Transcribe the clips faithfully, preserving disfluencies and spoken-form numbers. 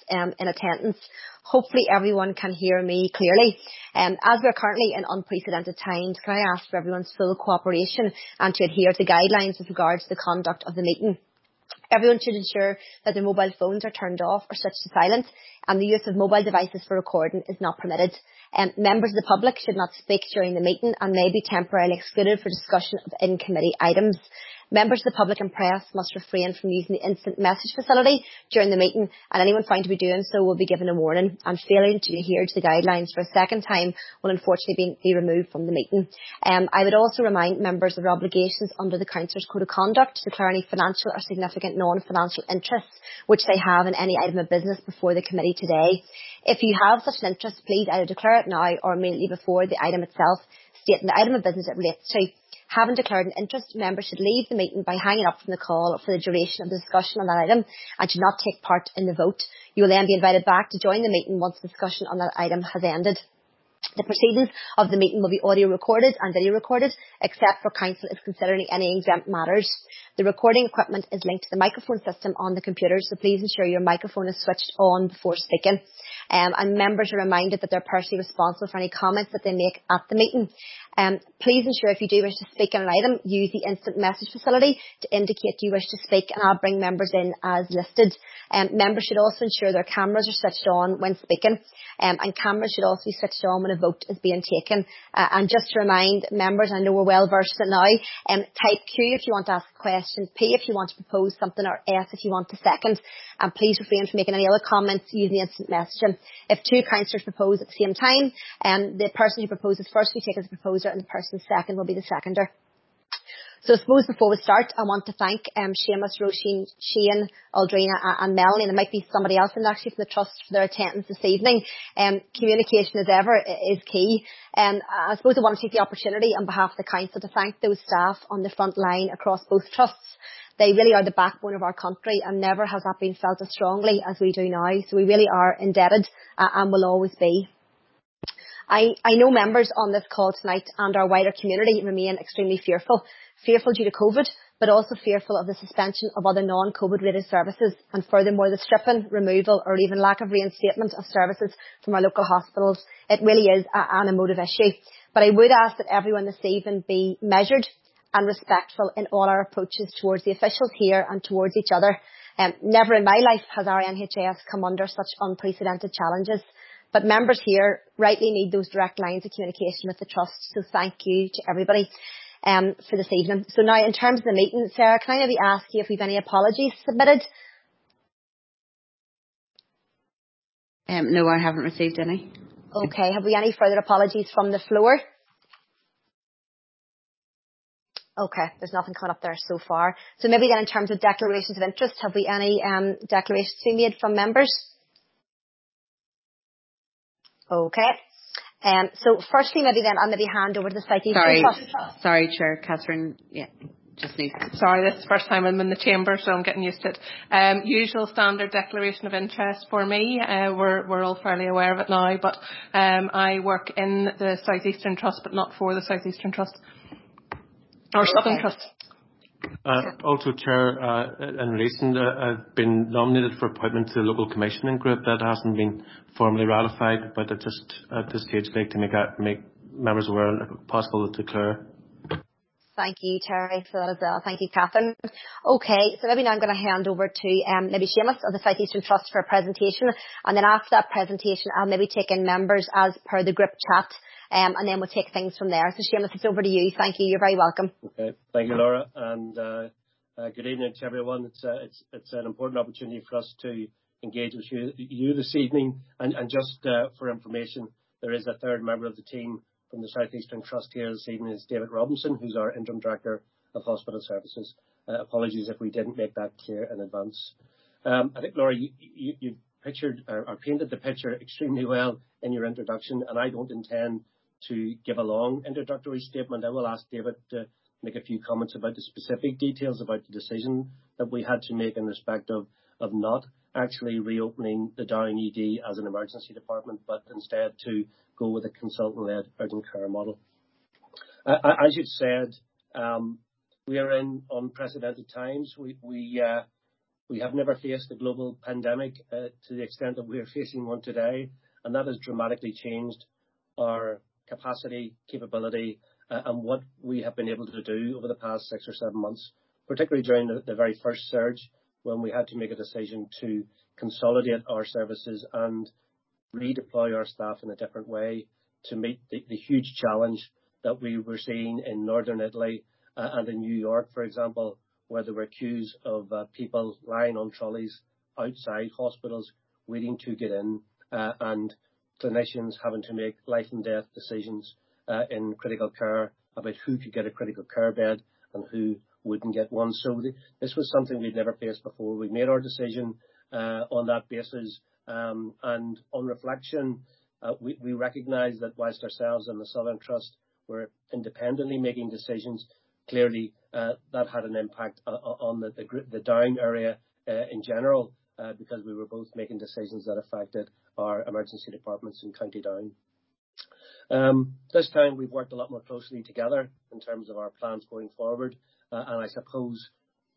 um, in attendance. Hopefully everyone can hear me clearly. Um, as we're currently in unprecedented times, can I ask for everyone's full cooperation and to adhere to guidelines with regards to the conduct of the meeting? Everyone should ensure that their mobile phones are turned off or switched to silent, and the use of mobile devices for recording is not permitted. Um, members of the public should not speak during the meeting and may be temporarily excluded for discussion of in-committee items. Members of the public and press must refrain from using the instant message facility during the meeting, and anyone found to be doing so will be given a warning, and failing to adhere to the guidelines for a second time will unfortunately be, be removed from the meeting. Um, I would also remind members of their obligations under the Councillors' Code of Conduct to declare any financial or significant non-financial interests which they have in any item of business before the committee today. If you have such an interest, please either declare it now or immediately before the item itself, stating the item of business it relates to. Having declared an interest, members should leave the meeting by hanging up from the call for the duration of the discussion on that item and should not take part in the vote. You will then be invited back to join the meeting once the discussion on that item has ended. The proceedings of the meeting will be audio recorded and video recorded, except for council is considering any exempt matters. The recording equipment is linked to the microphone system on the computer, so please ensure your microphone is switched on before speaking. Um, and members are reminded that they're personally responsible for any comments that they make at the meeting. Um, please ensure if you do wish to speak on an item, use the instant message facility to indicate you wish to speak, and I'll bring members in as listed. Um, members should also ensure their cameras are switched on when speaking, um, and cameras should also be switched on when a vote is being taken. Uh, and just to remind members, I know we're well versed in now, um, type Q if you want to ask a question, P if you want to propose something, or S if you want to second. And please refrain from making any other comments using the instant messaging. If two councillors propose at the same time, um, the person who proposes first will be taken as the proposer and the person second will be the seconder. So I suppose before we start, I want to thank um, Seamus, Roisin, Shane, Aldrina and Melanie, and there might be somebody else in actually from the Trust for their attendance this evening. Um, communication as ever is key. Um, I suppose I want to take the opportunity on behalf of the Council to thank those staff on the front line across both trusts. They really are the backbone of our country, and never has that been felt as strongly as we do now. So we really are indebted uh, and will always be. I, I know members on this call tonight and our wider community remain extremely fearful. Fearful due to COVID, but also fearful of the suspension of other non-COVID related services, and furthermore the stripping, removal or even lack of reinstatement of services from our local hospitals. It really is a, an emotive issue. But I would ask that everyone this evening be measured and respectful in all our approaches towards the officials here and towards each other. Um, never in my life has our N H S come under such unprecedented challenges. But members here rightly need those direct lines of communication with the Trust, so thank you to everybody um, for this evening. So now in terms of the meeting, Sarah, can I maybe ask you if we've any apologies submitted? Um, no, I haven't received any. Okay, have we any further apologies from the floor? Okay, there's nothing coming up there so far. So maybe then in terms of declarations of interest, have we any um, declarations to be made from members? Okay. Um, so firstly, maybe then I'll maybe hand over to the South Eastern Sorry, Trust. sorry, Chair, Catherine. Yeah, just need. Sorry, this is the first time I'm in the chamber, so I'm getting used to it. Um, usual standard declaration of interest for me. Uh, we're we're all fairly aware of it now, but um, I work in the South Eastern Trust, but not for the South Eastern Trust or Okay. Southern Trust. Uh, also, Chair, uh, in relation, uh, I've been nominated for appointment to the local commissioning group. That hasn't been formally ratified, but I just at this stage like to make a, make members aware, if possible, to declare. Thank you, Terry, for that as well. Thank you, Catherine. Okay, so maybe now I'm going to hand over to um, maybe Seamus of the South Eastern Trust for a presentation, and then after that presentation, I'll maybe take in members as per the group chat. Um, and then we'll take things from there. So Seamus, it's over to you. Thank you. You're very welcome. Okay. Thank you, Laura. And uh, uh, good evening to everyone. It's, uh, it's, it's an important opportunity for us to engage with you, you this evening. And, and just uh, for information, there is a third member of the team from the South Eastern Trust here this evening. Is David Robinson, who's our Interim Director of Hospital Services. Uh, apologies if we didn't make that clear in advance. Um, I think, Laura, you, you, you pictured or, or painted the picture extremely well in your introduction, and I don't intend to give a long introductory statement. I will ask David to make a few comments about the specific details about the decision that we had to make in respect of, of not actually reopening the Down E D as an emergency department, but instead to go with a consultant-led urgent care model. Uh, as you've said, um, we are in unprecedented times. We, we, uh, We have never faced a global pandemic uh, to the extent that we are facing one today, and that has dramatically changed our capacity, capability, uh, and what we have been able to do over the past six or seven months, particularly during the, the very first surge, when we had to make a decision to consolidate our services and redeploy our staff in a different way to meet the, the huge challenge that we were seeing in northern Italy uh, and in New York, for example, where there were queues of uh, people lying on trolleys outside hospitals waiting to get in, uh, and clinicians having to make life and death decisions uh, in critical care about who could get a critical care bed and who wouldn't get one. So th- this was something we'd never faced before. We made our decision uh, on that basis, um, and on reflection, uh, we, we recognise that whilst ourselves and the Southern Trust were independently making decisions, clearly uh, that had an impact uh, on the, the, the Down area uh, in general, uh, because we were both making decisions that affected our emergency departments in County Down. Um, this time we've worked a lot more closely together in terms of our plans going forward, uh, and I suppose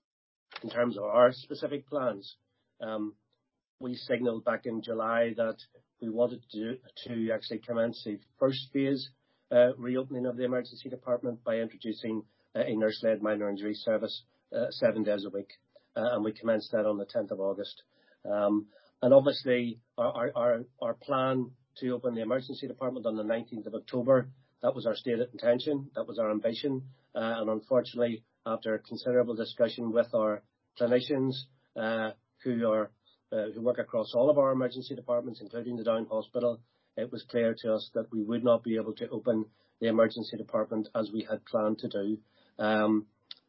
in terms of our specific plans, um, we signalled back in July that we wanted to, to actually commence the first phase uh, reopening of the emergency department by introducing uh, a nurse-led minor injury service uh, seven days a week, uh, and we commenced that on the tenth of August. Um, and obviously our, our, our plan to open the emergency department on the nineteenth of October, that was our stated intention, that was our ambition, uh, and unfortunately after considerable discussion with our clinicians uh, who are uh, who work across all of our emergency departments, including the Down Hospital, it was clear to us that we would not be able to open the emergency department as we had planned to do. Um,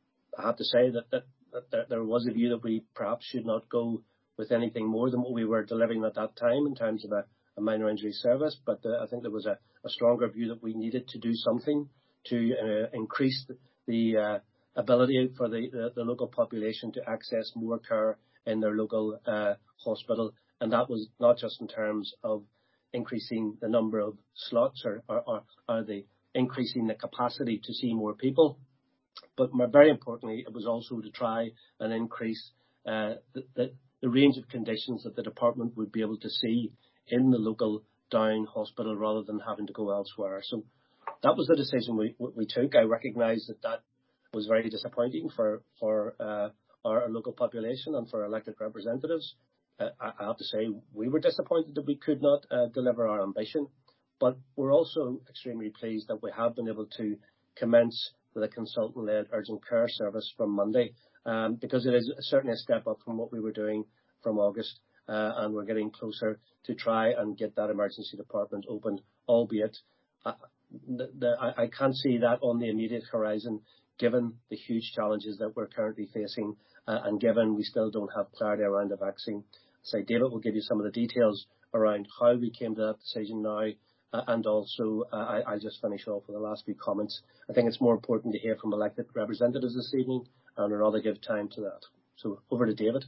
I have to say that, that, that there, there was a view that we perhaps should not go with anything more than what we were delivering at that time in terms of a, a minor injury service, but uh, I think there was a, a stronger view that we needed to do something to uh, increase the, the uh, ability for the, the, the local population to access more care in their local uh, hospital, and that was not just in terms of increasing the number of slots or, or, or, or the increasing the capacity to see more people, but more, very importantly, it was also to try and increase uh, the, the, the range of conditions that the department would be able to see in the local Down Hospital rather than having to go elsewhere. So that was the decision we, we took. I recognise that that was very disappointing for, for uh, our, our local population and for elected representatives. Uh, I, I have to say we were disappointed that we could not uh, deliver our ambition, but we're also extremely pleased that we have been able to commence with a consultant-led urgent care service from Monday, um, because it is certainly a step up from what we were doing from August, uh, and we're getting closer to try and get that emergency department open, albeit uh, the, the, I, I can't see that on the immediate horizon, given the huge challenges that we're currently facing, uh, and given we still don't have clarity around the vaccine. So David will give you some of the details around how we came to that decision now, uh, and also uh, I, I'll just finish off with the last few comments. I think it's more important to hear from elected representatives this evening, and I'd rather give time to that. So over to David.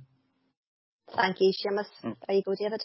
Thank you, Seamus. Oh. There you go, David.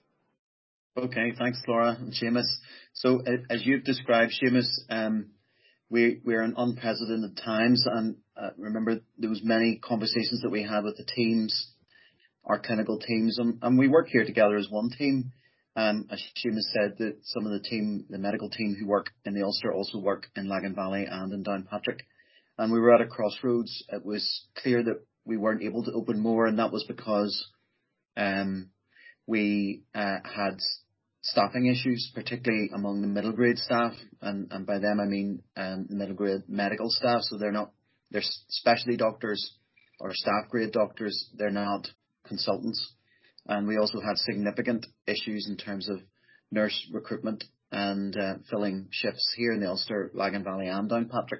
Okay, thanks, Laura and Seamus. So as you've described, Seamus, um, we, we're in unprecedented times, and uh, remember there was many conversations that we had with the teams, our clinical teams, and, and we work here together as one team. Um, as Seamus said, that some of the team, the medical team who work in the Ulster also work in Lagan Valley and in Downpatrick. And we were at a crossroads. It was clear that we weren't able to open more, and that was because um, we uh, had staffing issues, particularly among the middle grade staff, and, and by them I mean um, middle grade medical staff. So they're not, they're specialty doctors or staff grade doctors. They're not consultants. And we also had significant issues in terms of nurse recruitment and uh, filling shifts here in the Ulster, Lagan Valley and Downpatrick.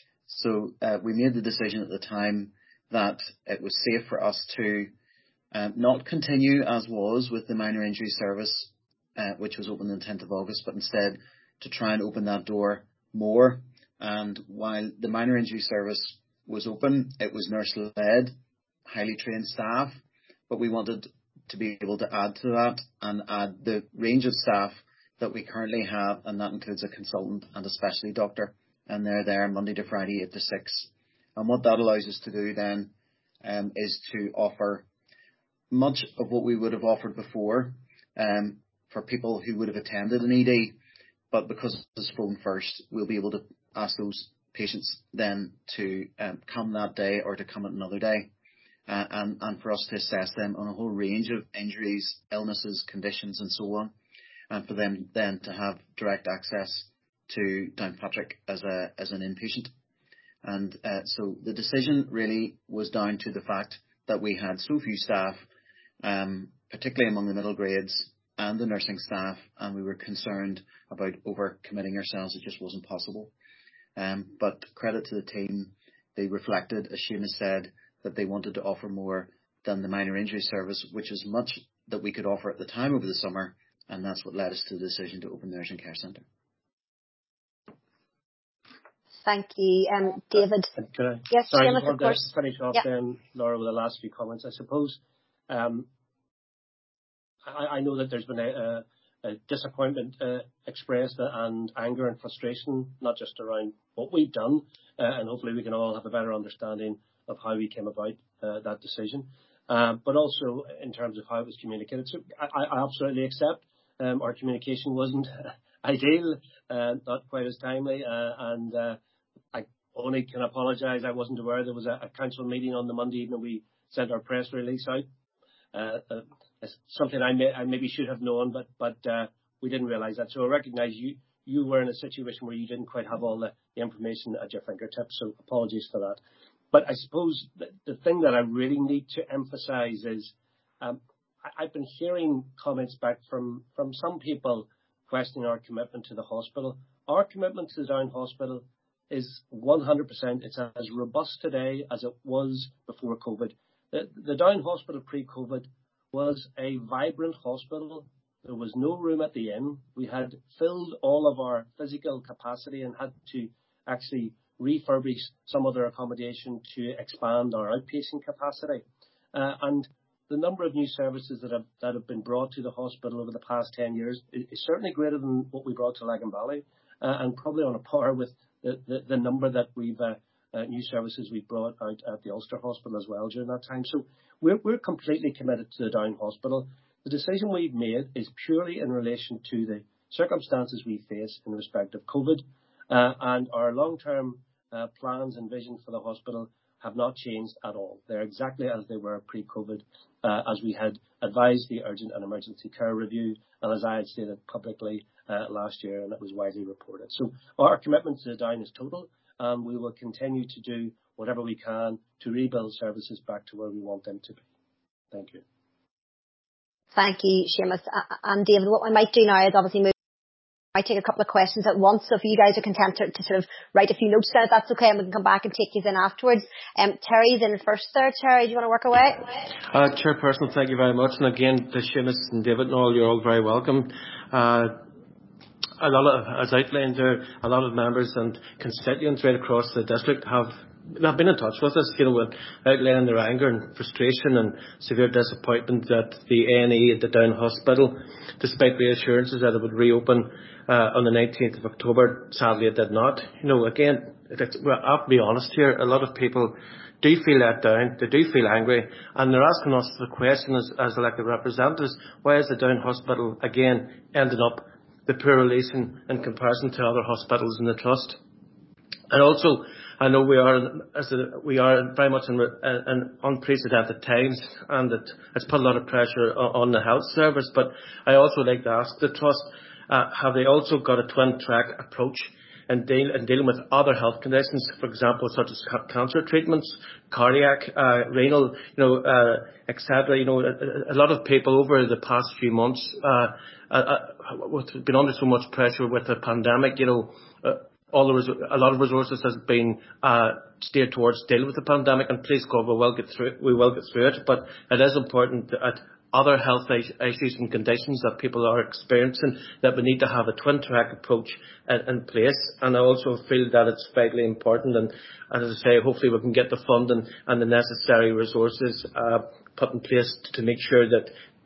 So uh, we made the decision at the time that it was safe for us to uh, not continue as was with the minor injury service, uh, which was opened on the tenth of August, but instead to try and open that door more. And while the minor injury service was open, it was nurse-led, highly trained staff, but we wanted to be able to add to that and add the range of staff that we currently have, and that includes a consultant and a specialty doctor, and they're there Monday to Friday, eight to six. And what that allows us to do then um, is to offer much of what we would have offered before um, for people who would have attended an E D, but because it's phone first, we'll be able to ask those patients then to um, come that day or to come at another day, uh, and, and for us to assess them on a whole range of injuries, illnesses, conditions and so on, and for them then to have direct access to Downpatrick as a as an inpatient. And uh, so the decision really was down to the fact that we had so few staff, um, particularly among the middle grades and the nursing staff, and we were concerned about over-committing ourselves. It just wasn't possible. Um, but credit to the team, they reflected, as Seamus said, that they wanted to offer more than the minor injury service, which is much that we could offer at the time over the summer, and that's what led us to the decision to open the Urgent Care Centre. Thank you, um, David. Uh, Can I, yes, sorry, Seamus, I of course. finish off yeah. then, Laura, with the last few comments. I suppose um, I, I know that there's been a, a, a disappointment uh, expressed and anger and frustration, not just around what we've done, uh, and hopefully we can all have a better understanding of how we came about uh, that decision, uh, but also in terms of how it was communicated. So I, I absolutely accept um, our communication wasn't ideal, uh, not quite as timely, uh, and uh, I only can apologise. I wasn't aware there was a, a council meeting on the Monday evening. We sent our press release out. Uh, uh, it's something I, may, I maybe should have known, but but uh, we didn't realise that. So I recognise you you were in a situation where you didn't quite have all the, the information at your fingertips. So apologies for that. But I suppose the, the thing that I really need to emphasise is um, I, I've been hearing comments back from from some people questioning our commitment to the hospital. Our commitment to the Down Hospital is one hundred percent. It's as robust today as it was before COVID. The, the Down Hospital pre-COVID was a vibrant hospital. There was no room at the inn. We had filled all of our physical capacity and had to actually refurbish some other accommodation to expand our outpatient capacity. Uh, and the number of new services that have that have been brought to the hospital over the past ten years is, is certainly greater than what we brought to Lagan Valley, uh, and probably on a par with the, the, the number that we've uh, uh, new services we've brought out at the Ulster Hospital as well during that time. So we're we're completely committed to the Down Hospital. The decision we've made is purely in relation to the circumstances we face in respect of COVID, uh, and our long-term uh, plans and vision for the hospital have not changed at all. They're exactly as they were pre-COVID, uh, as we had advised the urgent and emergency care review, and as I had stated publicly uh, last year, and it was widely reported. So our commitment to the Down is total, and we will continue to do whatever we can to rebuild services back to where we want them to be. Thank you. Thank you, Seamus. And David, what I might do now is obviously move. I take a couple of questions at once, so if you guys are content to, to sort of write a few notes down, if that's okay, and we can come back and take you in afterwards. Um, Terry's in first there. Terry, do you want to work away? Uh, Chairperson, thank you very much. And again, to Seamus and David and all, you're all very welcome. Uh, a lot of, as outlined there, a lot of members and constituents right across the district have They've been in touch with us, you know, with outlining their anger and frustration and severe disappointment that the A and E at the Down Hospital, despite reassurances that it would reopen uh, on the nineteenth of October, sadly it did not. You know, again, it's, well, I have to be honest here, a lot of people do feel let down, they do feel angry, and they're asking us the question as, as elected representatives, why is the Down Hospital again ending up the poor relation in comparison to other hospitals in the Trust? And also, I know we are as a, we are very much in, in unprecedented times, and it, it's put a lot of pressure on, on the health service. But I also like to ask the Trust, uh, have they also got a twin-track approach in, deal, in dealing with other health conditions, for example, such as cancer treatments, cardiac, uh, renal, you know, uh, et cetera. You know, a, a lot of people over the past few months uh, uh, uh, been under so much pressure with the pandemic. You know. Uh, All the res- a lot of resources has been uh, steered towards dealing with the pandemic, and please God, we will get through it. We will get through it. But it is important that other health issues and conditions that people are experiencing, that we need to have a twin-track approach in, in place. And I also feel that it's vitally important. And, and as I say, hopefully we can get the funding and the necessary resources uh, put in place to make sure that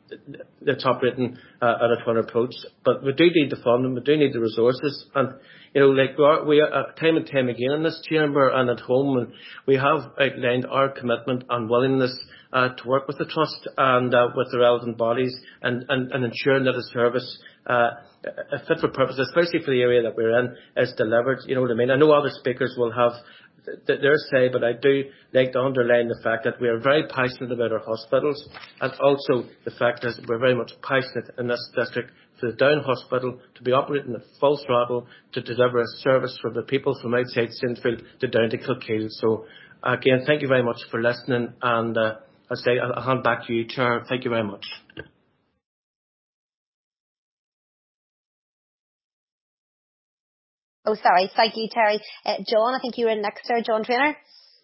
that's operating uh, at a twin approach. But we do need the funding, we do need the resources, and you know, like we are, we are uh, time and time again in this chamber and at home, and we have outlined our commitment and willingness uh, to work with the trust and uh, with the relevant bodies, and, and, and ensuring that a service uh, fit for purpose, especially for the area that we're in, is delivered. You know what I mean? I know other speakers will have their say, but I do like to underline the fact that we are very passionate about our hospitals, and also the fact that we're very much passionate in this district for the Down Hospital to be operating at full throttle to deliver a service for the people from outside Saintfield to down to Kilkeel. So again, thank you very much for listening, and uh, I say I'll hand back to you, Chair. Thank you very much. Oh, sorry. Thank you, Terry. Uh, John, I think you were in next, sir. John Trainer.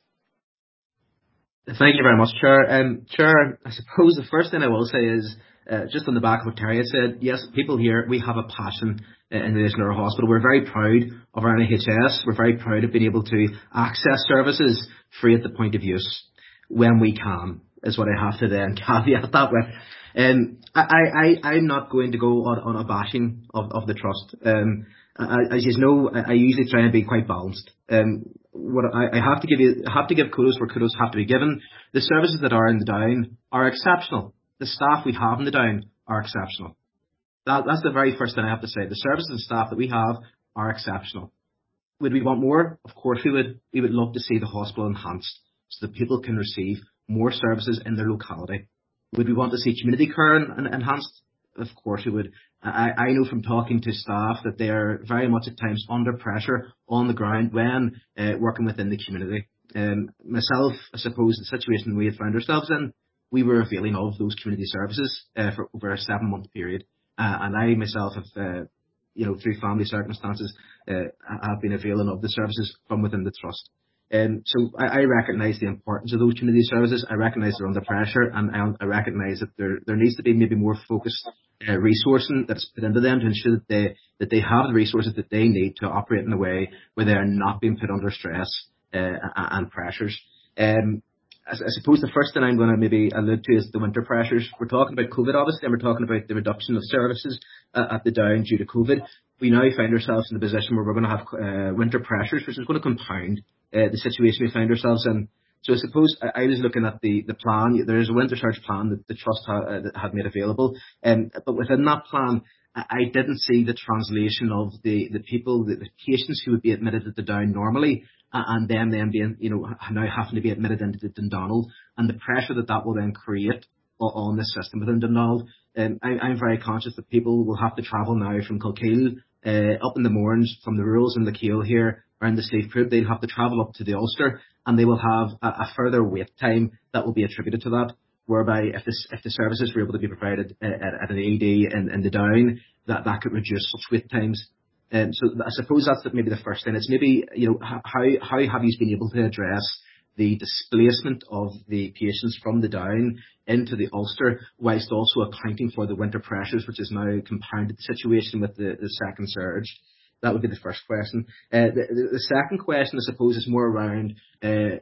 Thank you very much, Chair. Um, Chair, I suppose the first thing I will say is, uh, just on the back of what Terry had said, yes, people here, we have a passion uh, in relation to our hospital. We're very proud of our N H S. We're very proud of being able to access services free at the point of use when we can, is what I have to then caveat that with. Um, I, I, I'm not going to go on, on a bashing of, of the trust. Um, As you know, I usually try and be quite balanced. Um, what I, I have to give you, I have to give kudos where kudos have to be given. The services that are in the Down are exceptional. The staff we have in the Down are exceptional. That, that's the very first thing I have to say. The services and staff that we have are exceptional. Would we want more? Of course we would. We would love to see the hospital enhanced so that people can receive more services in their locality. Would we want to see community care enhanced? Of course we would. I, I know from talking to staff that they are very much at times under pressure on the ground when uh, working within the community. Um, myself, I suppose the situation we had found ourselves in, we were availing of those community services uh, for over a seven month period. Uh, and I myself have, uh, you know, through family circumstances, uh, have been availing of the services from within the trust. Um, so I, I recognise the importance of those community services. I recognise they're under pressure, and I, I recognise that there there needs to be maybe more focused uh, resourcing that's put into them to ensure that they that they have the resources that they need to operate in a way where they are not being put under stress uh, and pressures. Um, I, I suppose the first thing I'm going to maybe allude to is the winter pressures. We're talking about COVID, obviously, and we're talking about the reduction of services uh, at the Down due to COVID. We now find ourselves in the position where we're going to have uh, winter pressures, which is going to compound Uh, the situation we find ourselves in. So I suppose I, I was looking at the, the plan. There is a winter surge plan that the Trust ha, uh, that had made available. Um, but within that plan, I, I didn't see the translation of the, the people, the, the patients who would be admitted at the Down normally, uh, and then them being, you know, now having to be admitted into the Dundonald, and the pressure that that will then create on, on the system within Dundonald. Um, I, I'm very conscious that people will have to travel now from Kilkeel uh, up in the mornings from the rules in Kilkeel here, around the Slieve Crib. They'll have to travel up to the Ulster, and they will have a, a further wait time that will be attributed to that, whereby if, this, if the services were able to be provided at, at an E D in, in the Down, that, that could reduce such wait times. Um, so I suppose that's maybe the first thing. It's maybe, you know, how, how have you been able to address the displacement of the patients from the Down into the Ulster, whilst also accounting for the winter pressures, which has now compounded the situation with the, the second surge. That would be the first question. Uh, the, the, the second question, I suppose, is more around uh,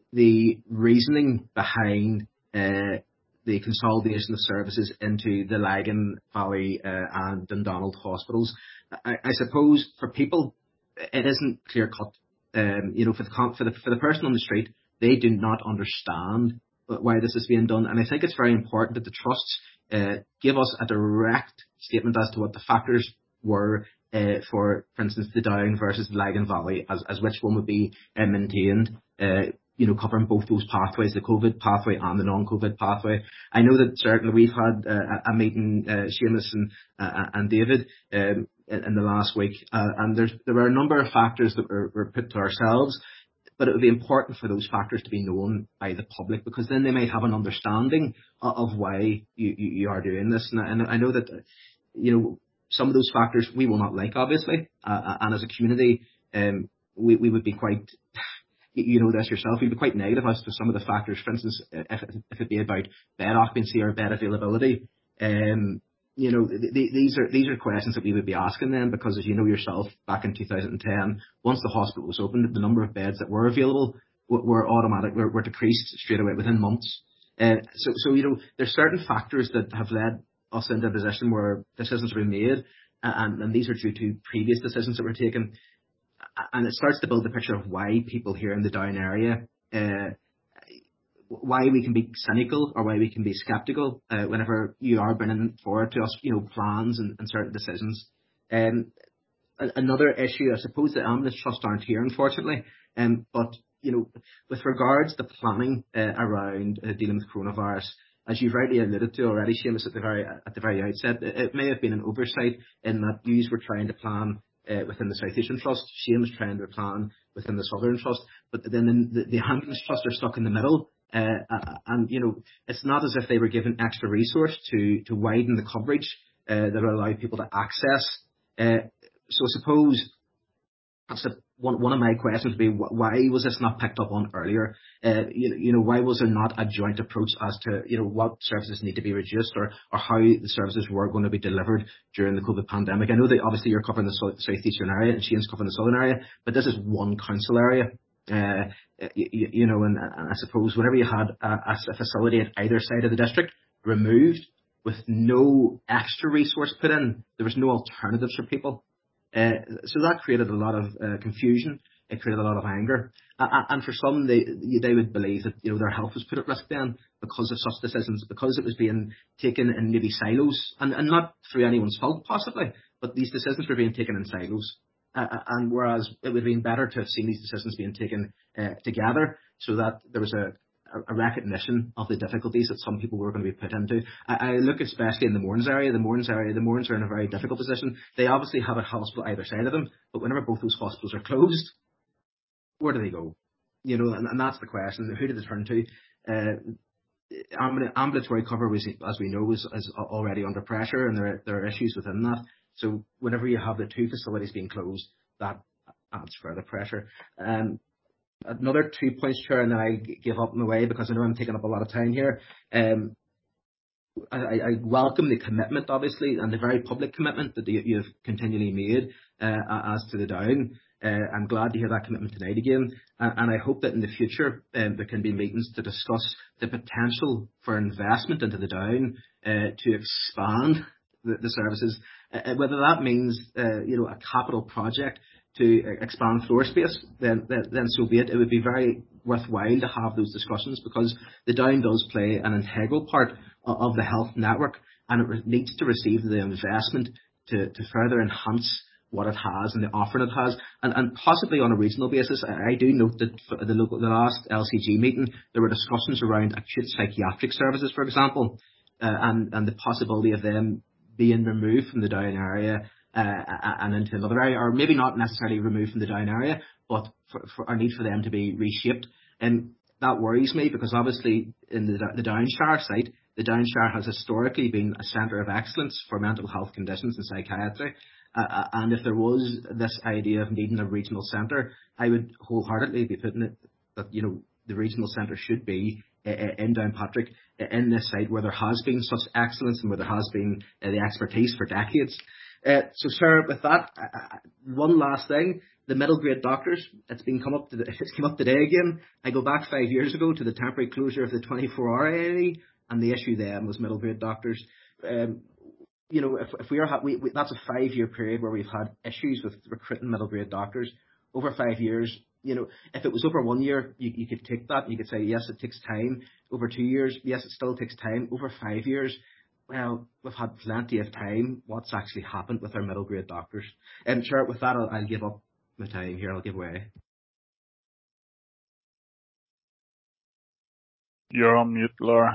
the reasoning behind uh, the consolidation of services into the Lagan Valley uh, and Dundonald hospitals. I, I suppose for people, it isn't clear cut. Um, you know, for the, for the for the person on the street, they do not understand why this is being done, and I think it's very important that the trusts uh, give us a direct statement as to what the factors were uh, for, for instance, the Down versus the Lagan Valley, as as which one would be uh, maintained. Uh, you know, covering both those pathways, the COVID pathway and the non-COVID pathway. I know that certainly we've had uh, a meeting, uh, Seamus and, uh, and David, um, in, in the last week, uh, and there's, there were a number of factors that were, were put to ourselves, but it would be important for those factors to be known by the public, because then they might have an understanding of, of why you, you, you are doing this. And, and I know that, you know, some of those factors we will not like, obviously, uh, and as a community, um, we, we would be quite... You know this yourself, you'd be quite negative as to some of the factors. For instance, if it, if it be about bed occupancy or bed availability, um, you know, th- th- these are these are questions that we would be asking then, because as you know yourself, back in two thousand ten, once the hospital was opened, the number of beds that were available were, were automatic, were, were decreased straight away within months. Uh, so, so you know, there's certain factors that have led us into a position where decisions are being made, and, and these are due to previous decisions that were taken. And it starts to build the picture of why people here in the Down area, uh, why we can be cynical or why we can be sceptical uh, whenever you are bringing forward to us, you know, plans and, and certain decisions. Um, another issue, I suppose, the Ambulance Trust aren't here, unfortunately, um, but you know, with regards to planning uh, around uh, dealing with coronavirus, as you've rightly alluded to already, Seamus, at the very at the very outset, it, it may have been an oversight in that you were trying to plan uh, within the South Eastern Trust, Seamus trying to plan within the Southern Trust, but then the, the Ambulance Trust are stuck in the middle. Uh, and, you know, it's not as if they were given extra resource to, to widen the coverage uh, that will allow people to access. Uh, so I suppose that's a, one, one of my questions would be, why was this not picked up on earlier? Uh, you, you know, why was there not a joint approach as to, you know, what services need to be reduced or, or how the services were going to be delivered during the COVID pandemic? I know that obviously you're covering the South, Southeastern area and Shane's covering the Southern area, but this is one council area. Uh, you, you know, and, and I suppose whenever you had a, a facility at either side of the district removed with no extra resource put in, there was no alternatives for people. Uh, so that created a lot of uh, confusion. It created a lot of anger, uh, and for some, they they would believe that, you know, their health was put at risk then because of such decisions, because it was being taken in maybe silos, and, and not through anyone's fault possibly, but these decisions were being taken in silos. Uh, and whereas it would have been better to have seen these decisions being taken uh, together, so that there was a, a recognition of the difficulties that some people were going to be put into. I, I look especially in the Mournes area. The Mournes area, the Mournes are in a very difficult position. They obviously have a hospital either side of them, but whenever both those hospitals are closed, where do they go? You know, and, and that's the question. Who do they turn to? Uh, ambulatory cover, as we know, is, is already under pressure, and there, there are issues within that. So whenever you have the two facilities being closed, that adds further pressure. Um, another two points, Chair, and then I give up my way because I know I'm taking up a lot of time here. Um, I, I welcome the commitment, obviously, and the very public commitment that you, you've continually made uh, as to the Down. Uh, I'm glad to hear that commitment tonight again, uh, and I hope that in the future um, there can be meetings to discuss the potential for investment into the Down uh, to expand the, the services, uh, whether that means uh, you know, a capital project to expand floor space, then, then then so be it. It would be very worthwhile to have those discussions, because the Down does play an integral part of the health network, and it needs to receive the investment to, to further enhance what it has and the offering it has, and, and possibly on a regional basis. I, I do note that for the local, the last L C G meeting, there were discussions around acute psychiatric services, for example, uh, and, and the possibility of them being removed from the Down area uh, and into another area, or maybe not necessarily removed from the Down area, but for, for a need for them to be reshaped. And that worries me, because obviously in the, the Downshire site, the Downshire has historically been a centre of excellence for mental health conditions and psychiatry. Uh, and if there was this idea of needing a regional centre, I would wholeheartedly be putting it that, you know, the regional centre should be uh, in Downpatrick, uh, in this site where there has been such excellence and where there has been uh, the expertise for decades. Uh, so, sir, with that, uh, one last thing: the middle grade doctors. It's been come up. To the, it's come up today again. I go back five years ago to the temporary closure of the twenty-four hour A and E, and the issue then was middle grade doctors. Um, You know, if, if we are, ha- we, we, that's a five-year period where we've had issues with recruiting middle-grade doctors. Over five years, you know, if it was over one year, you, you could take that. You could say, yes, it takes time. Over two years, yes, it still takes time. Over five years, well, we've had plenty of time. What's actually happened with our middle-grade doctors? And sure, with that, I'll, I'll give up my time here. I'll give way. You're on mute, Laura.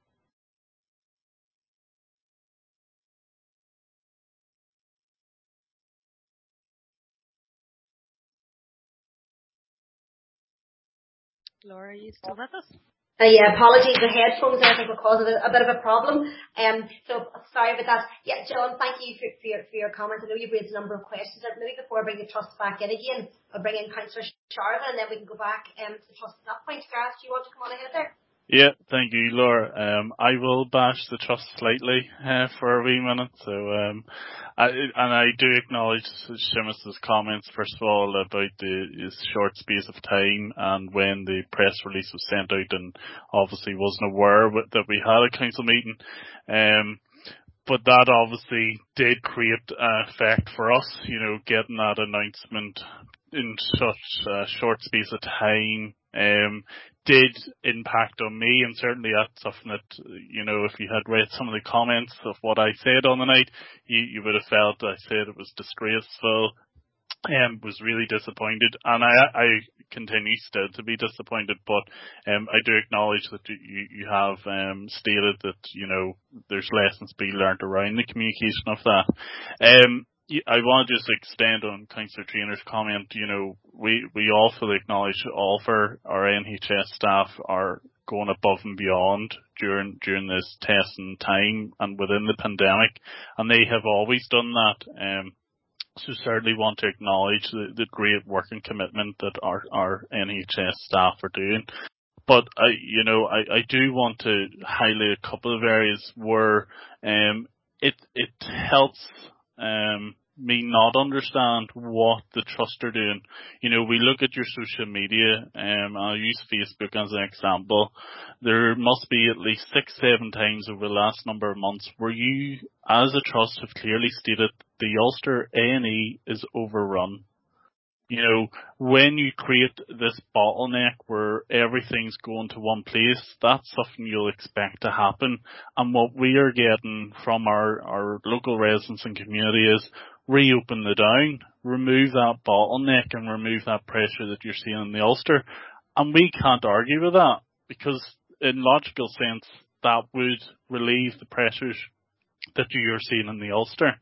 Laura, are you still with us? Uh, yeah, apologies. The headphones, I think, were causing a, a bit of a problem. Um, so sorry about that. Yeah, John, thank you for, for, your, for your comments. I know you've raised a number of questions. Maybe before I bring the trust back in again, I'll bring in Councillor Sharvin, and then we can go back um, to the trust at that point. Gareth, do you want to come on ahead there? Yeah, thank you, Laura. Um, I will bash the trust slightly uh, for a wee minute. So, um, I, and I do acknowledge Seamus's comments, first of all, about the, the short space of time and when the press release was sent out, and obviously wasn't aware that we had a council meeting. Um, but that obviously did create an effect for us, you know, getting that announcement in such a short space of time. Um, did impact on me, and certainly that's something that, you know, if you had read some of the comments of what I said on the night, you, you would have felt I said it was disgraceful, and um, was really disappointed, and I, I continue still to be disappointed, but um, I do acknowledge that you, you have um, stated that, you know, there's lessons to be learned around the communication of that. Um, I want to just extend on Councillor Trainor's comment. You know, we, we all fully acknowledge all of our, our N H S staff are going above and beyond during during this testing time and within the pandemic, and they have always done that. Um, so certainly want to acknowledge the, the great work and commitment that our, our N H S staff are doing. But I, you know, I, I do want to highlight a couple of areas where um, it it helps um, me not understand what the trust are doing. You know, we look at your social media, um, I'll use Facebook as an example. There must be at least six, seven times over the last number of months where you, as a trust, have clearly stated the Ulster A and E is overrun. You know, when you create this bottleneck where everything's going to one place, that's something you'll expect to happen. And what we are getting from our, our local residents and community is reopen the Down, remove that bottleneck and remove that pressure that you're seeing in the Ulster. And we can't argue with that, because in logical sense, that would relieve the pressures that you're seeing in the Ulster.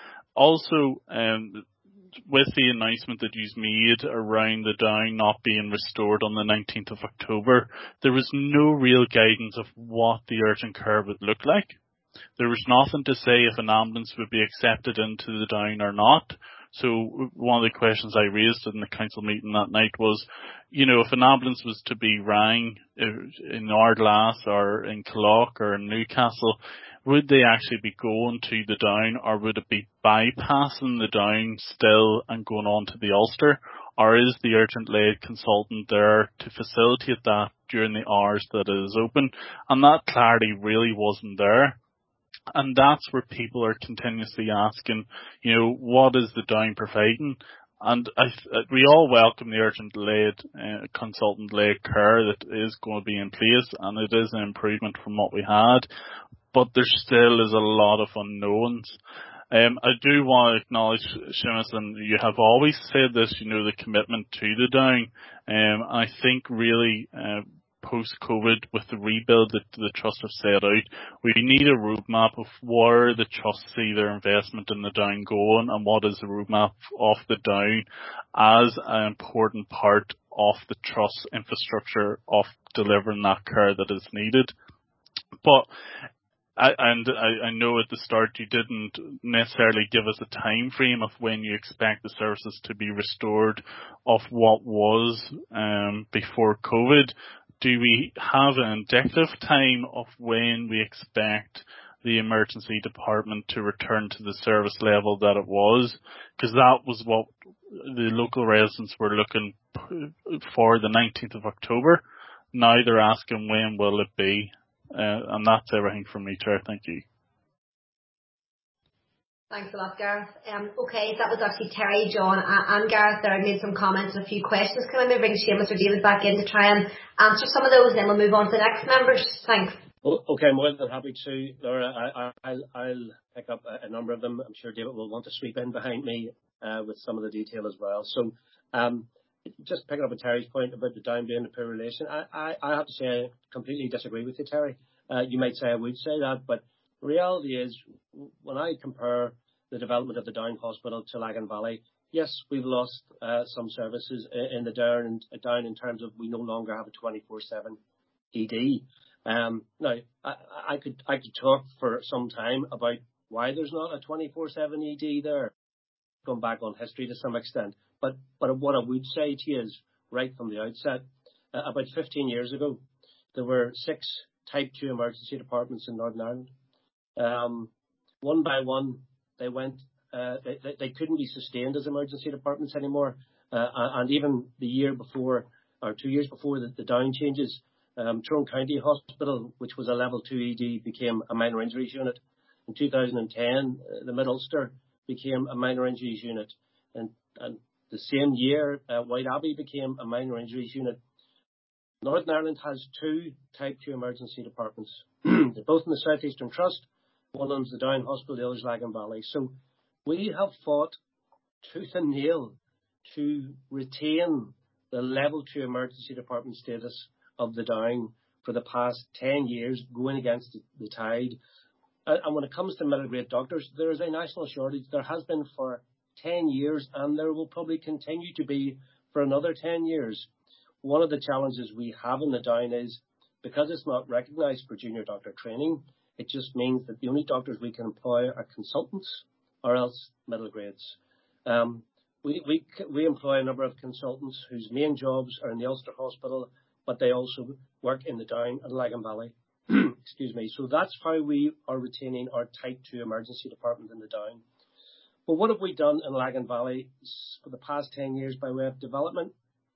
Also, um, with the announcement that you've made around the Down not being restored on the nineteenth of October, there was no real guidance of what the urgent care would look like. There was nothing to say if an ambulance would be accepted into the Down or not. So one of the questions I raised in the council meeting that night was, you know, if an ambulance was to be rang in Ardglass or in Killock or in Newcastle, would they actually be going to the Down, or would it be bypassing the Down still and going on to the Ulster? Or is the urgent lead consultant there to facilitate that during the hours that it is open? And that clarity really wasn't there. And that's where people are continuously asking, you know, what is the Down providing? And I, we all welcome the urgent led, uh, consultant led care that is going to be in place, and it is an improvement from what we had. But there still is a lot of unknowns. Um, I do want to acknowledge, Seamus, and you have always said this, you know, the commitment to the Down. Um, I think really, uh, post-COVID, with the rebuild that the Trust have set out, we need a roadmap of where the Trust see their investment in the Down going, and what is the roadmap of the Down as an important part of the Trust infrastructure of delivering that care that is needed. But I, and I, I know at the start you didn't necessarily give us a time frame of when you expect the services to be restored of what was um, before COVID. Do we have an indicative time of when we expect the emergency department to return to the service level that it was? Because that was what the local residents were looking for, the nineteenth of October. Now they're asking when will it be? Uh, and that's everything from me, Chair. Thank you. Thanks a lot, Gareth. Um, okay, that was actually Terry, John and Gareth there. I made some comments and a few questions. Can I maybe bring Seamus or David back in to try and answer some of those, and then we'll move on to the next members. Thanks. Okay, more than happy to, Laura. I, I, I'll, I'll pick up a, a number of them. I'm sure David will want to sweep in behind me uh, with some of the detail as well. So um, just picking up on Terry's point about the Down being a poor relation, I, I, I have to say I completely disagree with you, Terry. Uh, you might say I would say that, but the reality is, when I compare the development of the Down Hospital to Lagan Valley, yes, we've lost uh, some services in, in the Down, Down in terms of we no longer have a twenty-four seven E D. Um, now, I, I could I could talk for some time about why there's not a twenty-four seven E D there, going back on history to some extent. But but what I would say to you is, right from the outset, uh, about fifteen years ago, there were six type two emergency departments in Northern Ireland. Um, one by one, they went, uh, they, they, they couldn't be sustained as emergency departments anymore. Uh, and even the year before, or two years before the, the Down changes, um, Tyrone County Hospital, which was a level two E D, became a minor injuries unit. In two thousand ten, uh, the Mid-Ulster became a minor injuries unit. And, and the same year, uh, White Abbey became a minor injuries unit. Northern Ireland has two type two emergency departments. They're both in the South Eastern Trust. One of them's the Down Hospital, the other's Lagan Valley. So we have fought tooth and nail to retain the level two emergency department status of the Down for the past ten years, going against the, the tide. Uh, and when it comes to middle grade doctors, there is a national shortage. There has been for ten years, and there will probably continue to be for another ten years. One of the challenges we have in the Down is, because it's not recognised for junior doctor training, it just means that the only doctors we can employ are consultants or else middle grades. Um, we, we, we employ a number of consultants whose main jobs are in the Ulster Hospital, but they also work in the Down and Lagan Valley. Excuse me. So that's how we are retaining our type two emergency department in the Down. But what have we done in Lagan Valley for the past ten years by way of development?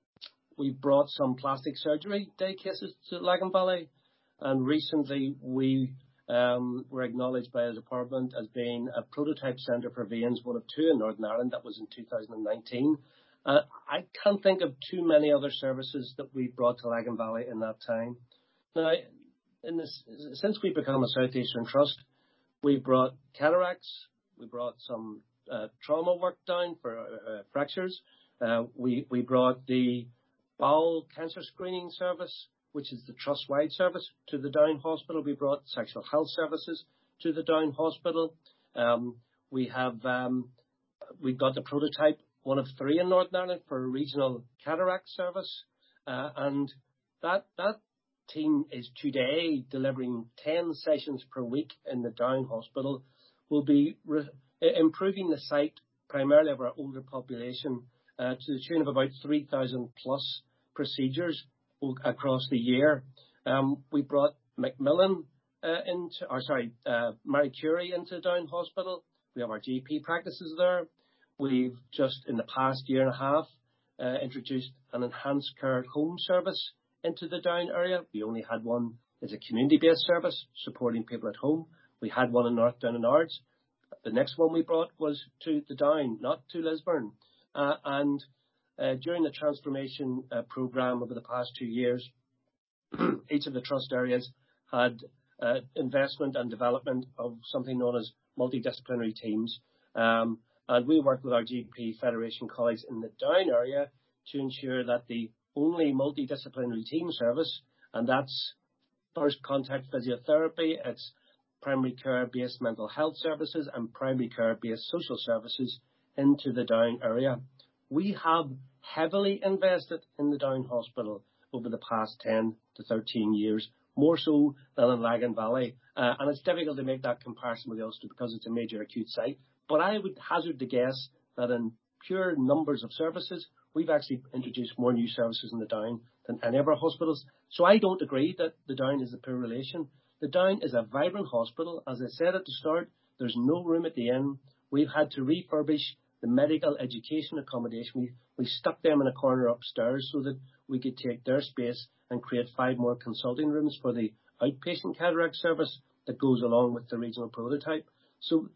We've brought some plastic surgery day cases to Lagan Valley, and recently we um, were acknowledged by the department as being a prototype centre for veins, one of two in Northern Ireland. That was in two thousand nineteen. Uh, I can't think of too many other services that we've brought to Lagan Valley in that time. Now, in this, since we've become a South Eastern Trust, we've brought cataracts, we brought some uh, trauma work down for uh, fractures. Uh, we, we brought the bowel cancer screening service, which is the trust-wide service, to the Down Hospital. We brought sexual health services to the Down Hospital. Um, we have um, we've got the prototype, one of three in Northern Ireland, for a regional cataract service, uh, and that that team is today delivering ten sessions per week in the Down Hospital. Will be re- improving the sight primarily of our older population uh, to the tune of about three thousand plus procedures across the year. Um, we brought Macmillan uh, into, or sorry, uh, Marie Curie into Down Hospital. We have our G P practices there. We've just in the past year and a half uh, introduced an enhanced care home service into the Down area. We only had one as a community-based service supporting people at home. We had one in North Down and Ards. The next one we brought was to the Down, not to Lisburn. Uh, and uh, during the transformation uh, programme over the past two years, each of the trust areas had uh, investment and development of something known as multidisciplinary teams. Um, and we worked with our G P Federation colleagues in the Down area to ensure that the only multidisciplinary team service, and that's first contact physiotherapy, it's primary care-based mental health services and primary care-based social services into the Down area. We have heavily invested in the Down Hospital over the past ten to thirteen years, more so than in Lagan Valley. Uh, and it's difficult to make that comparison with Ulster because it's a major acute site. But I would hazard to guess that in pure numbers of services, we've actually introduced more new services in the Down than any of our hospitals. So I don't agree that the Down is a poor relation. The Down is a vibrant hospital. As I said at the start, there's no room at the inn. We've had to refurbish the medical education accommodation. We, we stuck them in a corner upstairs so that we could take their space and create five more consulting rooms for the outpatient cataract service that goes along with the regional prototype. So,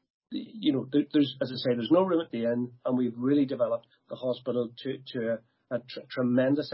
you know, there, there's, as I say, there's no room at the inn, and we've really developed the hospital to, to a, a tr- tremendous.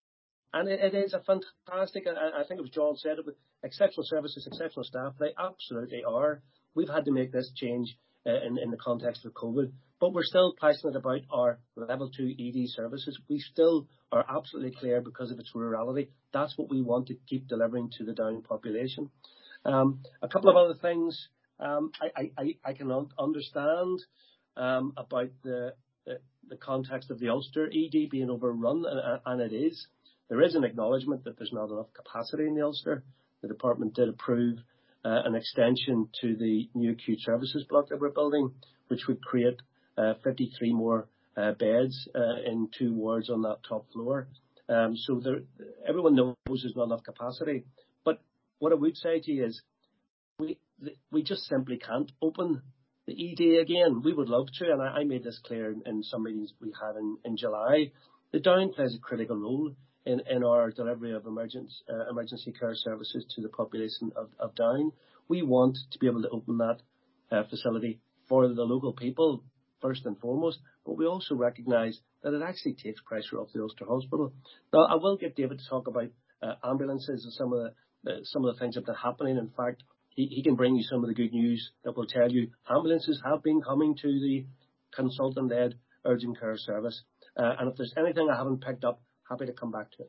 And it, it is a fantastic, I, I think it was John said it, with exceptional services, exceptional staff. They absolutely are. We've had to make this change uh, in, in the context of COVID, but we're still passionate about our level two E D services. We still are absolutely clear because of its rurality. That's what we want to keep delivering to the Down population. Um, a couple of other things um, I, I, I can un- understand um, about the, the the context of the Ulster E D being overrun, and, and it is. There is an acknowledgement that there's not enough capacity in the Ulster. The department did approve uh, an extension to the new acute services block that we're building, which would create uh, fifty-three more uh, beds uh, in two wards on that top floor. Um, so there, everyone knows there's not enough capacity. But what I would say to you is we we just simply can't open the E D again. We would love to, and I, I made this clear in, in some meetings we had in, in July. The Down plays a critical role in, in our delivery of emergency, uh, emergency care services to the population of, of Down. We want to be able to open that uh, facility for the local people, first and foremost, but we also recognise that it actually takes pressure off the Ulster Hospital. Now, I will get David to talk about uh, ambulances and some of the, uh, some of the things that have been happening. In fact, he, he can bring you some of the good news that will tell you ambulances have been coming to the consultant-led urgent care service. Uh, and if there's anything I haven't picked up, happy to come back to it.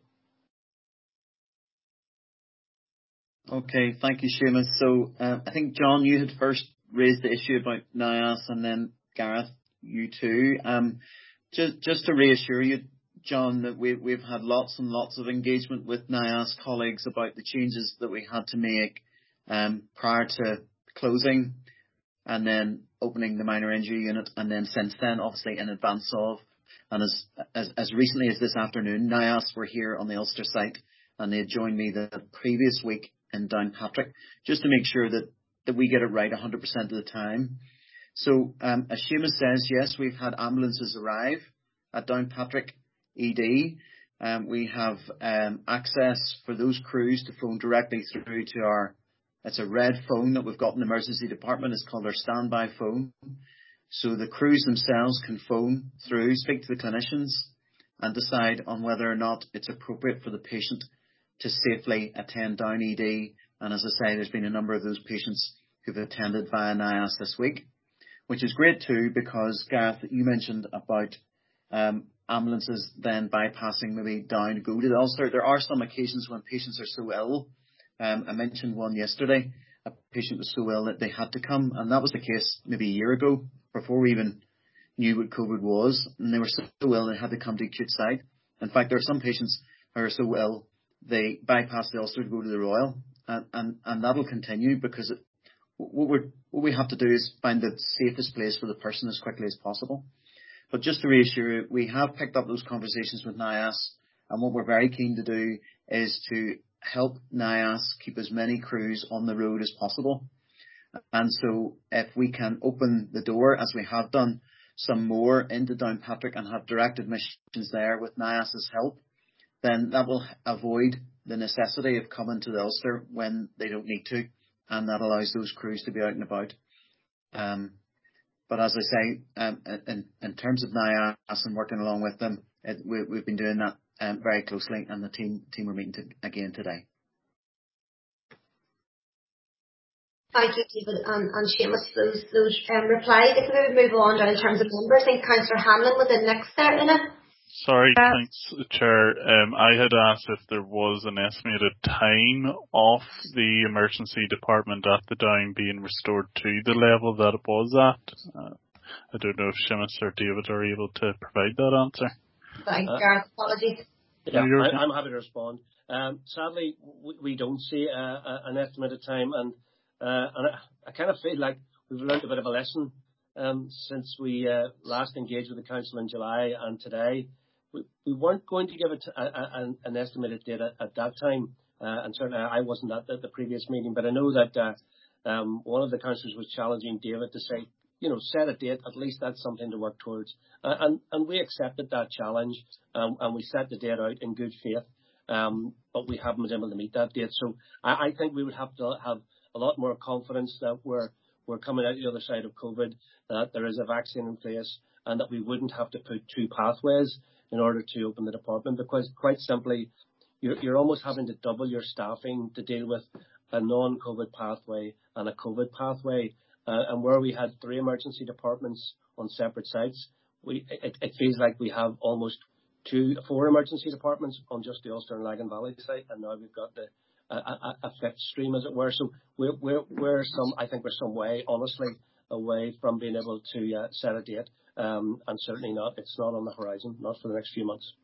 Okay, thank you, Seamus. So uh, I think, John, you had first raised the issue about NIAS, and then Gareth, you too. Um, just, just to reassure you, John, that we, we've had lots and lots of engagement with NIAS colleagues about the changes that we had to make um, prior to closing and then opening the minor injury unit, and then since then, obviously, in advance of. And as, as as recently as this afternoon, NIAS were here on the Ulster site, and they had joined me the previous week in Downpatrick, just to make sure that, that we get it right one hundred percent of the time. So, um, as Seamus says, yes, we've had ambulances arrive at Downpatrick E D. Um, we have um, access for those crews to phone directly through to our, it's a red phone that we've got in the emergency department. It's called our standby phone. So the crews themselves can phone through, speak to the clinicians, and decide on whether or not it's appropriate for the patient to safely attend Down E D. And as I say, there's been a number of those patients who've attended via NIAS this week, which is great too, because Gareth, you mentioned about um, ambulances then bypassing maybe Down to go to the Ulster. There are some occasions when patients are so ill. Um, I mentioned one yesterday. A patient was so ill that they had to come, and that was the case maybe a year ago, before we even knew what COVID was, and they were so ill they had to come to acute site. In fact, there are some patients who are so ill they bypass the Ulster to go to the Royal, and, and, and that will continue, because it, what, we're, what we have to do is find the safest place for the person as quickly as possible. But just to reassure you, we have picked up those conversations with NIAS, and what we're very keen to do is to help NIAS keep as many crews on the road as possible. And so if we can open the door, as we have done, some more into Downpatrick and have direct admissions there with NIAS's help, then that will avoid the necessity of coming to the Ulster when they don't need to, and that allows those crews to be out and about. Um, but as I say, um, in, in terms of NIAS and working along with them, it, we, we've been doing that um, very closely, and the team team are meeting to, again today. Thank you, David and, and Seamus, for those, those um, replies. If we would move on down in terms of numbers, I think Councillor Hanlon was in next there, Lina. Sorry, uh, thanks, Chair. Um, I had asked if there was an estimated time of the emergency department at the Down being restored to the level that it was at. Uh, I don't know if Seamus or David are able to provide that answer. Thanks, uh, Gareth. Apologies. Yeah, I, I'm happy to respond. Um, sadly, we, we don't see uh, a, an estimated time, and uh, and I, I kind of feel like we've learned a bit of a lesson um, since we uh, last engaged with the council in July and today. We, we weren't going to give it a, a, an, an estimated date at, at that time, uh, and certainly I wasn't at the, the previous meeting, but I know that uh, um, one of the councillors was challenging David to say, you know, set a date, at least that's something to work towards. Uh, and, and we accepted that challenge, um, and we set the date out in good faith, um, but we haven't been able to meet that date. So I, I think we would have to have a lot more confidence that we're, we're coming out the other side of COVID, that there is a vaccine in place, and that we wouldn't have to put two pathways in order to open the department, because quite simply, you're, you're almost having to double your staffing to deal with a non-COVID pathway and a COVID pathway. Uh, and where we had three emergency departments on separate sites, we it, it feels like we have almost two, four emergency departments on just the Ulster and Lagan Valley site, and now we've got the a, a, a fifth stream, as it were. So we're we're we're some I think we're some way, honestly, away from being able to uh, set a date, um, and certainly not. It's not on the horizon, not for the next few months.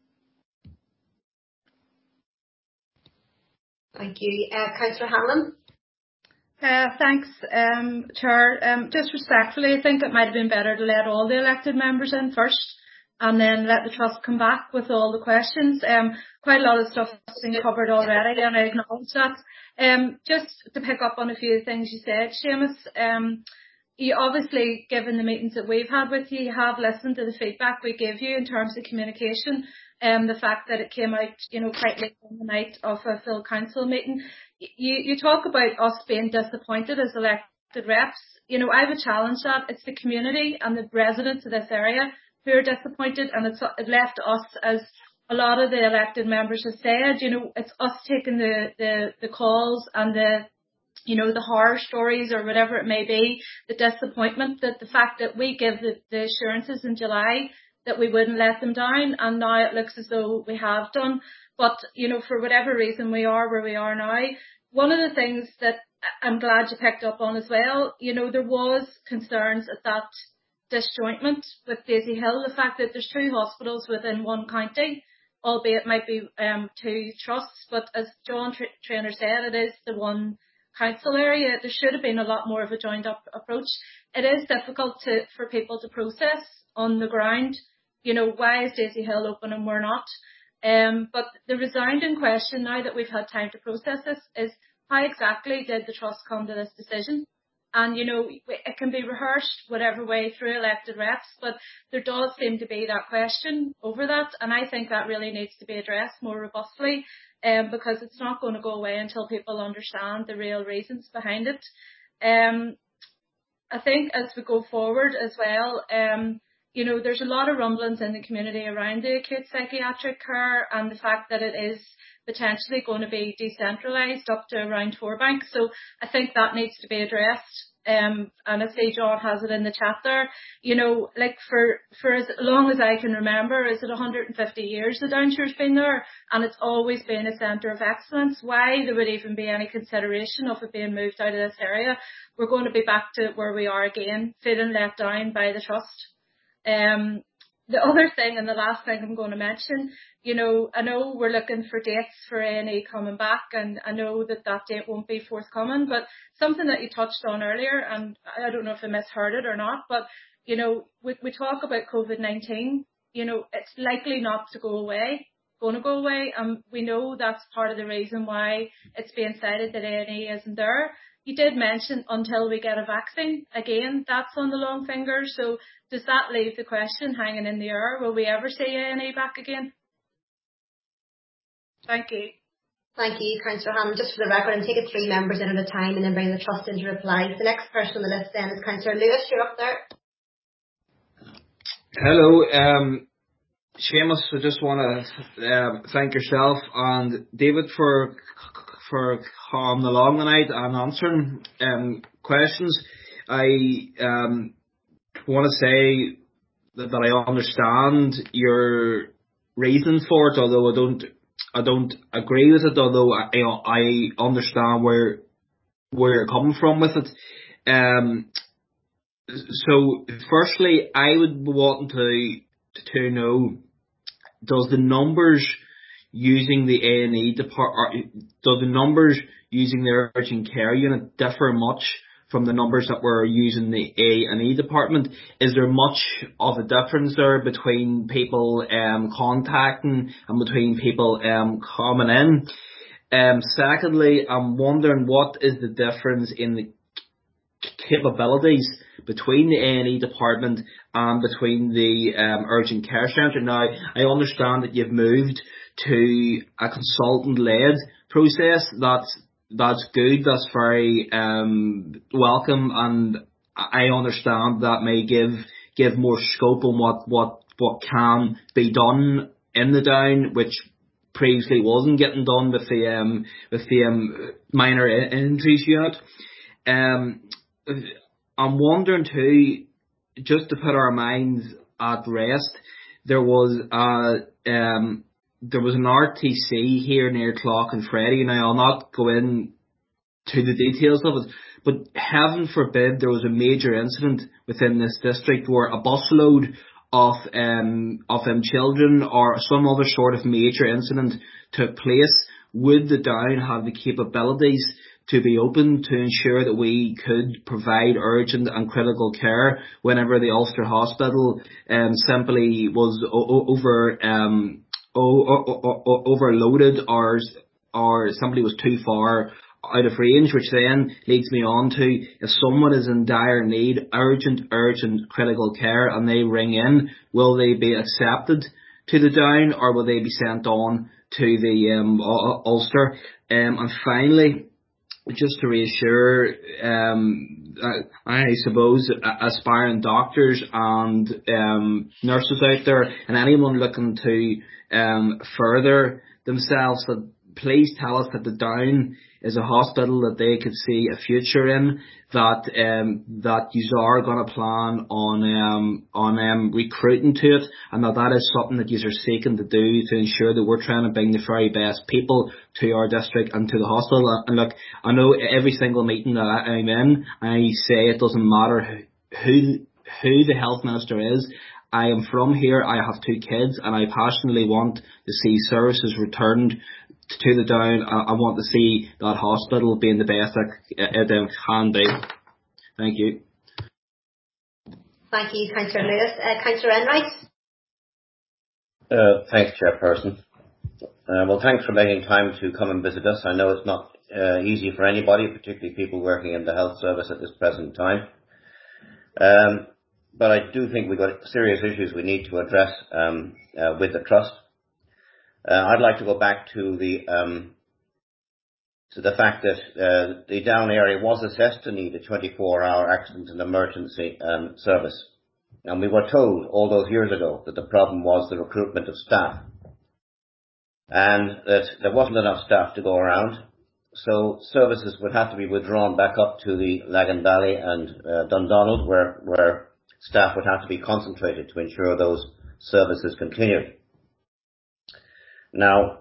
Thank you, uh, Councillor Hanlon. Uh, thanks, um, Chair. Um, just respectfully, I think it might have been better to let all the elected members in first, and then let the trust come back with all the questions. Um, quite a lot of stuff has been covered already, and I acknowledge that. Um, just to pick up on a few things you said, Seamus, um, you obviously, given the meetings that we've had with you, you have listened to the feedback we gave you in terms of communication, and um, the fact that it came out, you know, quite late on the night of a full council meeting. You, you talk about us being disappointed as elected reps. You know, I would challenge that. It's the community and the residents of this area who are disappointed, and it's it left us, as a lot of the elected members have said, you know, it's us taking the, the, the calls and the, you know, the horror stories or whatever it may be, the disappointment, that the fact that we give the, the assurances in July that we wouldn't let them down, and now it looks as though we have done. But, you know, for whatever reason we are where we are now. One of the things that I'm glad you picked up on as well, you know, there was concerns at that disjointment with Daisy Hill, the fact that there's two hospitals within one county, albeit it might be um, two trusts, but as John Tra- Traynor said, it is the one council area. There should have been a lot more of a joined up approach. It is difficult to for people to process on the ground, you know, why is Daisy Hill open and we're not? Um, but the resounding question, now that we've had time to process this, is how exactly did the trust come to this decision? And, you know, it can be rehearsed whatever way through elected reps, but there does seem to be that question over that. And I think that really needs to be addressed more robustly, um, because it's not going to go away until people understand the real reasons behind it. Um, I think as we go forward as well, um, you know, there's a lot of rumblings in the community around the acute psychiatric care and the fact that it is potentially going to be decentralised up to around Fourbank. So I think that needs to be addressed. Um, and I see John has it in the chat there. You know, like for, for as long as I can remember, is it one hundred fifty years the Downshire's been there, and it's always been a centre of excellence. Why there would even be any consideration of it being moved out of this area? We're going to be back to where we are again, feeling let down by the trust. Um, the other thing, and the last thing I'm going to mention, you know, I know we're looking for dates for A and E coming back, and I know that that date won't be forthcoming, but something that you touched on earlier, and I don't know if I misheard it or not, but, you know, we, we talk about COVID nineteen, you know, it's likely not to go away, going to go away, and we know that's part of the reason why it's being cited that A and E isn't there. You did mention until we get a vaccine. Again, that's on the long finger. So does that leave the question hanging in the air? Will we ever see A and E back again? Thank you. Thank you, Councillor Hammond. Just for the record, I'm taking three members in at a time and then bring the trust into reply. The next person on the list then is Councillor Lewis. You're up there. Hello. Um, Seamus, I just want to um, thank yourself and David for for coming along tonight and answering um, questions. I um, want to say that, that I understand your reason for it, although I don't I don't agree with it. Although I I understand where where you're coming from with it. Um, so, firstly, I would want to to know, does the numbers using the A and E department, do the numbers using the urgent care unit differ much from the numbers that were using the A and E department? Is there much of a difference there between people um, contacting and between people um, coming in? Um, secondly, I'm wondering what is the difference in the capabilities between the A and E department and between the um, urgent care centre. Now, I understand that you've moved to a consultant-led process. That's that's good. That's very um, welcome, and I understand that may give give more scope on what what what can be done in the Down, which previously wasn't getting done with the um, with the um, minor injuries unit. Um, I'm wondering too, just to put our minds at rest, there was a um, there was an R T C here near Clough and Freddy. Now, I'll not go in to the details of it, but heaven forbid there was a major incident within this district where a busload of um of um, children or some other sort of major incident took place. Would the Down have the capabilities to be open to ensure that we could provide urgent and critical care whenever the Ulster Hospital um, simply was o- over um, o- o- o- overloaded or or somebody was too far out of range, which then leads me on to, if someone is in dire need, urgent, urgent critical care, and they ring in, will they be accepted to the Down, or will they be sent on to the um, Ulster? Um, and finally, just to reassure, um, I, I suppose, aspiring doctors and um, nurses out there, and anyone looking to um, further themselves, that please tell us that the Down is a hospital that they could see a future in, that um, that you are going to plan on um, on um, recruiting to it, and that that is something that you are seeking to do to ensure that we're trying to bring the very best people to our district and to the hospital. And look, I know every single meeting that I'm in, I say it doesn't matter who who the health minister is. I am from here, I have two kids, and I passionately want to see services returned to the Down. I, I want to see that hospital being the best that it uh, can be. Thank you. Thank you, Councillor Lewis. Uh, Councillor Enright. Uh, thanks, Chairperson. Uh, well, thanks for making time to come and visit us. I know it's not uh, easy for anybody, particularly people working in the health service at this present time. Um, but I do think we've got serious issues we need to address um, uh, with the Trust. Uh, I'd like to go back to the um, to the fact that uh, the Down area was assessed to need a twenty-four hour accident and emergency um, service. And we were told all those years ago that the problem was the recruitment of staff, and that there wasn't enough staff to go around, so services would have to be withdrawn back up to the Lagan Valley and uh, Dundonald, where, where staff would have to be concentrated to ensure those services continued. Now,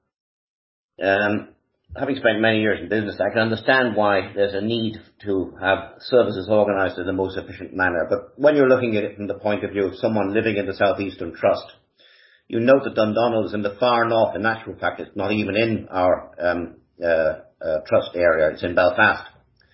um, having spent many years in business, I can understand why there's a need to have services organised in the most efficient manner. But when you're looking at it from the point of view of someone living in the South Eastern Trust, you note that Dundonald is in the far north. In actual fact, it's not even in our um, uh, uh, Trust area. It's in Belfast.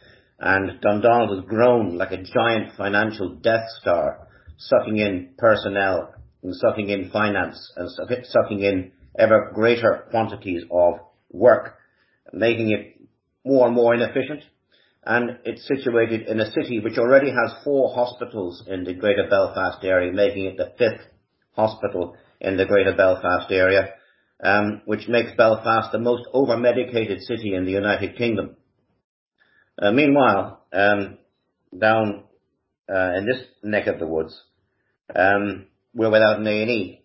And Dundonald has grown like a giant financial Death Star, sucking in personnel and sucking in finance and sucking in ever greater quantities of work, making it more and more inefficient. And it's situated in a city which already has four hospitals in the Greater Belfast area, making it the fifth hospital in the Greater Belfast area, um, which makes Belfast the most over-medicated city in the United Kingdom. Uh, meanwhile, um, down uh, in this neck of the woods, um, we're without an A and E.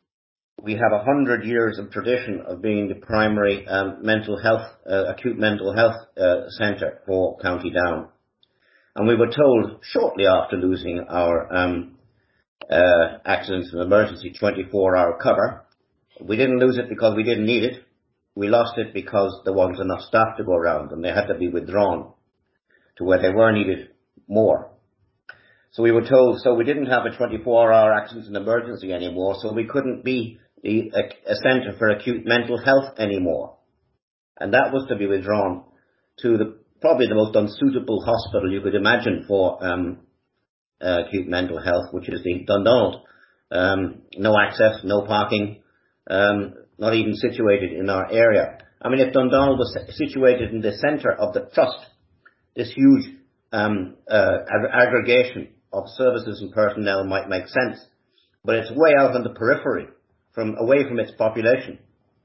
We have a hundred years of tradition of being the primary um, mental health, uh, acute mental health uh, centre for County Down. And we were told shortly after losing our um, uh, accidents and emergency twenty-four hour cover, we didn't lose it because we didn't need it. We lost it because there wasn't enough staff to go around, and they had to be withdrawn to where they were needed more. So we were told, so we didn't have a twenty-four hour accidents and emergency anymore, so we couldn't be the, a, a centre for acute mental health anymore. And that was to be withdrawn to the probably the most unsuitable hospital you could imagine for um, uh, acute mental health, which is the Dundonald. Um, no access, no parking, um, not even situated in our area. I mean, if Dundonald was situated in the centre of the Trust, this huge um, uh, ag- aggregation of services and personnel might make sense, but it's way out on the periphery, from away from its population.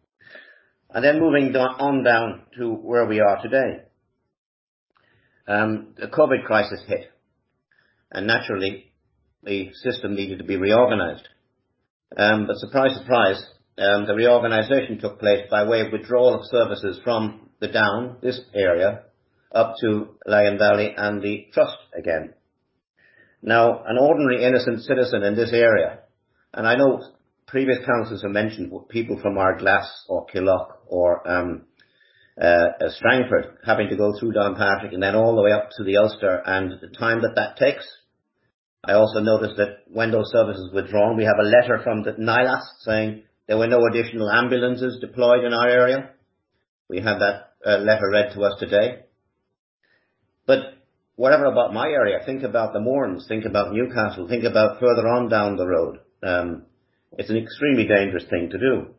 And then moving on down to where we are today. Um, the COVID crisis hit, and naturally the system needed to be reorganised. Um, but surprise, surprise, um, the reorganisation took place by way of withdrawal of services from the Down, this area, up to Lagan Valley and the Trust again. Now, an ordinary innocent citizen in this area, and I know previous councils have mentioned people from Ardglass or Killock or um, uh, uh, Strangford having to go through Downpatrick and then all the way up to the Ulster, and the time that that takes. I also noticed that when those services were withdrawn, we have a letter from the N I L A S saying there were no additional ambulances deployed in our area. We had that uh, letter read to us today. But whatever about my area, think about the Mournes, think about Newcastle, think about further on down the road. Um, it's an extremely dangerous thing to do.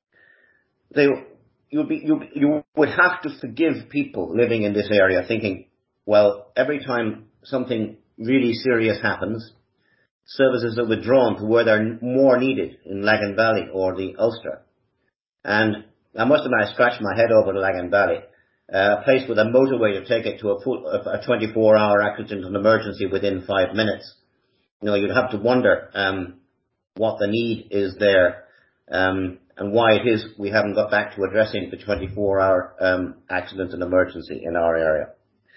They, you'd be, you, you would have to forgive people living in this area thinking, well, every time something really serious happens, services are withdrawn to where they're more needed in Lagan Valley or the Ulster. And I must admit, I scratched my head over to Lagan Valley, uh, a place with a motorway to take it to a, full, a twenty-four hour accident and emergency within five minutes. You know, you'd have to wonder um, what the need is there um, and why it is we haven't got back to addressing the twenty-four hour um, accident and emergency in our area.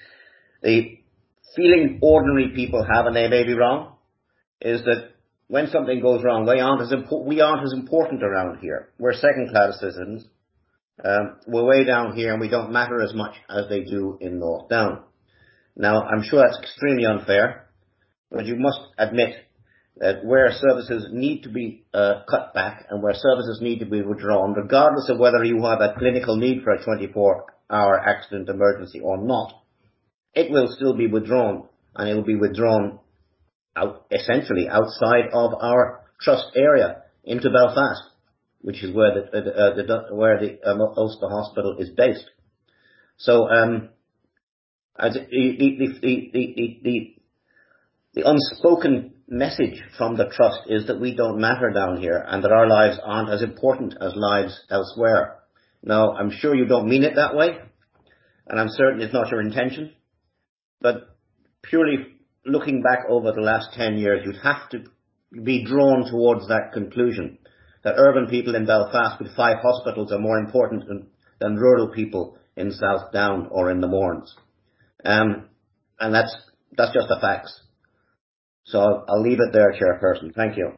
The feeling ordinary people have, and they may be wrong, is that when something goes wrong, we aren't as, impo- we aren't as important around here. We're second-class citizens. Um, we're way down here, and we don't matter as much as they do in North Down. Now, I'm sure that's extremely unfair, but you must admit that where services need to be uh, cut back and where services need to be withdrawn, regardless of whether you have a clinical need for a twenty-four hour accident emergency or not, it will still be withdrawn, and it will be withdrawn out, essentially outside of our trust area into Belfast, which is where the, uh, the, the where the um, Ulster Hospital is based. So um, as the, the, the, the, the, the, the unspoken message from the trust is that we don't matter down here and that our lives aren't as important as lives elsewhere. Now, I'm sure you don't mean it that way, and I'm certain it's not your intention, but purely looking back over the last ten years, you'd have to be drawn towards that conclusion, that urban people in Belfast with five hospitals are more important than, than rural people in South Down or in the Mournes. Um, and that's, that's just the facts. So I'll, I'll leave it there, Chairperson. Thank you.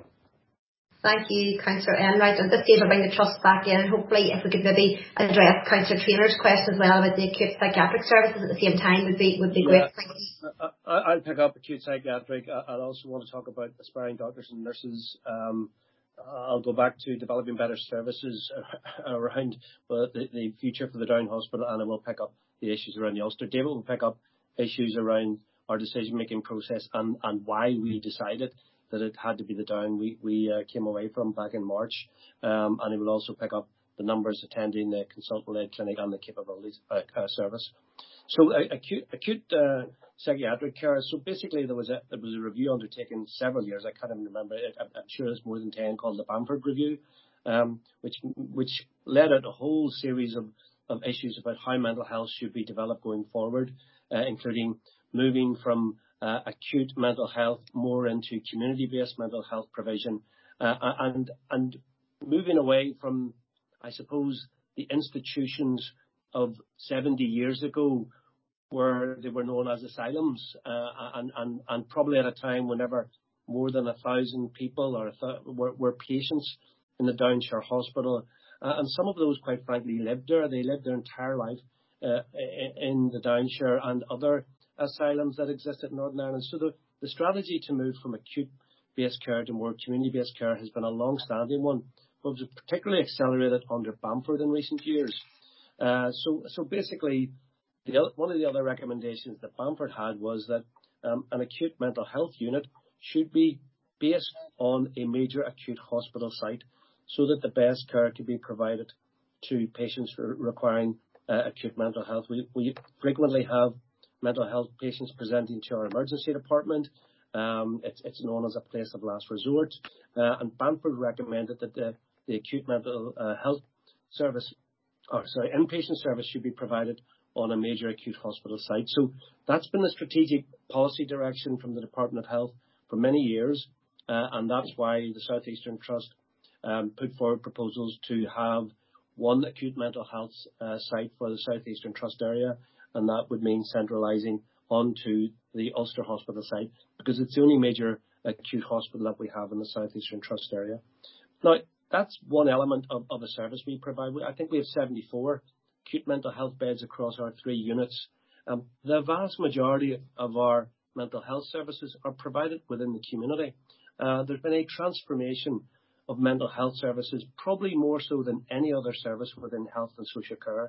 Thank you, Councillor Enright. At this stage, I'll bring the trust back in. Hopefully, if we could maybe address Councillor Trainor's question as well about the acute psychiatric services at the same time, would be would be yeah, great. Thank you. I, I'll pick up acute psychiatric. I also want to talk about aspiring doctors and nurses. Um, I'll go back to developing better services around well, the, the future for the Down Hospital, and I will pick up the issues around the Ulster. David will pick up issues around our decision-making process and, and why we decided that it had to be the Down we, we uh, came away from back in March. Um, and he will also pick up the numbers attending the consultant-led clinic and the capabilities uh, uh, service. So uh, acute, acute uh, psychiatric care. So basically there was a there was a review undertaken several years. I can't even remember it. I'm, I'm sure it's more than ten, called the Bamford Review, um, which which led out a whole series of, of issues about how mental health should be developed going forward, uh, including moving from uh, acute mental health more into community-based mental health provision, uh, and and moving away from, I suppose, the institutions of seventy years ago, where they were known as asylums, uh, and, and, and probably at a time whenever more than a thousand people or a th- were, were patients in the Downshire Hospital. Uh, and some of those, quite frankly, lived there. They lived their entire life uh, in the Downshire and other asylums that existed in Northern Ireland. So the, the strategy to move from acute-based care to more community-based care has been a long-standing one, but was particularly accelerated under Bamford in recent years. Uh, so, so basically, the, one of the other recommendations that Bamford had was that um, an acute mental health unit should be based on a major acute hospital site so that the best care can be provided to patients re- requiring uh, acute mental health. We, we frequently have mental health patients presenting to our emergency department. Um, it's, it's known as a place of last resort. Uh, and Bamford recommended that the, the acute mental uh, health service, or sorry, inpatient service should be provided on a major acute hospital site. So that's been the strategic policy direction from the Department of Health for many years, uh, and that's why the South Eastern Trust um, put forward proposals to have one acute mental health uh, site for the South Eastern Trust area, and that would mean centralising onto the Ulster Hospital site, because it's the only major acute hospital that we have in the South Eastern Trust area. Now, that's one element of, of the service we provide. I think we have seventy-four acute mental health beds across our three units. Um, the vast majority of our mental health services are provided within the community. Uh, there's been a transformation of mental health services, probably more so than any other service within health and social care.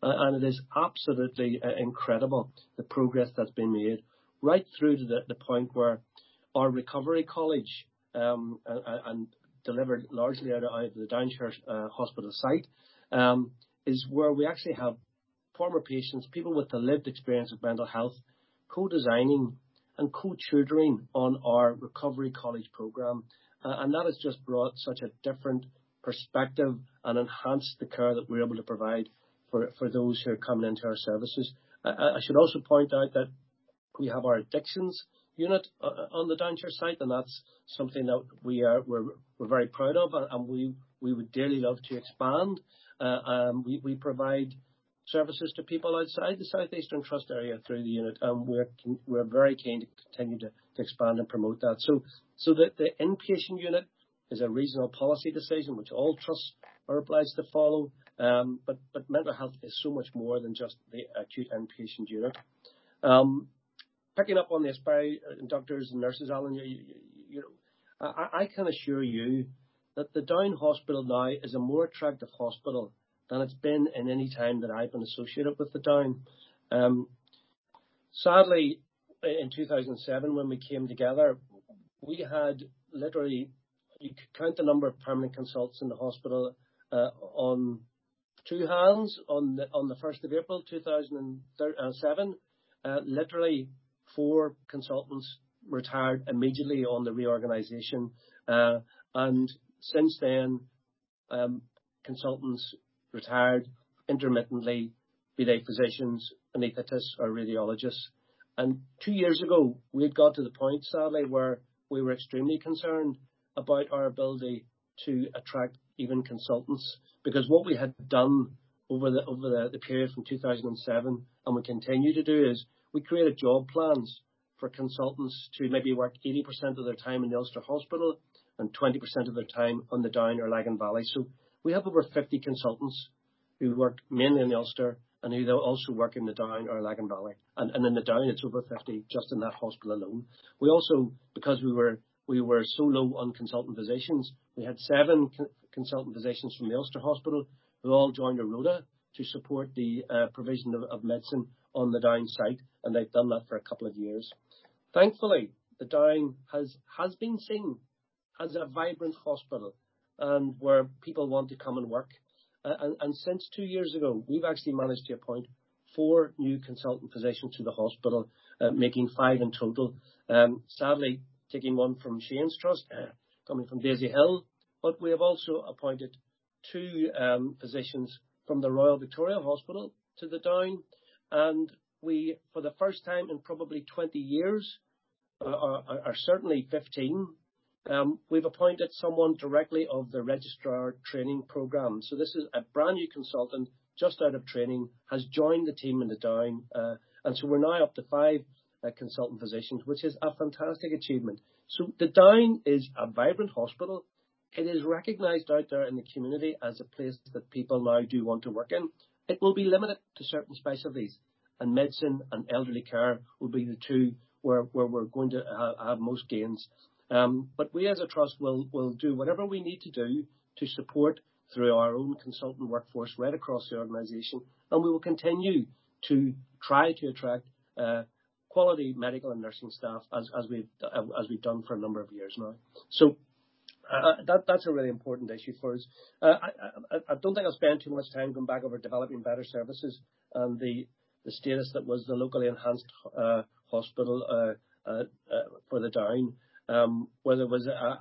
Uh, and it is absolutely uh, incredible, the progress that's been made, right through to the, the point where our recovery college, um, and, and delivered largely out of, out of the Downshire uh, Hospital site, um, is where we actually have former patients, people with the lived experience of mental health, co-designing and co-tutoring on our recovery college programme. Uh, and that has just brought such a different perspective and enhanced the care that we're able to provide for, for those who are coming into our services. I, I should also point out that we have our addictions unit uh, on the Downshire site, and that's something that we are we're, we're very proud of, and we we would dearly love to expand. Uh, um, we we provide services to people outside the South Eastern Trust area through the unit, and we're we're very keen to continue to, to expand and promote that. So so that the inpatient unit is a regional policy decision which all trusts are obliged to follow. Um, but but mental health is so much more than just the acute inpatient unit. Um, Picking up on the Aspire doctors and nurses, Alan, you, you, you know, I, I can assure you that the Down Hospital now is a more attractive hospital than it's been in any time that I've been associated with the Down. Um, sadly, in two thousand seven, when we came together, we had literally, you could count the number of permanent consultants in the hospital uh, on two hands on the, on the first of April two thousand seven. Uh, literally, four consultants retired immediately on the reorganisation, uh, and since then, um, consultants retired intermittently, be they physicians, anaesthetists or radiologists. And two years ago, we had got to the point, sadly, where we were extremely concerned about our ability to attract even consultants, because what we had done over the over the, the period from two thousand seven, and we continue to do, is we created job plans for consultants to maybe work eighty percent of their time in the Ulster Hospital and twenty percent of their time on the Down or Lagan Valley. So we have over fifty consultants who work mainly in the Ulster and who also work in the Down or Lagan Valley. And, and in the Down, it's over fifty just in that hospital alone. We also, because we were we were so low on consultant physicians, we had seven co- consultant physicians from the Ulster Hospital who all joined a rota to support the uh, provision of, of medicine on the Down site, and they've done that for a couple of years. Thankfully, the Down has, has been seen as a vibrant hospital and where people want to come and work. Uh, and, and since two years ago, we've actually managed to appoint four new consultant physicians to the hospital, uh, making five in total. Um, sadly, taking one from Shane's Trust, uh, coming from Daisy Hill, but we have also appointed two um, physicians from the Royal Victoria Hospital to the Down. And we, for the first time in probably twenty years, uh, or, or certainly fifteen, um, we've appointed someone directly of the Registrar Training Programme. So this is a brand new consultant, just out of training, has joined the team in the Down. Uh, and so we're now up to five uh, consultant physicians, which is a fantastic achievement. So the Down is a vibrant hospital. It is recognised out there in the community as a place that people now do want to work in. It will be limited to certain specialties, and medicine and elderly care will be the two where, where we're going to ha- have most gains. Um, but we as a trust will, will do whatever we need to do to support through our own consultant workforce right across the organisation, and we will continue to try to attract uh, quality medical and nursing staff as, as, we've, uh, as we've done for a number of years now. So Uh, that, that's a really important issue for us. Uh, I, I, I don't think I'll spend too much time going back over developing better services and the, the status that was the locally enhanced uh, hospital uh, uh, uh, for the Down, um, where there was a,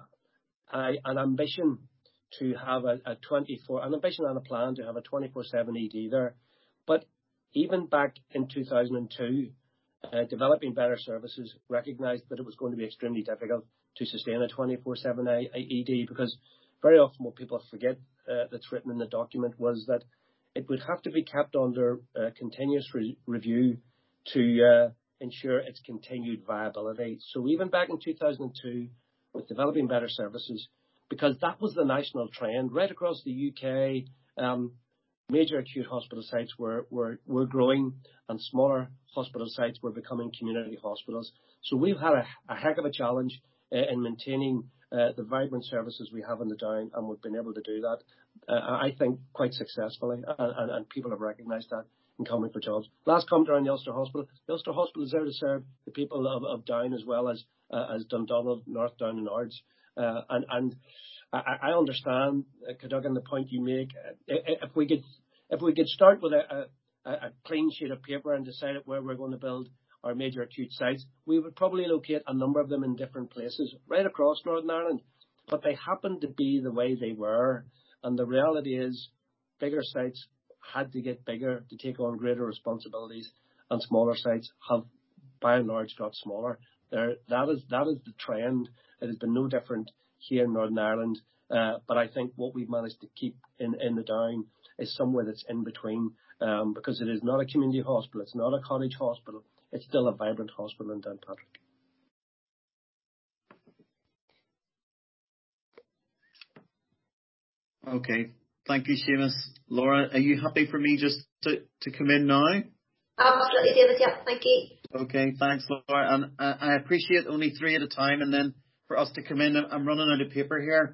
a, an ambition to have a, a twenty-four, an ambition and a plan to have a twenty-four seven E D there. But even back in two thousand two, uh, developing better services recognised that it was going to be extremely difficult to sustain a twenty-four seven E D, because very often what people forget uh, that's written in the document was that it would have to be kept under uh, continuous re- review to uh, ensure its continued viability. So even back in two thousand two, with developing better services, because that was the national trend right across the U K, um, major acute hospital sites were, were, were growing and smaller hospital sites were becoming community hospitals. So we've had a, a heck of a challenge uh, in maintaining uh, the vibrant services we have in the Down, and we've been able to do that, uh, I think, quite successfully, and, and, and people have recognised that in coming for jobs. Last comment around the Ulster Hospital. The Ulster Hospital is there to serve the people of, of Down as well as uh, as Dundonald, North Down and Ards. Uh, and and I, I understand, uh, Cadogan, the point you make. Uh, if we could if we could start with a, a, a clean sheet of paper and decide where we're going to build our major acute sites, we would probably locate a number of them in different places right across Northern Ireland. But they happen to be the way they were. And the reality is bigger sites had to get bigger to take on greater responsibilities, and smaller sites have by and large got smaller. There, that is that is the trend. It has been no different here in Northern Ireland. Uh, but I think what we've managed to keep in, in the Down is somewhere that's in between, um, because it is not a community hospital, it's not a cottage hospital, it's still a vibrant hospital in Downpatrick. Okay, thank you, Seamus. Laura, are you happy for me just to, to come in now? Absolutely, David, yeah, thank you. Okay, thanks, Laura. And uh, I appreciate only three at a time, and then for us to come in, I'm running out of paper here.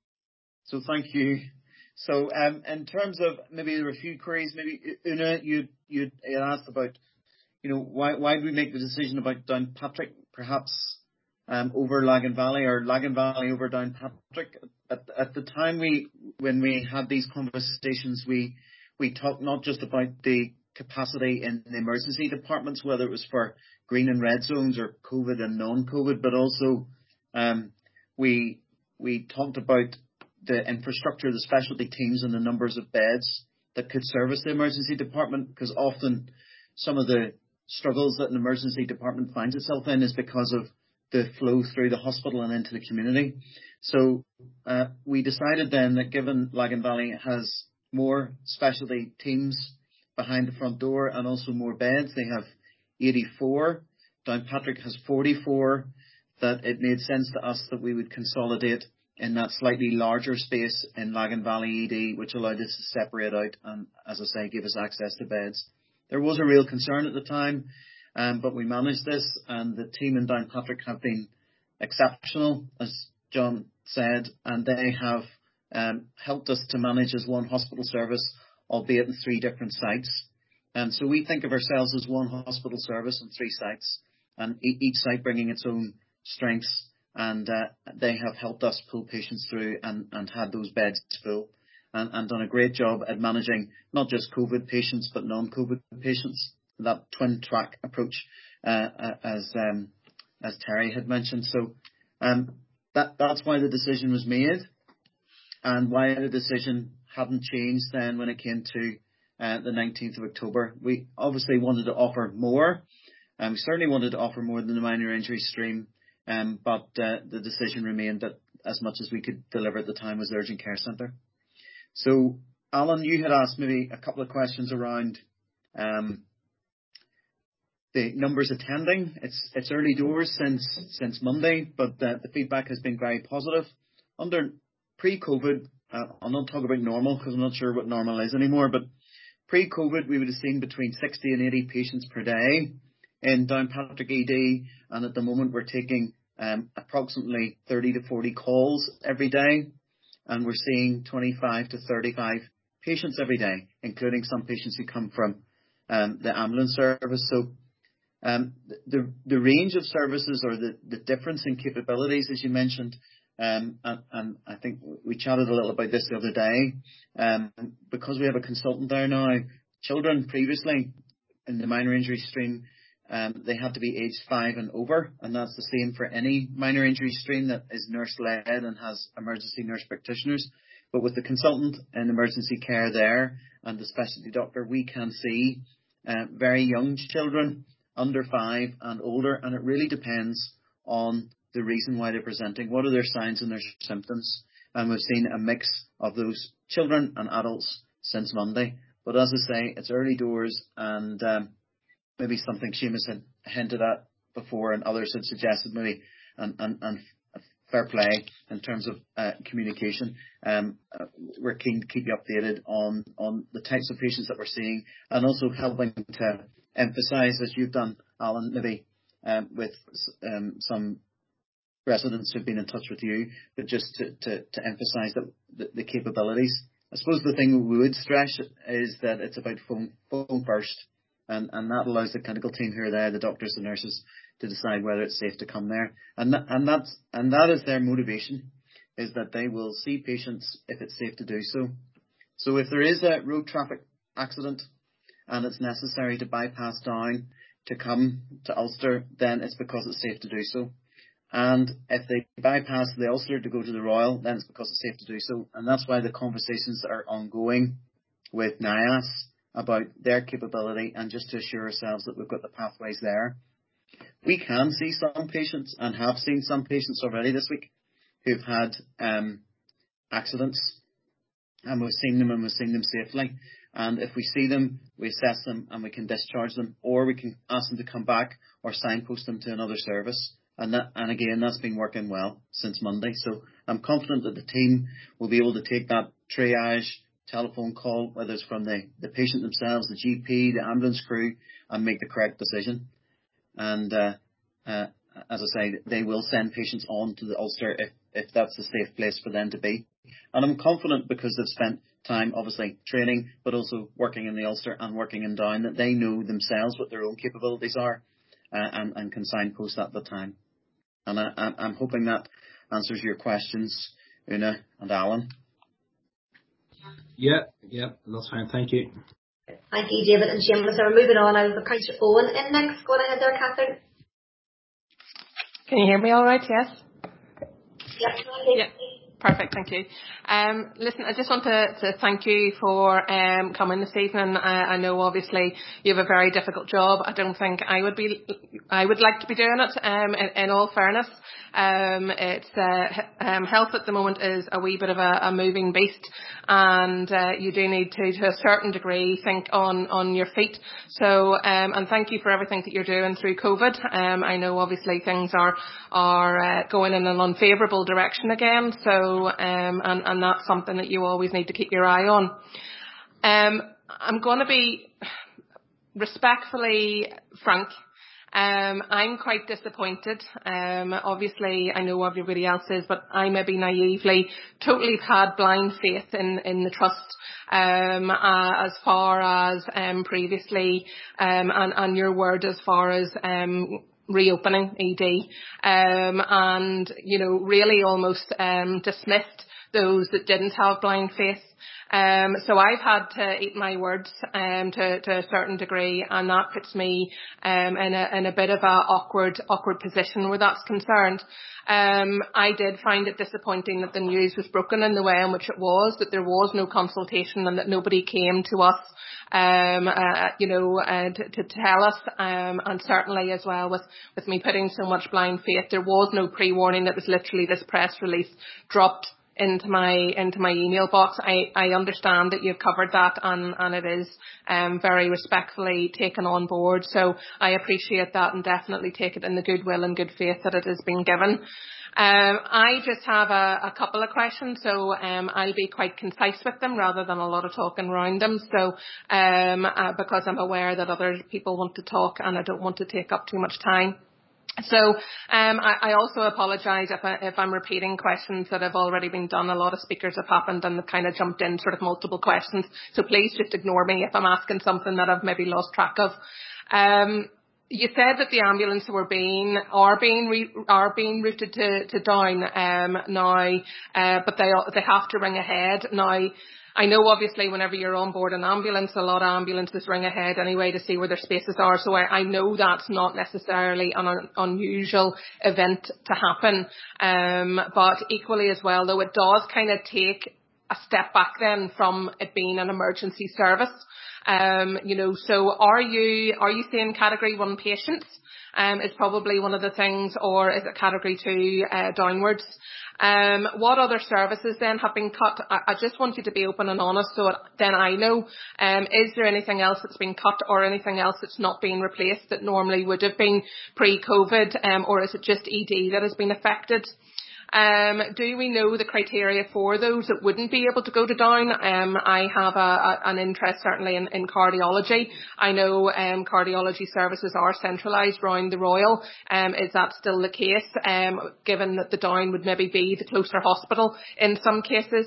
So thank you. So um, in terms of, maybe there were a few queries, maybe Una, you you asked about, you know, why why did we make the decision about Downpatrick, perhaps um, over Lagan Valley, or Lagan Valley over Downpatrick? At, at the time we, when we had these conversations, we we talked not just about the capacity in the emergency departments, whether it was for green and red zones or COVID and non-COVID, but also um, we we talked about the infrastructure, the specialty teams, and the numbers of beds that could service the emergency department, because often some of the struggles that an emergency department finds itself in is because of the flow through the hospital and into the community. So uh, we decided then that given Lagan Valley has more specialty teams behind the front door and also more beds, they have eighty-four, Downpatrick has forty-four, that it made sense to us that we would consolidate in that slightly larger space in Lagan Valley E D, which allowed us to separate out and, as I say, give us access to beds. There was a real concern at the time, um, but we managed this, and the team in Downpatrick have been exceptional, as John said, and they have um, helped us to manage as one hospital service, albeit in three different sites. And so we think of ourselves as one hospital service and three sites, and e- each site bringing its own strengths. And uh, they have helped us pull patients through and, and had those beds full, and, and done a great job at managing not just COVID patients but non-COVID patients. That twin track approach, uh, as um, as Terry had mentioned. So um, that that's why the decision was made, and why the decision hadn't changed then when it came to uh, the nineteenth of October. We obviously wanted to offer more, and we certainly wanted to offer more than the minor injury stream. Um, but uh, the decision remained that as much as we could deliver at the time was the urgent care centre. So, Alan, you had asked maybe a couple of questions around um, the numbers attending. It's it's early doors since since Monday, but uh, the feedback has been very positive. Under pre-COVID, uh, I'll not talk about normal because I'm not sure what normal is anymore, but pre-COVID we would have seen between sixty and eighty patients per day in Downpatrick E D, and at the moment we're taking um, approximately thirty to forty calls every day, and we're seeing twenty-five to thirty-five patients every day, including some patients who come from um, the ambulance service. So um, the the range of services, or the, the difference in capabilities, as you mentioned, um, and, and I think we chatted a little about this the other day, um, because we have a consultant there now. Children previously in the minor injury stream, Um, they had to be aged five and over, and that's the same for any minor injury stream that is nurse-led and has emergency nurse practitioners. But with the consultant in emergency care there and the specialty doctor, we can see uh, very young children, under five and older, and it really depends on the reason why they're presenting. What are their signs and their symptoms? And we've seen a mix of those children and adults since Monday. But as I say, it's early doors, and um, maybe something Seamus had hinted at before and others had suggested, maybe, and, and, and fair play in terms of uh, communication. Um, uh, we're keen to keep you updated on, on the types of patients that we're seeing, and also helping to emphasise, as you've done, Alan, maybe um, with um, some residents who've been in touch with you, but just to, to, to emphasise the, the, the capabilities. I suppose the thing we would stress is that it's about phone, phone first, and, and that allows the clinical team who are there, the doctors and nurses, to decide whether it's safe to come there. And that, and that's, and that is their motivation, is that they will see patients if it's safe to do so. So if there is a road traffic accident and it's necessary to bypass down to come to Ulster, then it's because it's safe to do so. And if they bypass the Ulster to go to the Royal, then it's because it's safe to do so. And that's why the conversations are ongoing with N I A S about their capability, and just to assure ourselves that we've got the pathways there. We can see some patients, and have seen some patients already this week, who've had um, accidents, and we've seen them and we've seen them safely. And if we see them, we assess them and we can discharge them, or we can ask them to come back or signpost them to another service. And that, and again, that's been working well since Monday. So I'm confident that the team will be able to take that triage telephone call, whether it's from the, the patient themselves, the G P, the ambulance crew, and make the correct decision. And uh, uh, as I say, they will send patients on to the Ulster if, if that's a safe place for them to be. And I'm confident, because they've spent time, obviously, training, but also working in the Ulster and working in Down, that they know themselves what their own capabilities are, uh, and, and can signpost that at the time. And I, I'm hoping that answers your questions, Una and Alan. Yeah, yeah, that's fine. Thank you. Thank you, David and Seamus. So we're moving on. I have Councillor Owen in next. Go ahead there, Catherine. Can you hear me all right? Yes? Yep. Yeah. Perfect, thank you. Um, listen, I just want to, to thank you for um, coming this evening. I, I know obviously you have a very difficult job. I don't think I would be, I would like to be doing it. Um, in, in all fairness, um, it's uh, um, health at the moment is a wee bit of a, a moving beast, and uh, you do need to, to a certain degree, think on on your feet. So, um, and thank you for everything that you're doing through COVID. Um, I know obviously things are are uh, going in an unfavourable direction again. So. Um, and, and that's something that you always need to keep your eye on. Um, I'm going to be respectfully frank. Um, I'm quite disappointed. Um, obviously, I know everybody else is, but I maybe naively totally had blind faith in, in the trust um, uh, as far as um, previously, um, and, and your word as far as um, reopening E D, um, and, you know, really almost um, dismissed those that didn't have blind faith. Um, so I've had to eat my words um, to, to a certain degree, and that puts me um, in, a, in a bit of a awkward, awkward position where that's concerned. Um, I did find it disappointing that the news was broken in the way in which it was, that there was no consultation and that nobody came to us, um, uh, you know, uh, to, to tell us. Um, and certainly as well with, with me putting so much blind faith, there was no pre-warning. It was literally this press release dropped into my into my email box. I, I understand that you've covered that, and, and it is um, very respectfully taken on board. So I appreciate that, and definitely take it in the goodwill and good faith that it has been given. Um, I just have a, a couple of questions, so um, I'll be quite concise with them rather than a lot of talking around them. So um, uh, because I'm aware that other people want to talk and I don't want to take up too much time. So um, I, I also apologise if, I, if I'm repeating questions that have already been done. A lot of speakers have happened and kind of jumped in sort of multiple questions. So please just ignore me if I'm asking something that I've maybe lost track of. Um, you said that the ambulance were being are being re, are being routed to, to Down um, now, uh, but they they have to ring ahead now. I know obviously whenever you're on board an ambulance, a lot of ambulances ring ahead anyway to see where their spaces are. So I, I know that's not necessarily an un, unusual event to happen. Um, but equally as well, though, it does kind of take a step back then from it being an emergency service. Um, you know, so are you, are you seeing category one patients? Um, is probably one of the things, or is it category two uh, downwards? Um, what other services then have been cut? I, I just want you to be open and honest, so then I know. Um, is there anything else that's been cut, or anything else that's not being replaced that normally would have been pre-COVID, um, or is it just E D that has been affected? Um, do we know the criteria for those that wouldn't be able to go to Down? Um, I have a, a, an interest certainly in, in cardiology. I know um, cardiology services are centralised around the Royal. Um, is that still the case, um, given that the Down would maybe be the closer hospital in some cases?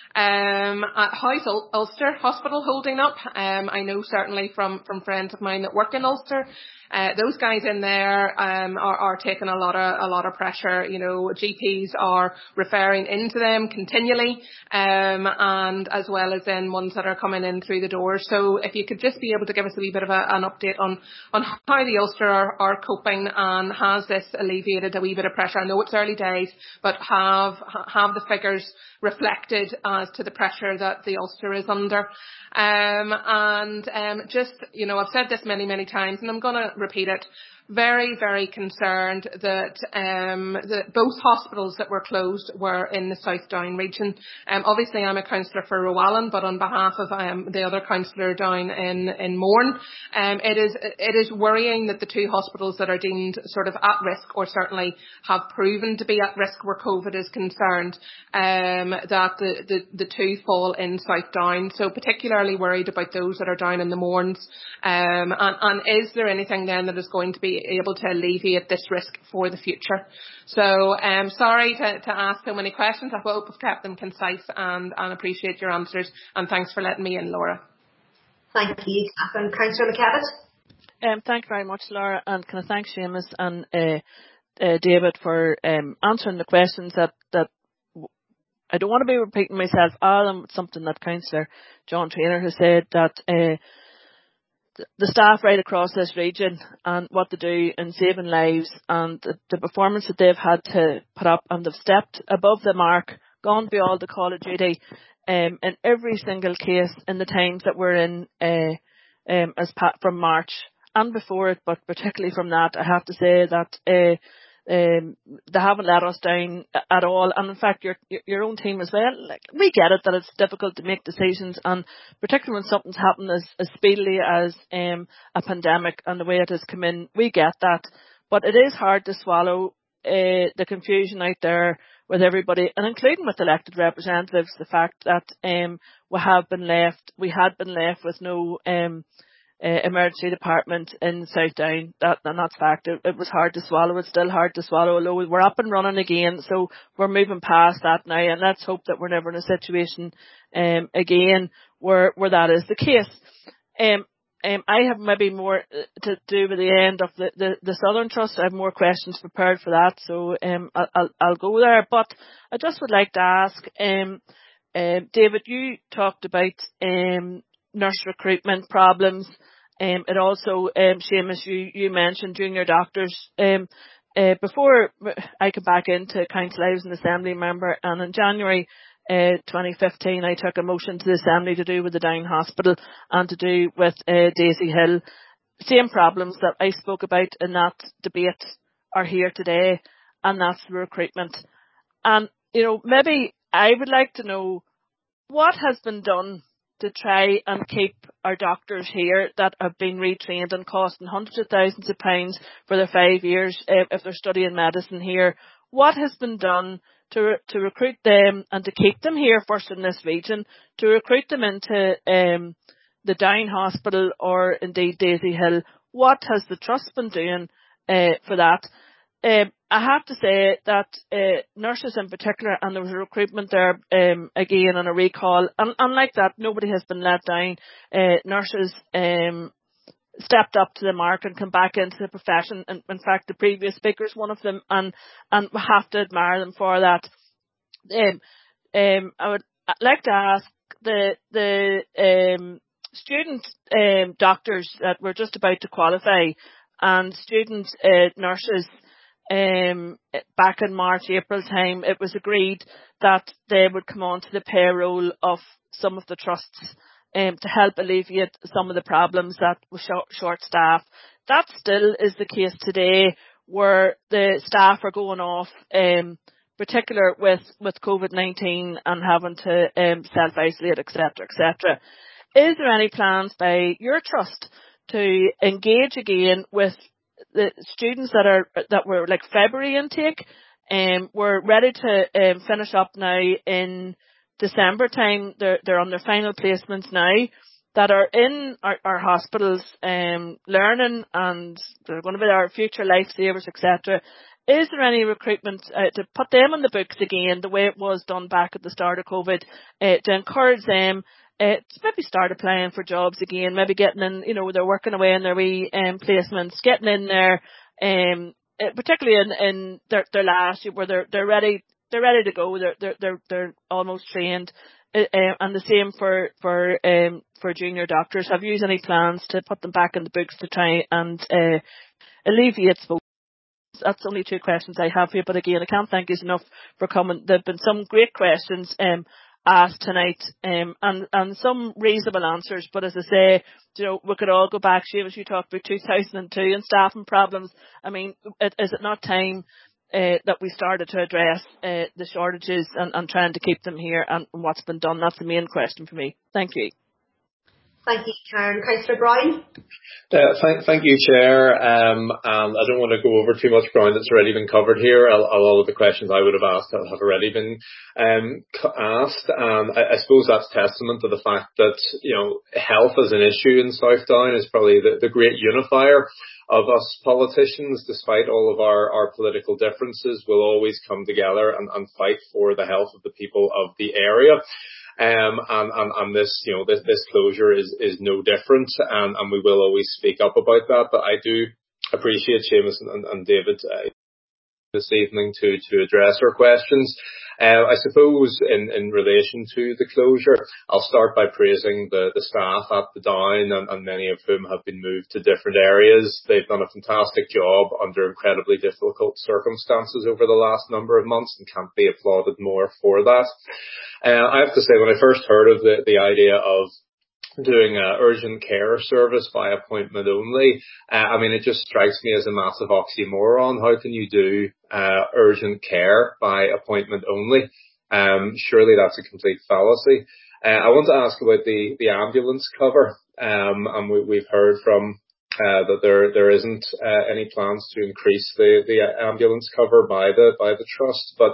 Um, uh, how's Ul- Ulster Hospital holding up? Um, I know certainly from, from friends of mine that work in Ulster, uh, those guys in there um, are, are taking a lot of a lot of pressure. You know, G Ps are referring into them continually, um, and as well as in ones that are coming in through the door. So if you could just be able to give us a wee bit of a, an update on on how the Ulster are, are coping, and has this alleviated a wee bit of pressure? I know it's early days, but have have the figures reflected as to the pressure that the Ulster is under? Um, and um, just, you know, I've said this many, many times, and I'm going to repeat it. Very, very concerned that um, the, both hospitals that were closed were in the South Down region. Um, obviously, I'm a councillor for Rowallan, but on behalf of um, the other councillor down in in Mourne, um, it is it is worrying that the two hospitals that are deemed sort of at risk, or certainly have proven to be at risk where COVID is concerned, um, that the, the the two fall in South Down. So particularly worried about those that are down in the Mournes. Um, and, and is there anything then that is going to be able to alleviate this risk for the future? So um, sorry to, to ask so many questions. I hope I've kept them concise, and, and appreciate your answers. And thanks for letting me in, Laura. Thank you. And Councillor McKevitt. Um, thank you very much, Laura, and can I thank Seamus and uh, uh, David for um, answering the questions that, that I don't want to be repeating myself. All of them, something that Councillor John Traynor has said, that uh, the staff right across this region and what they do in saving lives, and the, the performance that they've had to put up, and they've stepped above the mark, gone beyond the call of duty um, in every single case in the times that we're in uh, um, as pa- from March and before it, but particularly from that. I have to say that uh, Um, they haven't let us down at all, and in fact your your own team as well. Like, we get it that it's difficult to make decisions, and particularly when something's happened as, as speedily as um, a pandemic and the way it has come in, we get that. But it is hard to swallow uh, the confusion out there with everybody, and including with elected representatives, the fact that um, we have been left, we had been left with no um. Uh, emergency department in South Down. That, and that's fact. It, it was hard to swallow. It's still hard to swallow, although we're up and running again. So we're moving past that now, and let's hope that we're never in a situation um, again where where that is the case. Um, um, I have maybe more to do with the end of the, the, the Southern Trust. I have more questions prepared for that, so um, I'll, I'll, I'll go there. But I just would like to ask, um, uh, David, you talked about um, nurse recruitment problems. Um, it also, um, Seamus, you, you mentioned junior doctors. Um, uh, before I came back into council, I was an assembly member, and in January uh, twenty fifteen, I took a motion to the assembly to do with the Down Hospital and to do with uh, Daisy Hill. Same problems that I spoke about in that debate are here today, and that's the recruitment. And, you know, maybe I would like to know what has been done to try and keep our doctors here that have been retrained and costing hundreds of thousands of pounds for their five years uh, if they're studying medicine here. What has been done to re- to recruit them and to keep them here first in this region, to recruit them into um, the Down Hospital or indeed Daisy Hill? What has the Trust been doing uh, for that? Um, I have to say that uh, nurses in particular, and there was a recruitment there um, again on a recall, and unlike that, nobody has been let down. Uh, nurses um, stepped up to the mark and come back into the profession. And in fact, the previous speaker is one of them, and and we have to admire them for that. Um, um, I would like to ask the the um, student um, doctors that were just about to qualify, and student uh, nurses. Um, back in March, April time, it was agreed that they would come onto the payroll of some of the trusts um, to help alleviate some of the problems that were short, short staff. That still is the case today, where the staff are going off, um, particular with, with COVID nineteen and having to um, self-isolate, et cetera, et cetera. Is there any plans by your trust to engage again with the students that are that were like February intake Um, we're ready to um, finish up now in December time. They're, they're on their final placements now that are in our, our hospitals, um, learning, and they're going to be our future lifesavers, et cetera. Is there any recruitment uh, to put them on the books again, the way it was done back at the start of COVID, uh, to encourage them uh, to maybe start applying for jobs again, maybe getting in, you know, they're working away in their wee um, placements, getting in there, um, uh, particularly in, in their, their last year where they're they're ready they're ready to go, they're they're they're, they're almost trained, uh, uh, and the same for for um for junior doctors. Have you any plans to put them back in the books to try and uh, alleviate both? That's only two questions I have here, but again, I can't thank you enough for coming. There have been some great questions um, asked tonight, um, and, and some reasonable answers, but as I say, you know, we could all go back. Seamus, you talked about two thousand two and staffing problems. I mean, it, is it not time uh, that we started to address uh, the shortages and, and trying to keep them here, and, and what's been done? That's the main question for me. Thank you. Thank you, Karen. Councillor Brown. Uh, thank, thank you, Chair. Um, and I don't want to go over too much ground that's already been covered here. A, a lot of the questions I would have asked have already been um, asked. And I, I suppose that's testament to the fact that, you know, health as an issue in Southdown is probably the, the great unifier of us politicians. Despite all of our, our political differences, we'll always come together and, and fight for the health of the people of the area. Um, and, and, and this, you know, this, this closure is, is no different, and, and we will always speak up about that. But I do appreciate Seamus and, and David uh, this evening to, to address our questions. Uh, I suppose in, in relation to the closure, I'll start by praising the, the staff at the Down, and, and many of whom have been moved to different areas. They've done a fantastic job under incredibly difficult circumstances over the last number of months and can't be applauded more for that. Uh, I have to say, when I first heard of the, the idea of doing a urgent care service by appointment only, uh, I mean, it just strikes me as a massive oxymoron. How can you do uh, urgent care by appointment only? Um, surely that's a complete fallacy. Uh, I want to ask about the, the ambulance cover, um, and we, we've heard from uh, that there there isn't uh, any plans to increase the, the ambulance cover by the by the trust, but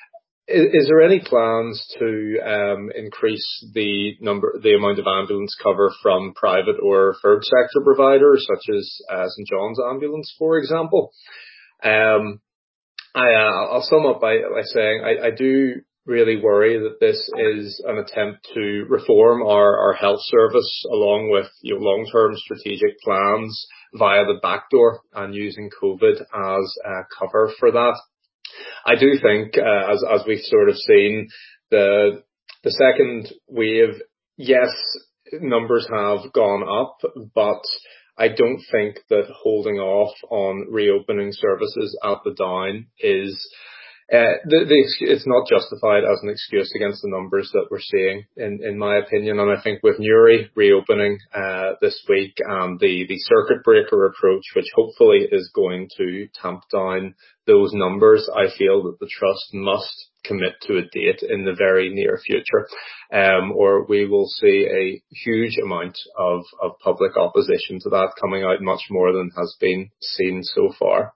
is there any plans to um, increase the number, the amount of ambulance cover from private or third sector providers, such as uh, St John's Ambulance, for example? Um, I, uh, I'll sum up by, by saying I, I do really worry that this is an attempt to reform our, our health service, along with, you know, long-term strategic plans via the back door, and using COVID as uh, cover for that. I do think, uh, as as we've sort of seen, the the second wave, yes, numbers have gone up, but I don't think that holding off on reopening services at the Down is uh, the, the it's not justified as an excuse against the numbers that we're seeing, in in my opinion. And I think with Newry reopening uh, this week, and the the circuit breaker approach, which hopefully is going to tamp down those numbers, I feel that the Trust must commit to a date in the very near future, um, or we will see a huge amount of, of public opposition to that coming out, much more than has been seen so far.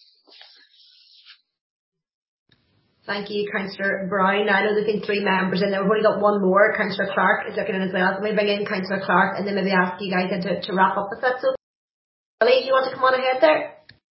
Thank you, Councillor Brown. I know there's been three members in there. We've only got one more. Councillor Clark is looking in as well. So we bring in Councillor Clark and then maybe ask you guys to, to wrap up with that. So, Billy, do you want to come on ahead there?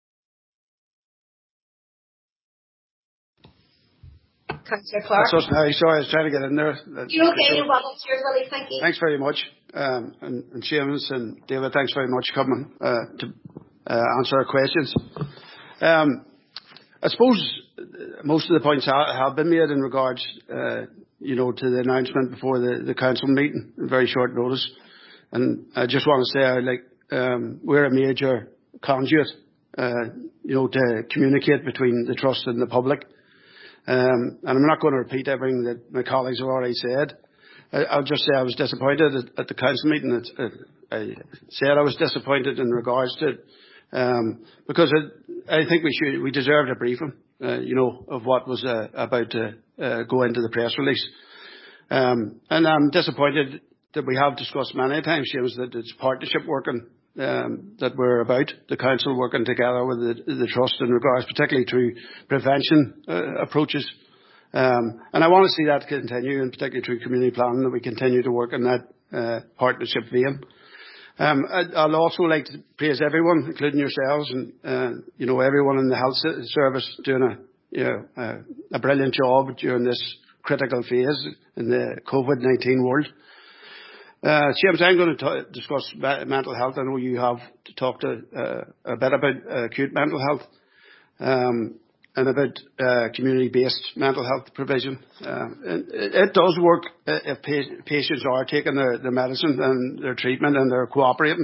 Councillor Clark. That's us now. Sorry, I was trying to get in there. You're okay, you're welcome. Cheers, Willie. Thank you. Thanks very much. Um, and, and Seamus and David, thanks very much for coming uh, to uh, answer our questions. Um, I suppose most of the points have been made in regards, uh, you know, to the announcement before the, the council meeting in very short notice. And I just want to say, like, um, we're a major conduit, uh, you know, to communicate between the Trust and the public. Um, and I'm not going to repeat everything that my colleagues have already said. I, I'll just say I was disappointed at, at the council meeting. It, uh, I said I was disappointed in regards to it, um, because it, I think we should, we deserved a briefing, uh, you know, of what was uh, about to uh, go into the press release. Um, and I'm disappointed that we have discussed many times, James, that it's partnership working um, that we're about, the council working together with the, the trust in regards, particularly through prevention uh, approaches. Um, and I want to see that continue, and particularly through community planning, that we continue to work in that uh, partnership vein. Um, I'd, I'd also like to praise everyone, including yourselves, and uh, you know, everyone in the health service doing a you know uh, a brilliant job during this critical phase in the COVID nineteen world. Uh, James, I'm going to t- discuss mental health. I know you have talked a, uh, a bit about uh, acute mental health. Um, and about uh, community-based mental health provision. Uh, it, it does work if pa- patients are taking their, their medicine and their treatment and they're cooperating.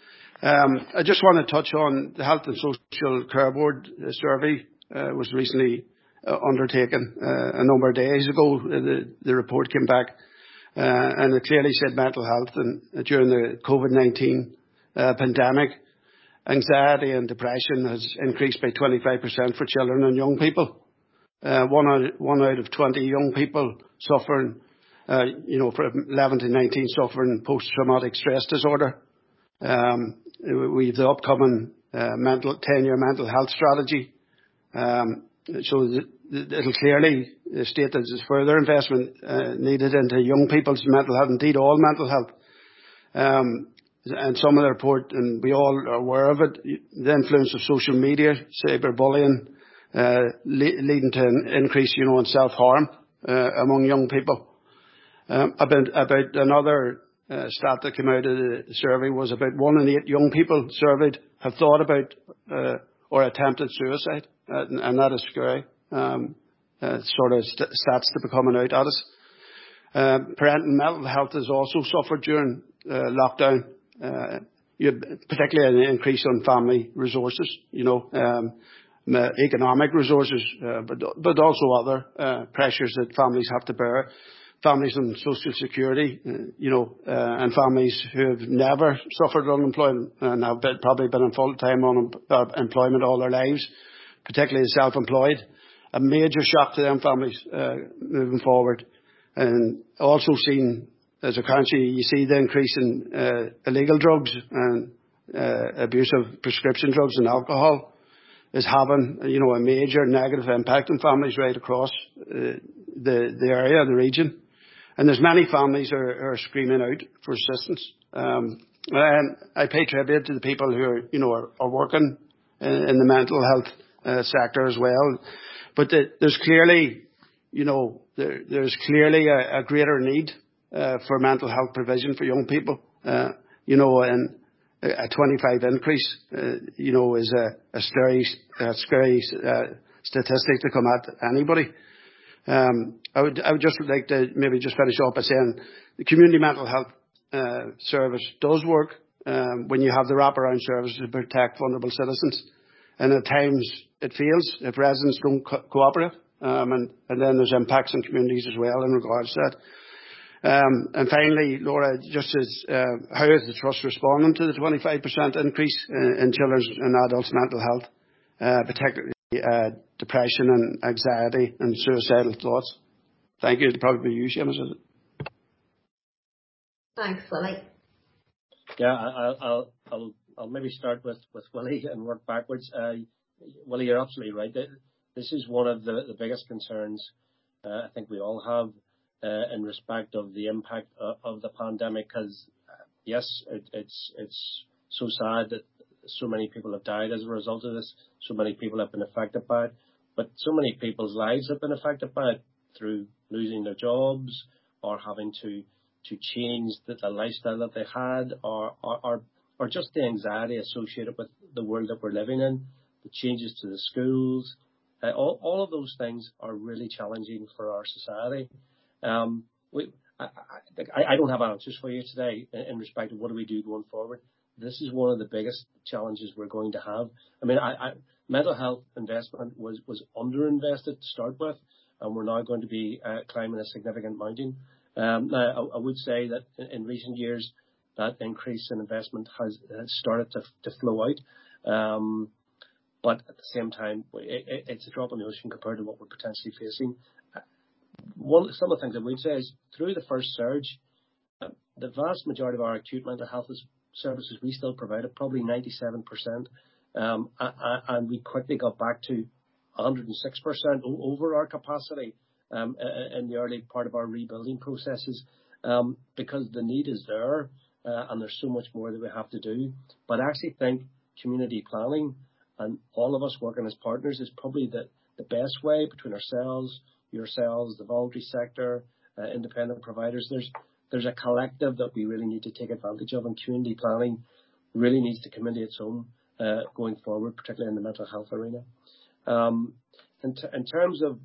Um, I just want to touch on the Health and Social Care Board survey uh, was recently uh, undertaken uh, a number of days ago. The, the report came back uh, and it clearly said mental health and uh, during the COVID nineteen uh, pandemic, anxiety and depression has increased by twenty-five percent for children and young people. Uh, one, out, one out of twenty young people suffering, uh, you know, from eleven to nineteen suffering post-traumatic stress disorder. Um, we have the upcoming uh, mental ten-year mental health strategy. Um, so th- th- it'll clearly state that there's further investment uh, needed into young people's mental health, indeed all mental health. Um, And some of the report, and we all are aware of it, the influence of social media, cyberbullying, uh, le- leading to an increase, you know, in self-harm uh, among young people. Um, about, about another uh, stat that came out of the survey was about one in eight young people surveyed have thought about uh, or attempted suicide, uh, and, and that is scary. Um, uh, sort of st- stats to be coming out at us. Uh, parental mental health has also suffered during uh, lockdown. Uh, you have particularly an increase on family resources, you know, um, economic resources, uh, but but also other uh, pressures that families have to bear. Families on social security, uh, you know, uh, and families who have never suffered unemployment and have been, probably been in full-time unemployment all their lives, particularly the self-employed. A major shock to them families uh, moving forward. And also seen as a country, you see the increase in uh, illegal drugs and uh, abuse of prescription drugs and alcohol is having, you know, a major negative impact on families right across uh, the the area, the region. And there's many families are, are screaming out for assistance. Um, and I pay tribute to the people who are, you know, are, are working in, in the mental health uh, sector as well. But the, there's clearly, you know, there, there's clearly a, a greater need uh, for mental health provision for young people. Uh, you know, and a twenty-five increase, uh, you know, is a, a scary, a scary uh, statistic to come at anybody. Um, I would, I would just like to maybe just finish off by saying the community mental health uh, service does work um, when you have the wraparound services to protect vulnerable citizens, and at times it fails if residents don't co- cooperate, um, and, and then there's impacts on communities as well in regards to that. Um, and finally, Laura, just as uh, how is the Trust responding to the twenty-five percent increase in, in children's and adults' mental health, uh, particularly uh, depression and anxiety and suicidal thoughts? Thank you. It'll probably be you, Seamus, is it? Thanks, Willie. Yeah, I'll, I'll, I'll, I'll maybe start with, with Willie and work backwards. Uh, Willie, you're absolutely right. This is one of the, the biggest concerns uh, I think we all have uh, in respect of the impact of, of the pandemic. Because uh, yes, it, it's it's so sad that so many people have died as a result of this. So many people have been affected by it, but so many people's lives have been affected by it through losing their jobs or having to to change the, the lifestyle that they had, or, or or or just the anxiety associated with the world that we're living in, the changes to the schools. Uh, all all of those things are really challenging for our society. Um, we, I, I, I don't have answers for you today in, in respect of what do we do going forward. This is one of the biggest challenges we're going to have. I mean, I, I, mental health investment was, was underinvested to start with, and we're now going to be uh, climbing a significant mountain. Um, now, I, I would say that in, in recent years, that increase in investment has, has started to, to flow out. Um, but at the same time, it, it, it's a drop in the ocean compared to what we're potentially facing. One, some of the things I would say is through the first surge, uh, the vast majority of our acute mental health services we still provided, probably ninety-seven percent. Um, and we quickly got back to one hundred six percent over our capacity um, in the early part of our rebuilding processes, um, because the need is there, uh, and there's so much more that we have to do. But I actually think community planning and all of us working as partners is probably the, the best way, between ourselves, yourselves, the voluntary sector, uh, independent providers. There's there's a collective that we really need to take advantage of, and community planning really needs to come into its own uh, going forward, particularly in the mental health arena. Um, in, t- in terms of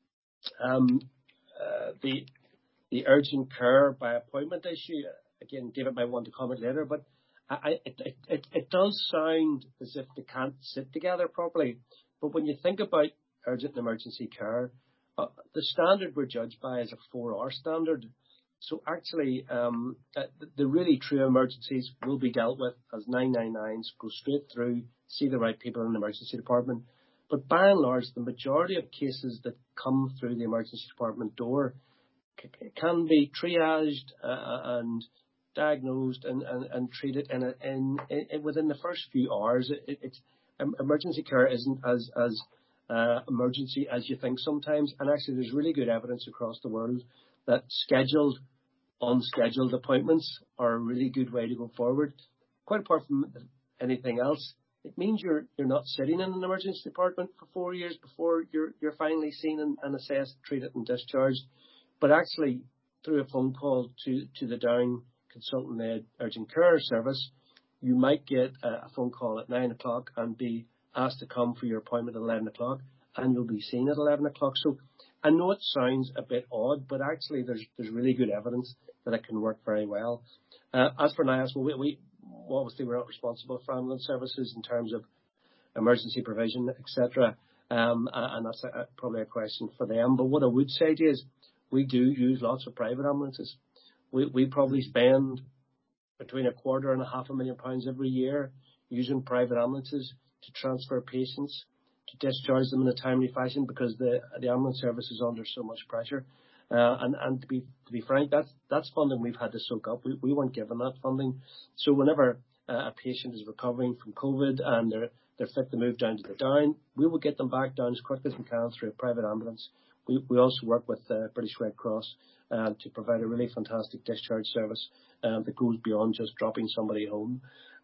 um, uh, the the urgent care by appointment issue, again, David might want to comment later, but I, it, it, it does sound as if they can't sit together properly. But when you think about urgent and emergency care, uh, the standard we're judged by is a four-hour standard. So actually, um, the, the really true emergencies will be dealt with as nine nine nines, go straight through, see the right people in the emergency department. But by and large, the majority of cases that come through the emergency department door c- can be triaged uh, and diagnosed and, and, and treated in, a, in, in within the first few hours. It, it's um, emergency care isn't as as uh, emergency as you think sometimes. And actually, there's really good evidence across the world that scheduled, unscheduled appointments are a really good way to go forward. Quite apart from anything else, it means you're you're not sitting in an emergency department for four years before you're you're finally seen and, and assessed, treated and discharged. But actually, through a phone call to, to the Down consultant-led urgent care service, you might get a, a phone call at nine o'clock and be asked to come for your appointment at eleven o'clock, and you'll be seen at eleven o'clock. So I know it sounds a bit odd, but actually there's there's really good evidence that it can work very well. Uh, as for N I A S, well, we, we obviously we're not responsible for ambulance services in terms of emergency provision, et cetera. Um, and that's a, probably a question for them. But what I would say to you is we do use lots of private ambulances. We we probably spend between a quarter and a half a million pounds every year using private ambulances to transfer patients, to discharge them in a timely fashion, because the the ambulance service is under so much pressure. Uh, and and to be to be frank, that's that's funding we've had to soak up. We we weren't given that funding. So whenever uh, a patient is recovering from COVID and they're they're fit to move down to the Down, we will get them back down as quickly as we can through a private ambulance. We we also work with uh, British Red Cross uh, to provide a really fantastic discharge service uh, that goes beyond just dropping somebody home.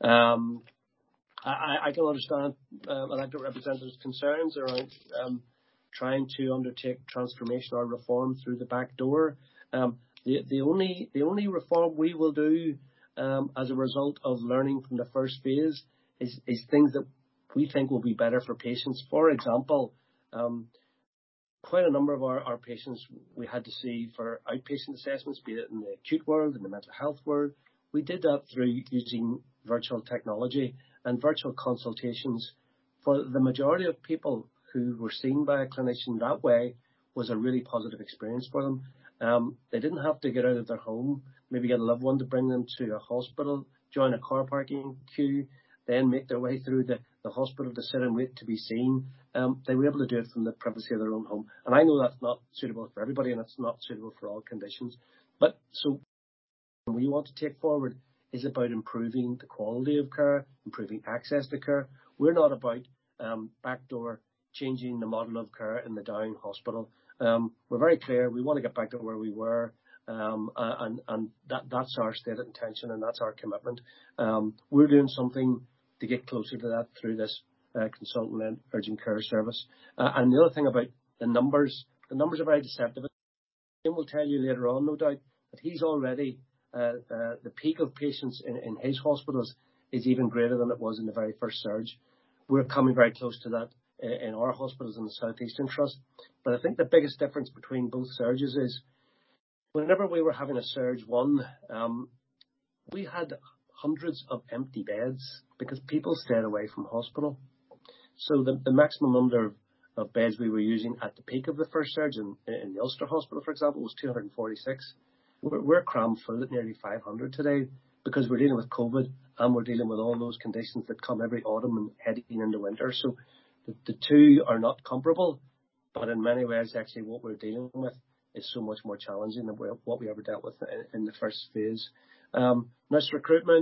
Um, I, I can understand uh, elected representatives' concerns around um, trying to undertake transformation or reform through the back door. Um, the, the only the only reform we will do um, as a result of learning from the first phase is, is things that we think will be better for patients. For example, um, quite a number of our, our patients we had to see for outpatient assessments, be it in the acute world, in the mental health world. We did that through using virtual technology and virtual consultations. For the majority of people who were seen by a clinician that way, was a really positive experience for them. Um, they didn't have to get out of their home, maybe get a loved one to bring them to a hospital, join a car parking queue, then make their way through the, the hospital to sit and wait to be seen. Um, they were able to do it from the privacy of their own home. And I know that's not suitable for everybody and it's not suitable for all conditions. But so what we want to take forward is about improving the quality of care, improving access to care. We're not about um, backdoor changing the model of care in the Down Hospital. Um, we're very clear we want to get back to where we were, um, and, and that, that's our stated intention and that's our commitment. Um, we're doing something to get closer to that through this uh, consultant-led urgent care service. Uh, and the other thing about the numbers, the numbers are very deceptive. Jim will tell you later on, no doubt, that he's already, uh, uh, the peak of patients in, in his hospitals is even greater than it was in the very first surge. We're coming very close to that in our hospitals in the South Eastern Trust. But I think the biggest difference between both surges is whenever we were having a surge one, um, we had hundreds of empty beds because people stayed away from hospital. So the, the maximum number of, of beds we were using at the peak of the first surge in, in the Ulster Hospital, for example, was two hundred forty-six. We're, we're crammed full at nearly five hundred today because we're dealing with COVID and we're dealing with all those conditions that come every autumn and heading into winter. So the, the two are not comparable, but in many ways, actually, what we're dealing with is so much more challenging than what we ever dealt with in, in the first phase. Um, nurse recruitment,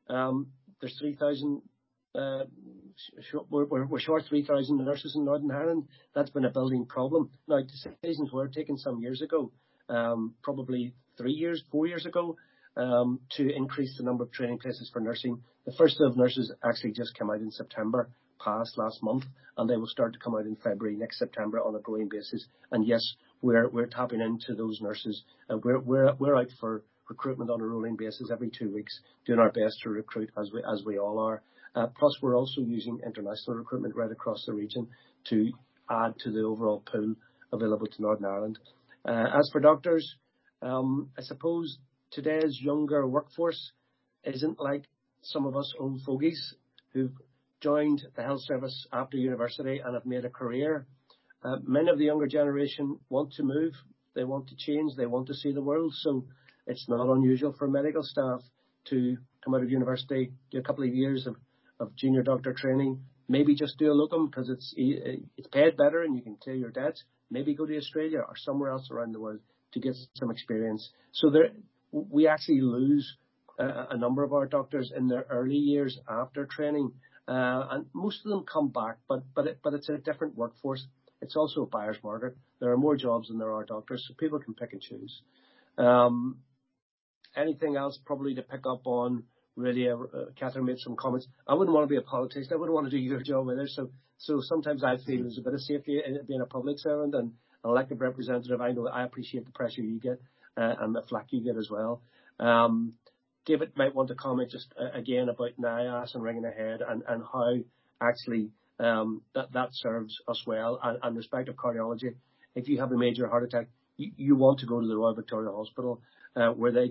Um, there's three thousand, uh, sh- we're, we're short three thousand nurses in Northern Ireland. That's been a building problem. Now, decisions were taken some years ago, um, probably three years, four years ago, um, to increase the number of training places for nursing. The first of nurses actually just came out in September, passed last month, and they will start to come out in February next September on a growing basis. And yes, we're we're tapping into those nurses, and we're we're we're out for recruitment on a rolling basis every two weeks, doing our best to recruit as we as we all are. Uh, plus, we're also using international recruitment right across the region to add to the overall pool available to Northern Ireland. Uh, as for doctors, um, I suppose today's younger workforce isn't like some of us old fogies who've joined the health service after university and have made a career. Uh, many of the younger generation want to move, they want to change, they want to see the world. So it's not unusual for medical staff to come out of university, do a couple of years of, of junior doctor training, maybe just do a locum because it's it's paid better and you can clear your debts. Maybe go to Australia or somewhere else around the world to get some experience. So there, we actually lose uh, a number of our doctors in their early years after training, uh, and most of them come back, but but it, but it's a different workforce. It's also a buyer's market. There are more jobs than there are doctors, so people can pick and choose. Um, anything else probably to pick up on? Really, uh, Catherine made some comments. I wouldn't want to be a politician. I wouldn't want to do your job either. So, so sometimes I feel there's a bit of safety in being a public servant and an elected representative. I know I appreciate the pressure you get uh, and the flack you get as well. Um, David might want to comment just uh, again about N I A S and ringing ahead and, and how actually um, that, that serves us well. And, and respect of cardiology, if you have a major heart attack, you, you want to go to the Royal Victoria Hospital uh, where they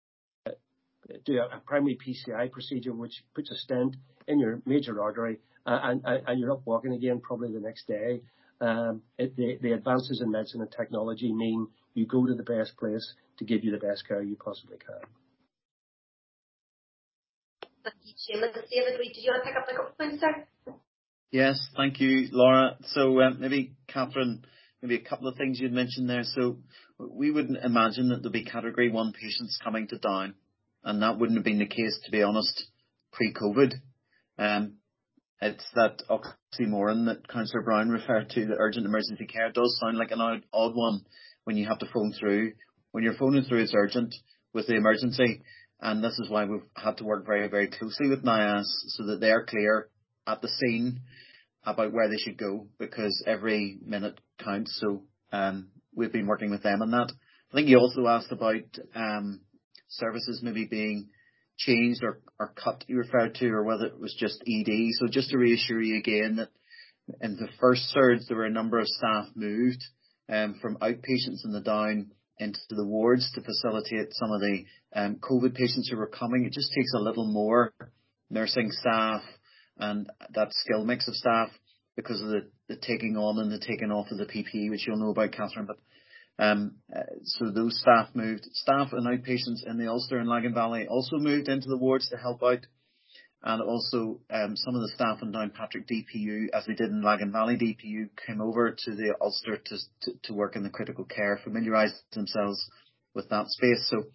do a primary P C I procedure, which puts a stent in your major artery, uh, and, and you're up walking again probably the next day. Um, it, the, the advances in medicine and technology mean you go to the best place to give you the best care you possibly can. Thank you, Seamus. David, did you want to pick up the couple of points there? Yes, thank you, Laura. So uh, maybe, Catherine, maybe a couple of things you'd mentioned there. So we wouldn't imagine that there'll be Category one patients coming to Down. And that wouldn't have been the case, to be honest, pre-COVID. Um, it's that oxymoron that Councillor Brown referred to, that urgent emergency care does sound like an odd, odd one when you have to phone through. When you're phoning through, it's urgent with the emergency. And this is why we've had to work very, very closely with N I A S so that they're clear at the scene about where they should go, because every minute counts. So um, we've been working with them on that. I think you also asked about Um, services maybe being changed or, or cut, you referred to, or whether it was just E D. So just to reassure you again that in the first surge there were a number of staff moved um, from outpatients in the Down into the wards to facilitate some of the um, COVID patients who were coming. It just takes a little more nursing staff and that skill mix of staff because of the, the taking on and the taking off of the P P E, which you'll know about, Catherine. But Um, uh, so those staff moved. Staff and outpatients in the Ulster and Lagan Valley also moved into the wards to help out. And also um, some of the staff in Downpatrick D P U, as they did in Lagan Valley D P U, came over to the Ulster to, to, to work in the critical care, familiarised themselves with that space. So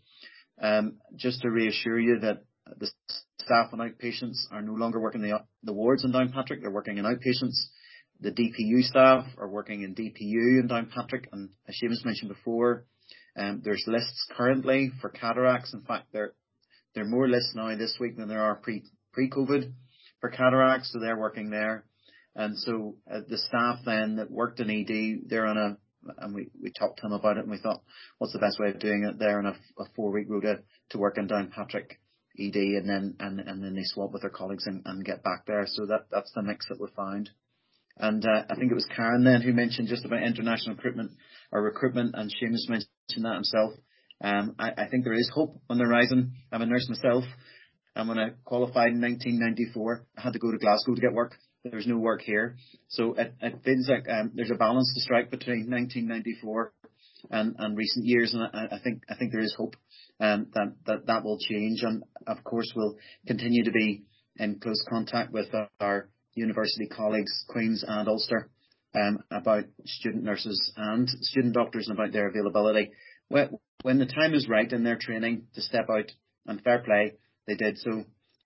um, just to reassure you that the staff and outpatients are no longer working the, the wards in Downpatrick, they're working in outpatients. The D P U staff are working in D P U in Downpatrick, and as Seamus mentioned before, um, there's lists currently for cataracts. In fact, there there are more lists now this week than there are pre pre-COVID for cataracts, so they're working there. And so uh, the staff then that worked in E D, they're on a, and we, we talked to them about it, and we thought, what's the best way of doing it? They're on a, a four-week rota to work in Downpatrick E D, and then and and then they swap with their colleagues and, and get back there. So that that's the mix that we found. And uh, I think it was Karen then who mentioned just about international recruitment or recruitment, and Seamus mentioned that himself. Um, I, I think there is hope on the horizon. I'm a nurse myself, and when I qualified in nineteen ninety-four, I had to go to Glasgow to get work. There's no work here. So it, it feels like um, there's a balance to strike between nineteen ninety-four and, and recent years, and I, I think I think there is hope um, that, that that will change. And of course, we'll continue to be in close contact with our university colleagues, Queen's and Ulster, um, about student nurses and student doctors and about their availability. When, when the time is right in their training to step out, and fair play, they did so,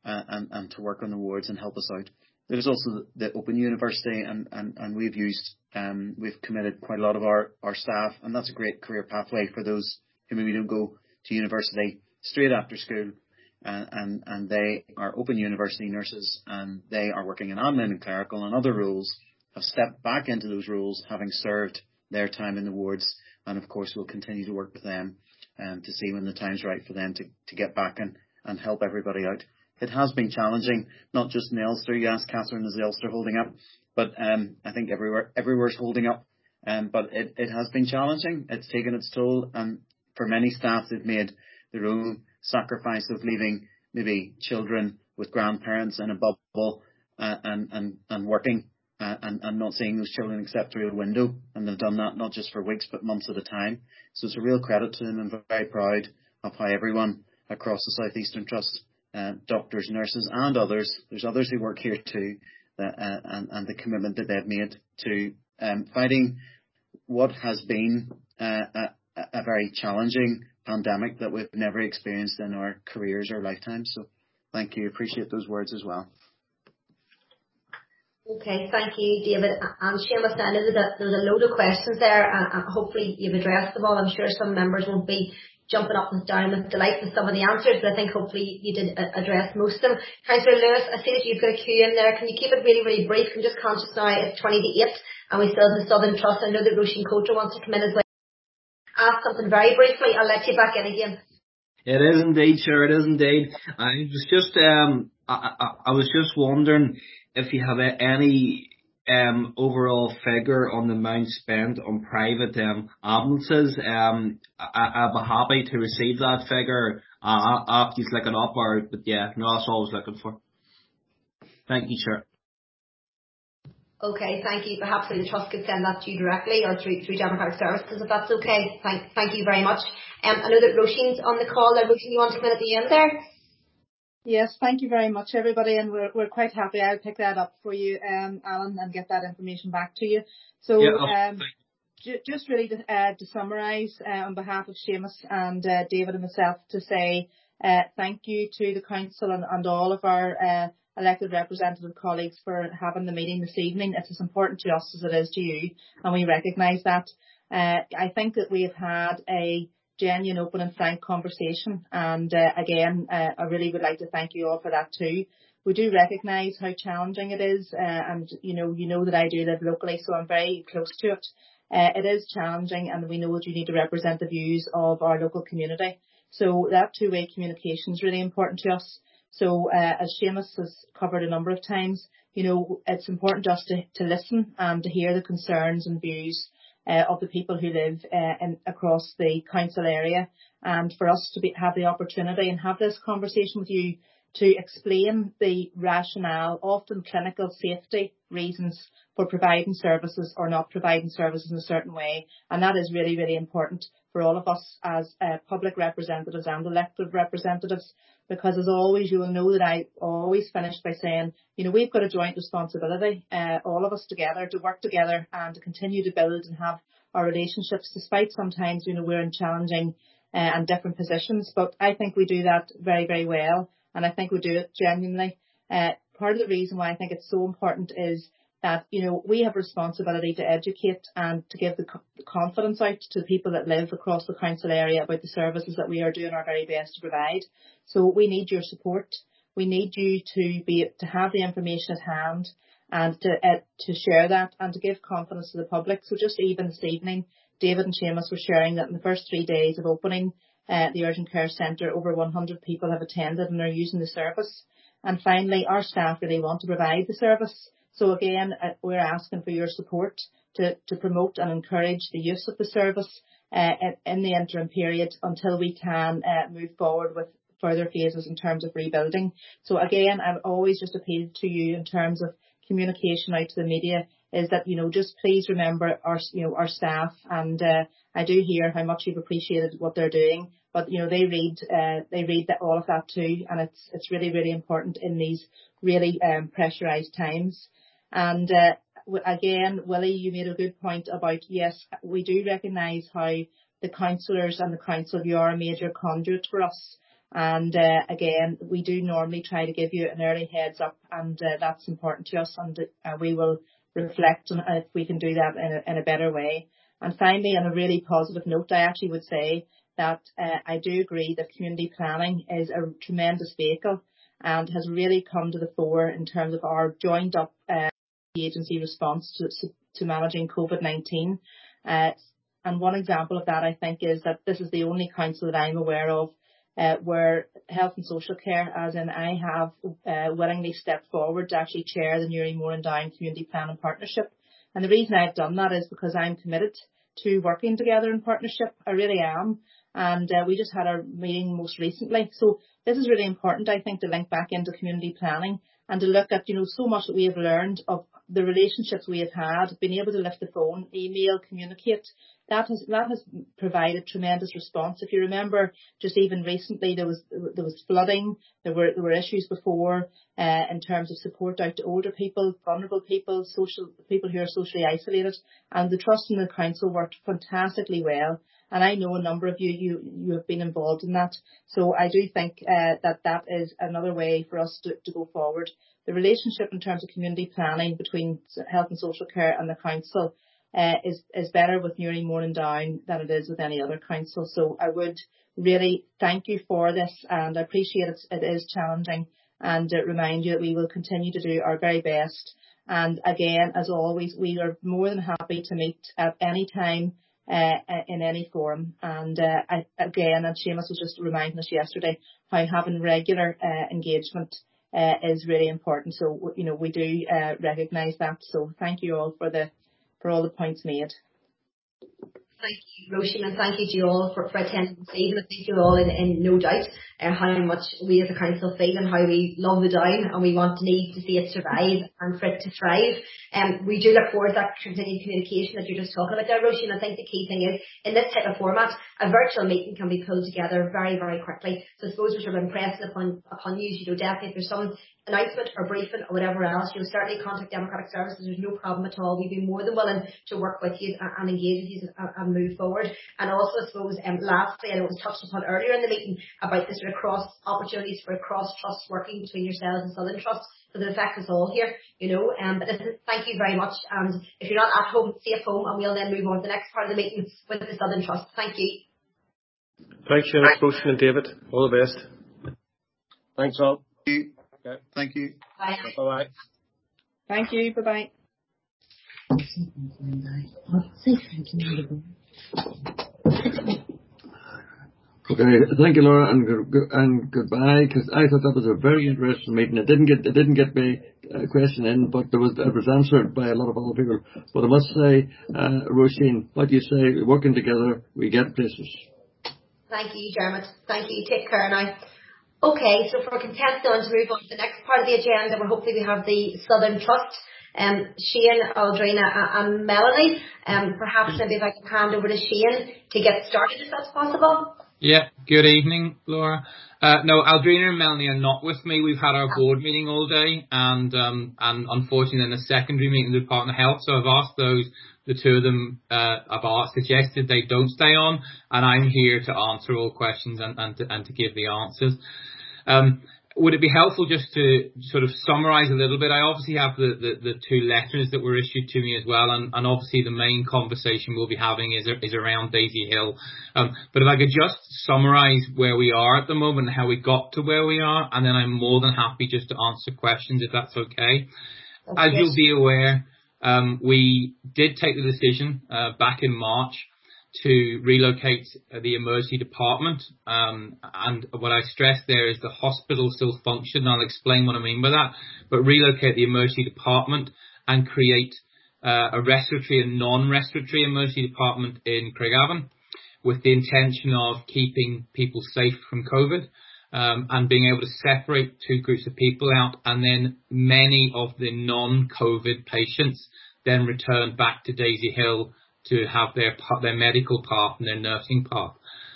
uh, and, and to work on the wards and help us out. There's also the Open University, and, and, and we've used, um, we've committed quite a lot of our, our staff, and that's a great career pathway for those who maybe don't go to university straight after school. Uh, and, and they are Open University nurses, and they are working in admin and clerical and other roles, have stepped back into those roles, having served their time in the wards, and of course we'll continue to work with them um, to see when the time's right for them to, to get back and, and help everybody out. It has been challenging, not just in the Ulster. You asked Catherine, is the Ulster holding up? But um, I think everywhere, everywhere's holding up. Um, but it, it has been challenging. It's taken its toll, and for many staff, they've made their own sacrifice of leaving maybe children with grandparents in a bubble uh, and, and, and working uh, and, and not seeing those children except through a window. And they've done that not just for weeks, but months at a time. So it's a real credit to them, and very proud of how everyone across the South Eastern Trust, Uh, doctors, nurses and others, there's others who work here too, uh, uh, and, and the commitment that they've made to um, fighting what has been uh, a, a very challenging pandemic that we've never experienced in our careers or lifetimes. So thank you, appreciate those words as well. Okay, thank you, David. And Seamus, I know that there's a load of questions there, and hopefully you've addressed them all. I'm sure some members won't be jumping up and down with delight with some of the answers, but I think hopefully you did address most of them. Councillor Lewis, I see that you've got a queue in there. Can you keep it really, really brief? I'm just conscious now it's twenty to eight and we still have the Southern Trust. I know that Roisin Coulter wants to come in as well. Ask something very briefly. I'll let you back in again. It is indeed, sure, it is indeed. I was just, um, I, I, I was just wondering if you have any um overall figure on the amount spent on private um ambulances. Um, I, I'd be happy to receive that figure uh, after he's looking up, or but yeah, no, that's all I was looking for. Thank you, Chair. Okay, thank you. Perhaps the Trust could send that to you directly or through through Democratic Services, if that's okay. Thank thank you very much. Um, I know that Roisin's on the call there. Roisin, you want to come in at the end there? Yes, thank you very much, everybody, and we're we're quite happy. I'll pick that up for you, um, Alan, and get that information back to you. So, yeah, um, ju- just really to, uh, to summarise uh, on behalf of Seamus and uh, David and myself, to say uh, thank you to the council and, and all of our uh, elected representative colleagues for having the meeting this evening. It's as important to us as it is to you, and we recognise that. Uh, I think that we have had a genuine, open and frank conversation, and uh, again uh, I really would like to thank you all for that too. We do recognise how challenging it is, uh, and you know you know that I do live locally, so I'm very close to it. Uh, it is challenging, and we know that you need to represent the views of our local community, so that two-way communication is really important to us. So uh, as Seamus has covered a number of times, you know it's important to us to, to listen and to hear the concerns and views Uh, of the people who live uh, in, across the council area, and for us to be, have the opportunity and have this conversation with you to explain the rationale, often clinical safety reasons for providing services or not providing services in a certain way. And that is really, really important for all of us as uh, public representatives and elected representatives, because as always, you will know that I always finish by saying, you know, we've got a joint responsibility, uh, all of us together, to work together and to continue to build and have our relationships, despite sometimes, you know, we're in challenging uh, and different positions. But I think we do that very, very well, and I think we do it genuinely. Uh, part of the reason why I think it's so important is that, you know, we have a responsibility to educate and to give the, co- the confidence out to the people that live across the council area about the services that we are doing our very best to provide. So we need your support. We need you to be to have the information at hand and to uh, to share that and to give confidence to the public. So just even this evening, David and Seamus were sharing that in the first three days of opening uh, the Urgent Care Centre, over one hundred people have attended and are using the service. And finally, our staff really want to provide the service. So again, uh, we're asking for your support to, to promote and encourage the use of the service uh, in, in the interim period until we can uh, move forward with further phases in terms of rebuilding. So again, I've always just appealed to you in terms of communication out to the media, is that, you know, just please remember our, you know, our staff, and uh, I do hear how much you've appreciated what they're doing, but you know, they read, uh, they read that, all of that too, and it's it's really, really important in these really um, pressurised times. And uh, again, Willie, you made a good point about, yes, we do recognise how the councillors and the council, you are a major conduit for us. And uh, again, we do normally try to give you an early heads up, and uh, that's important to us, and uh, we will reflect on if we can do that in a, in a better way. And finally, on a really positive note, I actually would say that uh, I do agree that community planning is a tremendous vehicle and has really come to the fore in terms of our joined up uh, agency response to, to managing COVID nineteen. Uh, and one example of that, I think, is that this is the only council that I'm aware of uh, where health and social care, as in I have uh, willingly stepped forward to actually chair the Newry Moore and Down Community Planning Partnership. And the reason I've done that is because I'm committed to working together in partnership. I really am. And uh, we just had our meeting most recently. So this is really important, I think, to link back into community planning and to look at, you know, so much that we have learned of the relationships we have had, being able to lift the phone, email, communicate. That has that has provided tremendous response. If you remember, just even recently there was there was flooding. There were there were issues before uh, in terms of support out to older people, vulnerable people, social people who are socially isolated. And the trust in the council worked fantastically well. And I know a number of you you you have been involved in that. So I do think uh, that that is another way for us to, to go forward. The relationship in terms of community planning between health and social care and the council uh, is is better with Newry Moore and Down than it is with any other council. So I would really thank you for this, and I appreciate it. It is challenging, and uh, remind you that we will continue to do our very best. And again, as always, we are more than happy to meet at any time uh, in any forum. And uh, I, again, and Seamus was just reminding us yesterday how having regular uh, engagement Uh, is really important. So, you know, we do uh, recognise that. So thank you all for the for all the points made. Thank you, Roisin, and thank you to you all for, for attending this evening. I think you're all in, in no doubt uh, how much we as a council feel and how we love the Down, and we want to need to see it survive and for it to thrive. Um, we do look forward to that continued communication that you're just talking about there, Roisin. I think the key thing is, in this type of format, a virtual meeting can be pulled together very, very quickly. So I suppose we're sort of impressing upon, upon you, you know, definitely if there's some announcement or briefing or whatever else, you'll certainly contact Democratic Services. There's no problem at all. We'd be more than willing to work with you and, and engage with you and, and move forward. And also, I suppose, um, lastly, I know it was touched upon earlier in the meeting about the sort of cross opportunities for cross trust working between yourselves and Southern Trust, because it affects us all here, you know. Um, but listen, thank you very much. And if you're not at home, safe home, and we'll then move on to the next part of the meeting with the Southern Trust. Thank you. Thanks, Seamus, Roisin and David. All the best. Thanks all. Okay. Thank you. Bye. Bye-bye. Thank you. Bye-bye. Okay, thank you, Laura, and and goodbye. Because I thought that was a very interesting meeting. It didn't get it didn't get my uh, question in, but there was it was answered by a lot of other people. But I must say, uh, Roisin, what do you say? Working together, we get places. Thank you, Dermot. Thank you. Take care now. Okay, so for content now to move on to the next part of the agenda, where hopefully we have the Southern Trust. Um, Shane, Aldrina and Melanie. Um, perhaps maybe if I can hand over to Shane to get started, if that's possible. Yeah, good evening, Laura. Uh, no, Aldrina and Melanie are not with me. We've had our board meeting all day, and um, and unfortunately in a secondary meeting with the Department of Health, so I've asked those, the two of them uh, have asked, suggested they don't stay on, and I'm here to answer all questions and, and, to, and to give the answers. Um, would it be helpful just to sort of summarise a little bit? I obviously have the, the, the two letters that were issued to me as well, and, and obviously the main conversation we'll be having is, is around Daisy Hill. Um, but if I could just summarise where we are at the moment and how we got to where we are, and then I'm more than happy just to answer questions if that's okay. Okay. As you'll be aware, um, we did take the decision uh, back in March to relocate the emergency department, um, and what I stress there is the hospital still function, and I'll explain what I mean by that, but relocate the emergency department and create uh, a respiratory and non-respiratory emergency department in Craigavon with the intention of keeping people safe from COVID, um, and being able to separate two groups of people out, and then many of the non-COVID patients then return back to Daisy Hill to have their their medical path and their nursing path.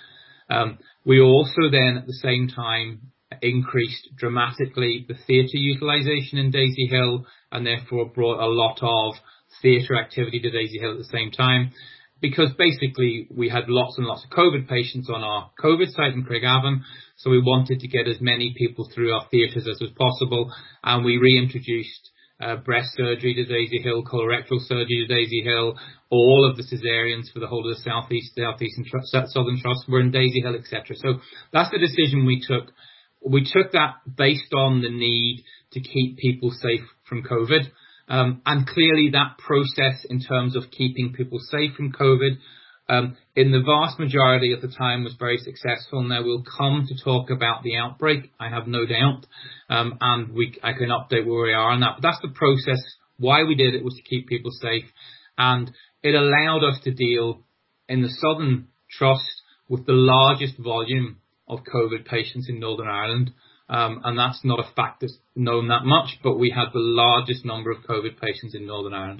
Um, we also then, at the same time, increased dramatically the theatre utilisation in Daisy Hill, and therefore brought a lot of theatre activity to Daisy Hill at the same time. because basically we had lots and lots of COVID patients on our COVID site in Craigavon, so we wanted to get as many people through our theatres as was possible, and we reintroduced uh, breast surgery to Daisy Hill, colorectal surgery to Daisy Hill, all of the caesareans for the whole of the southeast, southeast and tr- southern trust were in Daisy Hill, et cetera. So that's the decision we took. We took that based on the need to keep people safe from COVID. Um, and clearly that process in terms of keeping people safe from COVID, um, in the vast majority of the time was very successful. Now we'll come to talk about the outbreak, I have no doubt, um, and we, I can update where we are on that. But that's the process. Why we did it was to keep people safe, and it allowed us to deal in the Southern Trust with the largest volume of COVID patients in Northern Ireland. Um, and that's not a fact that's known that much, but we had the largest number of COVID patients in Northern Ireland.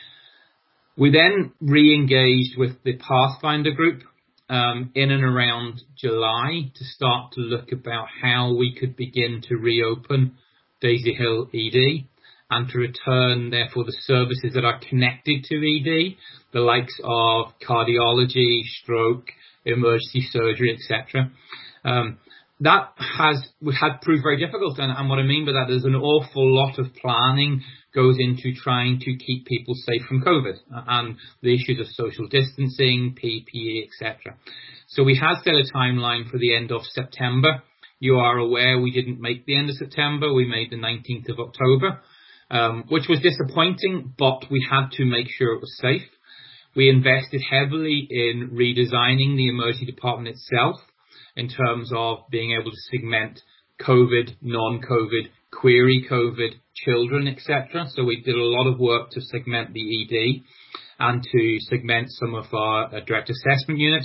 We then re-engaged with the Pathfinder group um, in and around July to start to look about how we could begin to reopen Daisy Hill E D and to return, therefore, the services that are connected to E D, the likes of cardiology, stroke, emergency surgery, et cetera. Um, That has had proved very difficult, and, and what I mean by that is an awful lot of planning goes into trying to keep people safe from COVID and the issues of social distancing, P P E, et cetera. So we had set a timeline for the end of September. You are aware we didn't make the end of September. We made the nineteenth of October, um, which was disappointing, but we had to make sure it was safe. We invested heavily in redesigning the emergency department itself, in terms of being able to segment COVID, non-COVID, query COVID, children, et cetera. So we did a lot of work to segment the E D and to segment some of our uh, direct assessment units.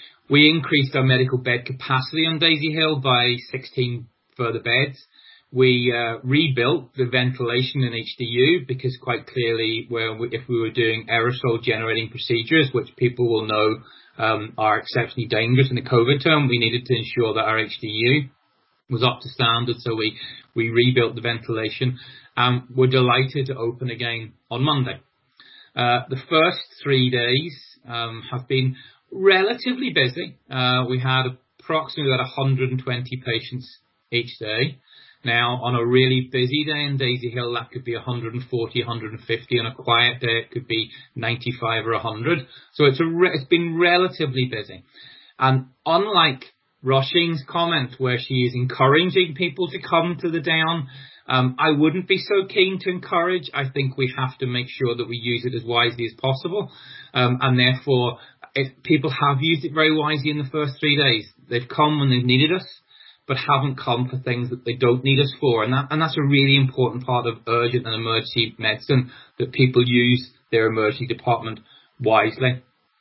We increased our medical bed capacity on Daisy Hill by sixteen further beds. We uh, rebuilt the ventilation in H D U because quite clearly, where we, if we were doing aerosol generating procedures, which people will know Um, are exceptionally dangerous in the COVID term, we needed to ensure that our H D U was up to standard, so we, we rebuilt the ventilation. Um, we're delighted to open again on Monday. Uh, the first three days um, have been relatively busy. Uh, we had approximately about one hundred twenty patients each day. Now, on a really busy day in Daisy Hill, that could be one hundred forty, one hundred fifty. On a quiet day, it could be ninety-five or one hundred. So it's, a re- it's been relatively busy. And unlike Roisin's comment, where she is encouraging people to come to the down, um, I wouldn't be so keen to encourage. I think we have to make sure that we use it as wisely as possible. Um, and therefore, if people have used it very wisely in the first three days. They've come when they've needed us, but haven't come for things that they don't need us for. And, that, and that's a really important part of urgent and emergency medicine, that people use their emergency department wisely.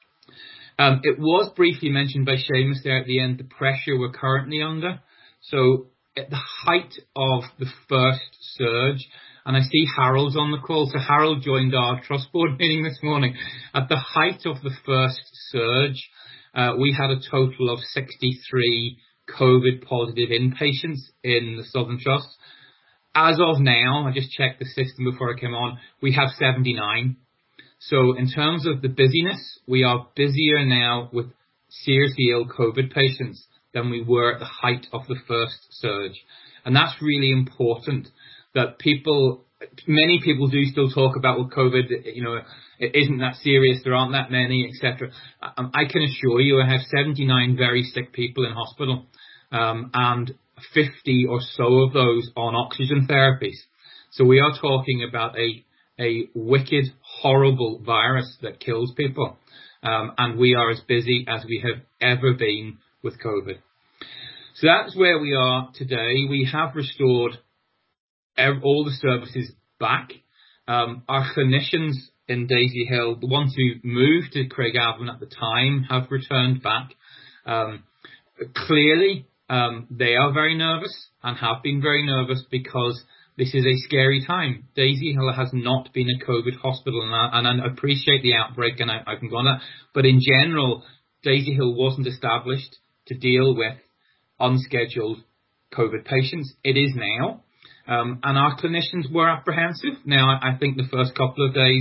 Um, it was briefly mentioned by Seamus there at the end, the pressure we're currently under. So at the height of the first surge, and I see Harold's on the call, so Harold joined our trust board meeting this morning. At the height of the first surge, uh, we had a total of sixty-three COVID positive inpatients in the Southern Trust. As of now, I just checked the system before I came on, we have seventy-nine. So in terms of the busyness, we are busier now with seriously ill COVID patients than we were at the height of the first surge. And that's really important, that people, many people do still talk about, well, COVID, you know, it isn't that serious, there aren't that many, et cetera. I can assure you I have seventy-nine very sick people in hospital, um, and fifty or so of those on oxygen therapies. So we are talking about a, a wicked, horrible virus that kills people. Um, and we are as busy as we have ever been with COVID. So that's where we are today. We have restored all the services back. Um, our clinicians in Daisy Hill, the ones who moved to Craigavon at the time, have returned back. Um, clearly, um, they are very nervous and have been very nervous because this is a scary time. Daisy Hill has not been a COVID hospital, and I, and I appreciate the outbreak, and I, I can go on that. But in general, Daisy Hill wasn't established to deal with unscheduled COVID patients. It is now. Um, and our clinicians were apprehensive. Now, I think the first couple of days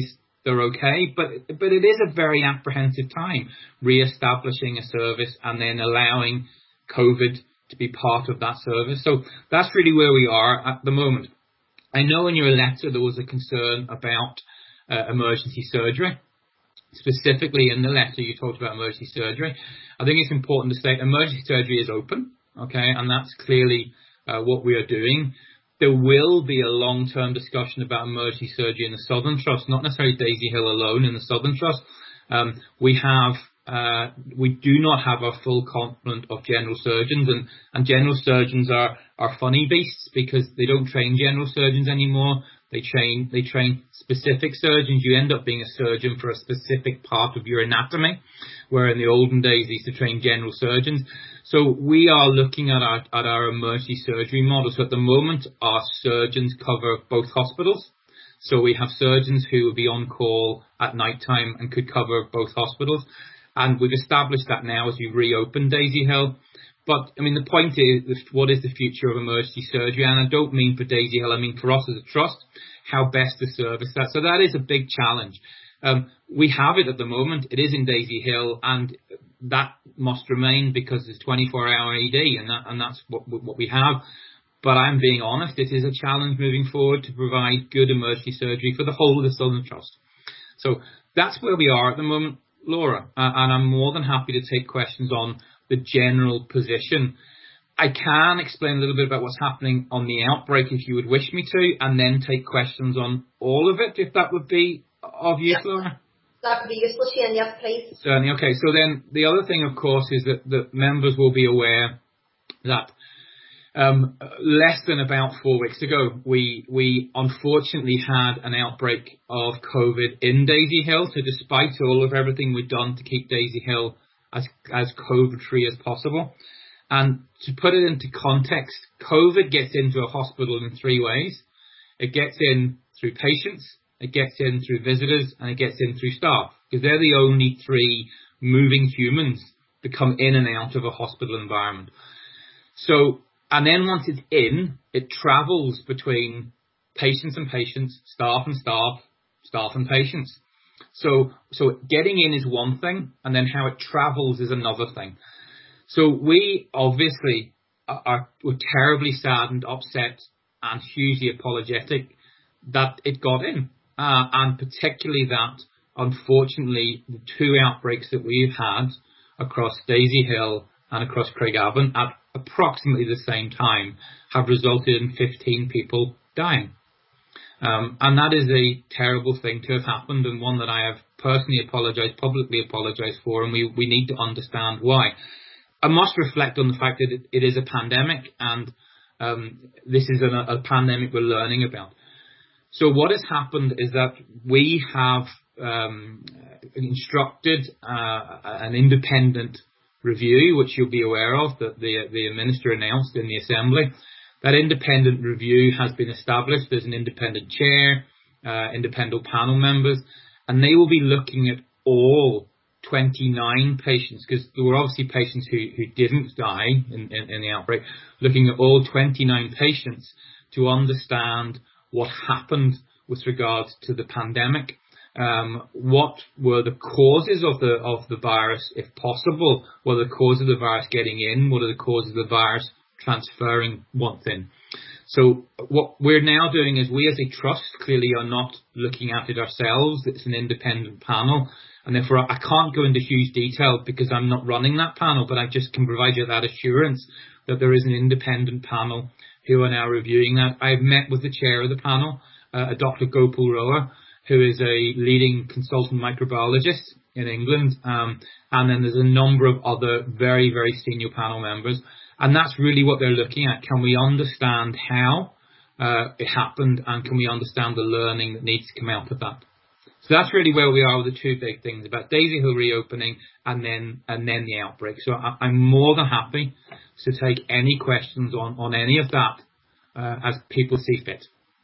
they're okay. But but it is a very apprehensive time, re-establishing a service and then allowing COVID to be part of that service. So that's really where we are at the moment. I know in your letter there was a concern about uh, emergency surgery. Specifically in the letter you talked about emergency surgery. I think it's important to state emergency surgery is open, okay, and that's clearly uh, what we are doing. There will be a long-term discussion about emergency surgery in the Southern Trust, not necessarily Daisy Hill alone in the Southern Trust. Um, we have, uh, we do not have a full complement of general surgeons, and, and general surgeons are, are funny beasts because they don't train general surgeons anymore. They train, they train specific surgeons. You end up being a surgeon for a specific part of your anatomy, where in the olden days they used to train general surgeons. So we are looking at our, at our emergency surgery model. So at the moment, our surgeons cover both hospitals. So we have surgeons who will be on call at night time and could cover both hospitals. And we've established that now as we reopen Daisy Hill. But, I mean, the point is, what is the future of emergency surgery? And I don't mean for Daisy Hill, I mean for us as a trust, how best to service that. So that is a big challenge. Um, we have it at the moment. It is in Daisy Hill, and that must remain because it's twenty-four hour E D, and that and that's what what we have. But I'm being honest, it is a challenge moving forward to provide good emergency surgery for the whole of the Southern Trust. So that's where we are at the moment, Laura, uh, and I'm more than happy to take questions on the general position. I can explain a little bit about what's happening on the outbreak if you would wish me to, and then take questions on all of it, if that would be of use, yeah. Laura. That could be useful, Shane, yes, please. Certainly. Okay, so then the other thing, of course, is that the members will be aware that um, less than about four weeks ago, we we unfortunately had an outbreak of COVID in Daisy Hill. So despite all of everything we've done to keep Daisy Hill as as COVID-free as possible, and to put it into context, COVID gets into a hospital in three ways. It gets in through patients, it gets in through visitors, and it gets in through staff, because they're the only three moving humans that come in and out of a hospital environment. So, and then once it's in, it travels between patients and patients, staff and staff, staff and patients. So, so getting in is one thing, and then how it travels is another thing. So we obviously are, are were terribly saddened, upset, and hugely apologetic that it got in, uh, and particularly that, unfortunately, the two outbreaks that we've had across Daisy Hill and across Craigavon at approximately the same time have resulted in fifteen people dying. Um, and that is a terrible thing to have happened, and one that I have personally apologised, publicly apologised for, and we, we need to understand why. I must reflect on the fact that it, it is a pandemic, and um, this is an, a pandemic we're learning about. So what has happened is that we have um, instructed uh, an independent review, which you'll be aware of, that the, the Minister announced in the Assembly. That independent review has been established. There's an independent chair, uh, independent panel members, and they will be looking at all twenty-nine patients, because there were obviously patients who, who didn't die in, in, in the outbreak, looking at all twenty-nine patients to understand what happened with regards to the pandemic, um, what were the causes of the of the virus, if possible, what are the causes of the virus getting in, what are the causes of the virus transferring once in. So what we're now doing is we as a trust clearly are not looking at it ourselves. It's an independent panel, and therefore I can't go into huge detail because I'm not running that panel, but I just can provide you that assurance that there is an independent panel who are now reviewing that. I've met with the chair of the panel, uh, Doctor Gopal Roa, who is a leading consultant microbiologist in England, um, and then there's a number of other very, very senior panel members. And that's really what they're looking at. Can we understand how uh, it happened, and can we understand the learning that needs to come out of that? So that's really where we are with the two big things about Daisy Hill reopening and then and then the outbreak. So I, I'm more than happy to take any questions on, on any of that uh, as people see fit.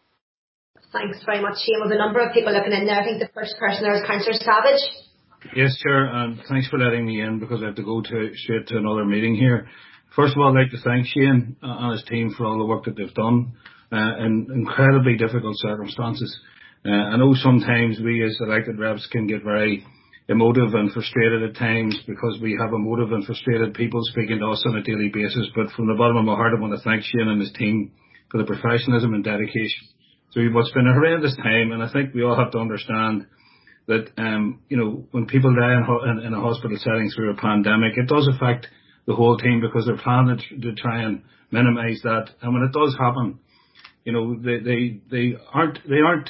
Thanks very much, Shane. We have a number of people looking in there. I think the first person there is Councillor Savage. Yes, Chair, and thanks for letting me in because I have to go to straight to another meeting here. First of all, I'd like to thank Shane and his team for all the work that they've done uh, in incredibly difficult circumstances. Uh, I know sometimes we as elected reps can get very emotive and frustrated at times because we have emotive and frustrated people speaking to us on a daily basis. But from the bottom of my heart, I want to thank Shane and his team for the professionalism and dedication through what's been a horrendous time. And I think we all have to understand that, um, you know, when people die in, ho- in, in a hospital setting through a pandemic, it does affect the whole team because they're planning to, to try and minimise that. And when it does happen, you know, they, they, they aren't, they aren't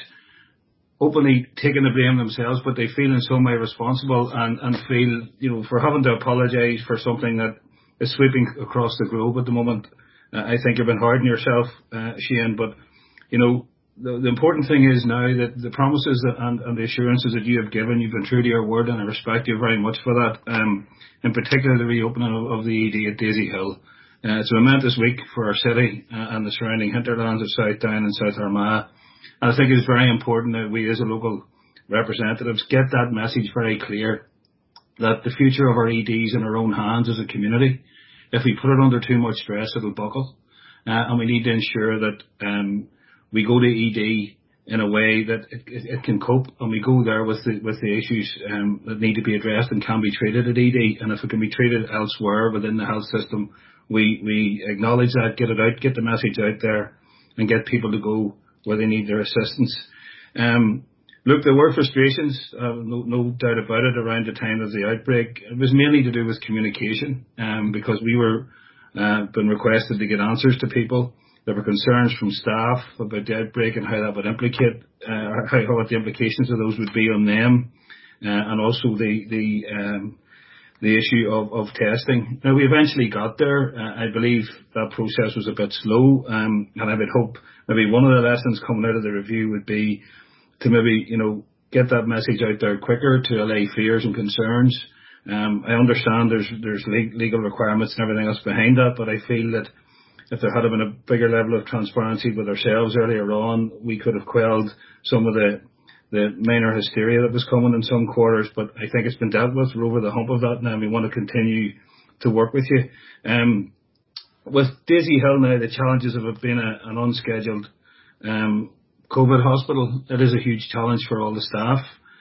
openly taking the blame themselves, but they feel in some way responsible and, and feel, you know, for having to apologise for something that is sweeping across the globe at the moment. Uh, I think you've been hard on yourself, uh, Shane, but, you know, the, the important thing is now that the promises that, and, and the assurances that you have given, you've been true to your word, and I respect you very much for that. Um, in particular, the reopening of, of the E D at Daisy Hill. Uh, it's a momentous week for our city uh, and the surrounding hinterlands of South Down and South Armagh. And I think it's very important that we as a local representatives get that message very clear, that the future of our E D is in our own hands as a community. If we put it under too much stress, it'll buckle. Uh, and we need to ensure that um, we go to E D in a way that it, it, it can cope, and we go there with the, with the issues um, that need to be addressed and can be treated at E D. And if it can be treated elsewhere within the health system, we, we acknowledge that, get it out, get the message out there, and get people to go where they need their assistance. Um, look, there were frustrations, uh, no, no doubt about it, around the time of the outbreak. It was mainly to do with communication, um, because we were uh, been requested to get answers to people. There were concerns from staff about the outbreak and how that would implicate, uh, how, what the implications of those would be on them, uh, and also the the um, the issue of, of testing. Now, we eventually got there. Uh, I believe that process was a bit slow, um, and I would hope maybe one of the lessons coming out of the review would be to maybe, you know, get that message out there quicker to allay fears and concerns. Um, I understand there's there's legal requirements and everything else behind that, but I feel that if there had been a bigger level of transparency with ourselves earlier on, we could have quelled some of the the minor hysteria that was coming in some quarters, but I think it's been dealt with. We're over the hump of that now, and we want to continue to work with you. Um, with Daisy Hill now, the challenges of it being a, an unscheduled um, COVID hospital, it is a huge challenge for all the staff.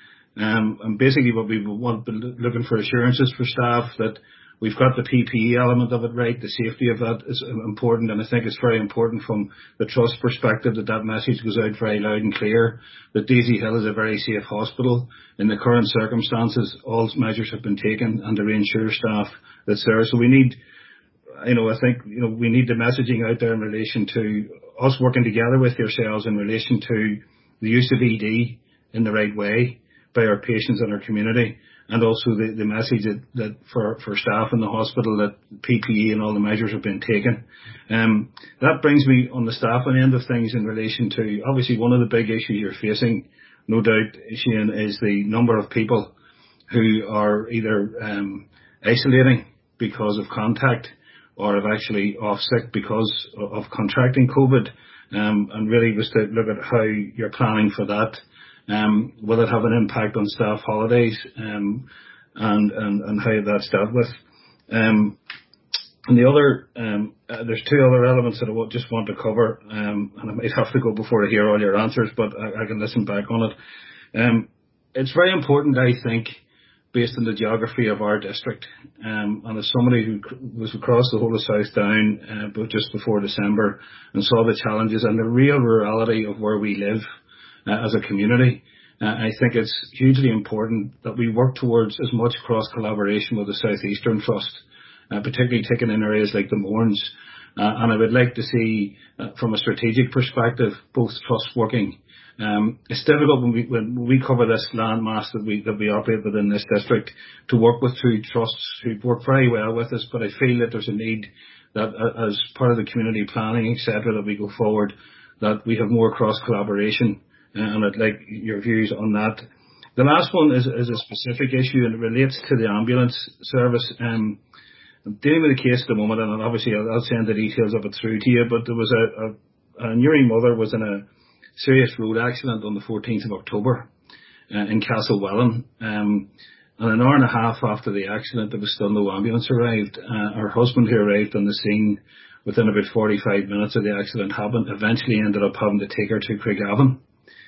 Um, and basically what we want, looking for assurances for staff that we've got the P P E element of it right, the safety of that is important, and I think it's very important from the Trust perspective that that message goes out very loud and clear, that Daisy Hill is a very safe hospital. In the current circumstances, all measures have been taken and to reassure staff that's there. So we need, you know, I think, you know, we need the messaging out there in relation to us working together with yourselves in relation to the use of E D in the right way by our patients and our community. And also the, the message that, that for, for staff in the hospital that P P E and all the measures have been taken. Um, that brings me on the staffing end of things in relation to, obviously one of the big issues you're facing, no doubt, Shane, is the number of people who are either um, isolating because of contact or have actually off sick because of, of contracting COVID. Um, and really was to look at how you're planning for that. Um, will it have an impact on staff holidays, um, and, and, and how that's dealt with? Um, and the other, um, uh, there's two other elements that I w- just want to cover, um, and I might have to go before I hear all your answers, but I, I can listen back on it. Um, it's very important, I think, based on the geography of our district, um, and as somebody who c- was across the whole of South Down, uh, but just before December, and saw the challenges and the real rurality of where we live, Uh, as a community, uh, I think it's hugely important that we work towards as much cross collaboration with the South Eastern Trust, uh, particularly taking in areas like the Mournes. Uh, and I would like to see, uh, from a strategic perspective, both trusts working. Um, it's difficult when we when we cover this landmass that we that we operate within this district to work with two trusts who work very well with us. But I feel that there's a need that, uh, as part of the community planning, et cetera, that we go forward, that we have more cross collaboration. Uh, and I'd like your views on that. The last one is, is a specific issue, and it relates to the ambulance service. Um, I'm dealing with a case at the moment, and obviously I'll, I'll send the details of it through to you, but there was a, a, a Newry mother was in a serious road accident on the fourteenth of October uh, in Castlewellan. Um, and an hour and a half after the accident, there was still no ambulance arrived. Uh, her husband, who arrived on the scene within about forty-five minutes of the accident happened, eventually ended up having to take her to Craigavon.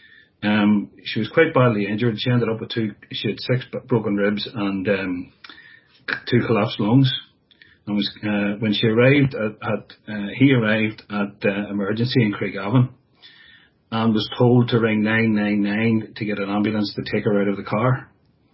Um, she was quite badly injured. She ended up with two, she had six broken ribs and um, two collapsed lungs. And was, uh, when she arrived at, at uh, he arrived at uh, emergency in Craigavon and was told to ring nine nine nine to get an ambulance to take her out of the car.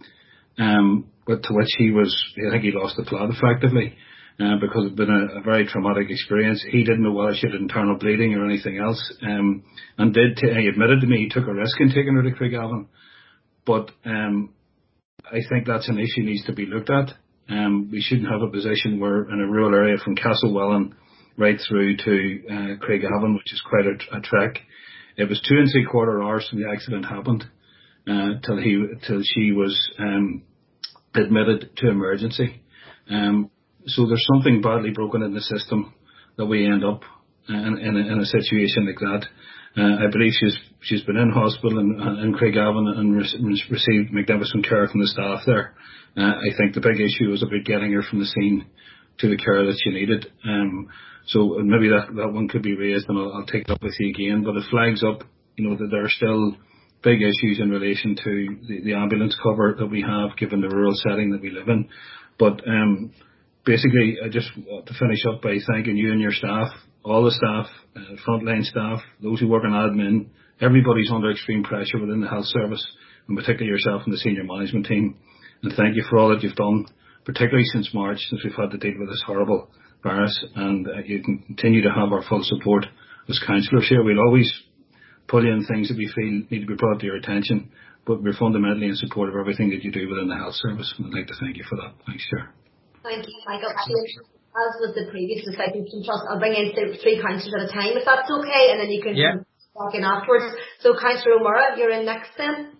Um, but to which he was, I think he lost the plot effectively. Uh, because it had been a, a very traumatic experience. He didn't know whether she had internal bleeding or anything else, um, and did. T- he admitted to me he took a risk in taking her to Craigavon, but um, I think that's an issue needs to be looked at. Um, we shouldn't have a position where in a rural area from Castlewellan right through to uh, Craigavon, which is quite a, a trek. It was two and three quarter hours from the accident happened uh, till he till she was um, admitted to emergency. Um, So there's something badly broken in the system that we end up in, in, a, in a situation like that. Uh, I believe she's she's been in hospital in, in Craigavon and re- received magnificent care from the staff there. Uh, I think the big issue was about getting her from the scene to the care that she needed. Um, so maybe that, that one could be raised, and I'll, I'll take it up with you again. But it flags up, you know, that there are still big issues in relation to the, the ambulance cover that we have, given the rural setting that we live in. But um, Basically, I just want to finish up by thanking you and your staff, all the staff, uh, frontline staff, those who work in admin. Everybody's under extreme pressure within the health service, and particularly yourself and the senior management team. And thank you for all that you've done, particularly since March, since we've had to deal with this horrible virus. And uh, you can continue to have our full support as councillors here. We'll always pull you in things that we feel need to be brought to your attention, but we're fundamentally in support of everything that you do within the health service. And I'd like to thank you for that. Thanks, Chair. Thank you, Michael. As with the previous Recycling Trust, I'll bring in three councillors at a time, if that's okay, and then you can yeah. talk in afterwards. So, Councillor O'Mara, you're in next then.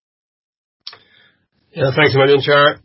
Yeah, thanks a million, Chair.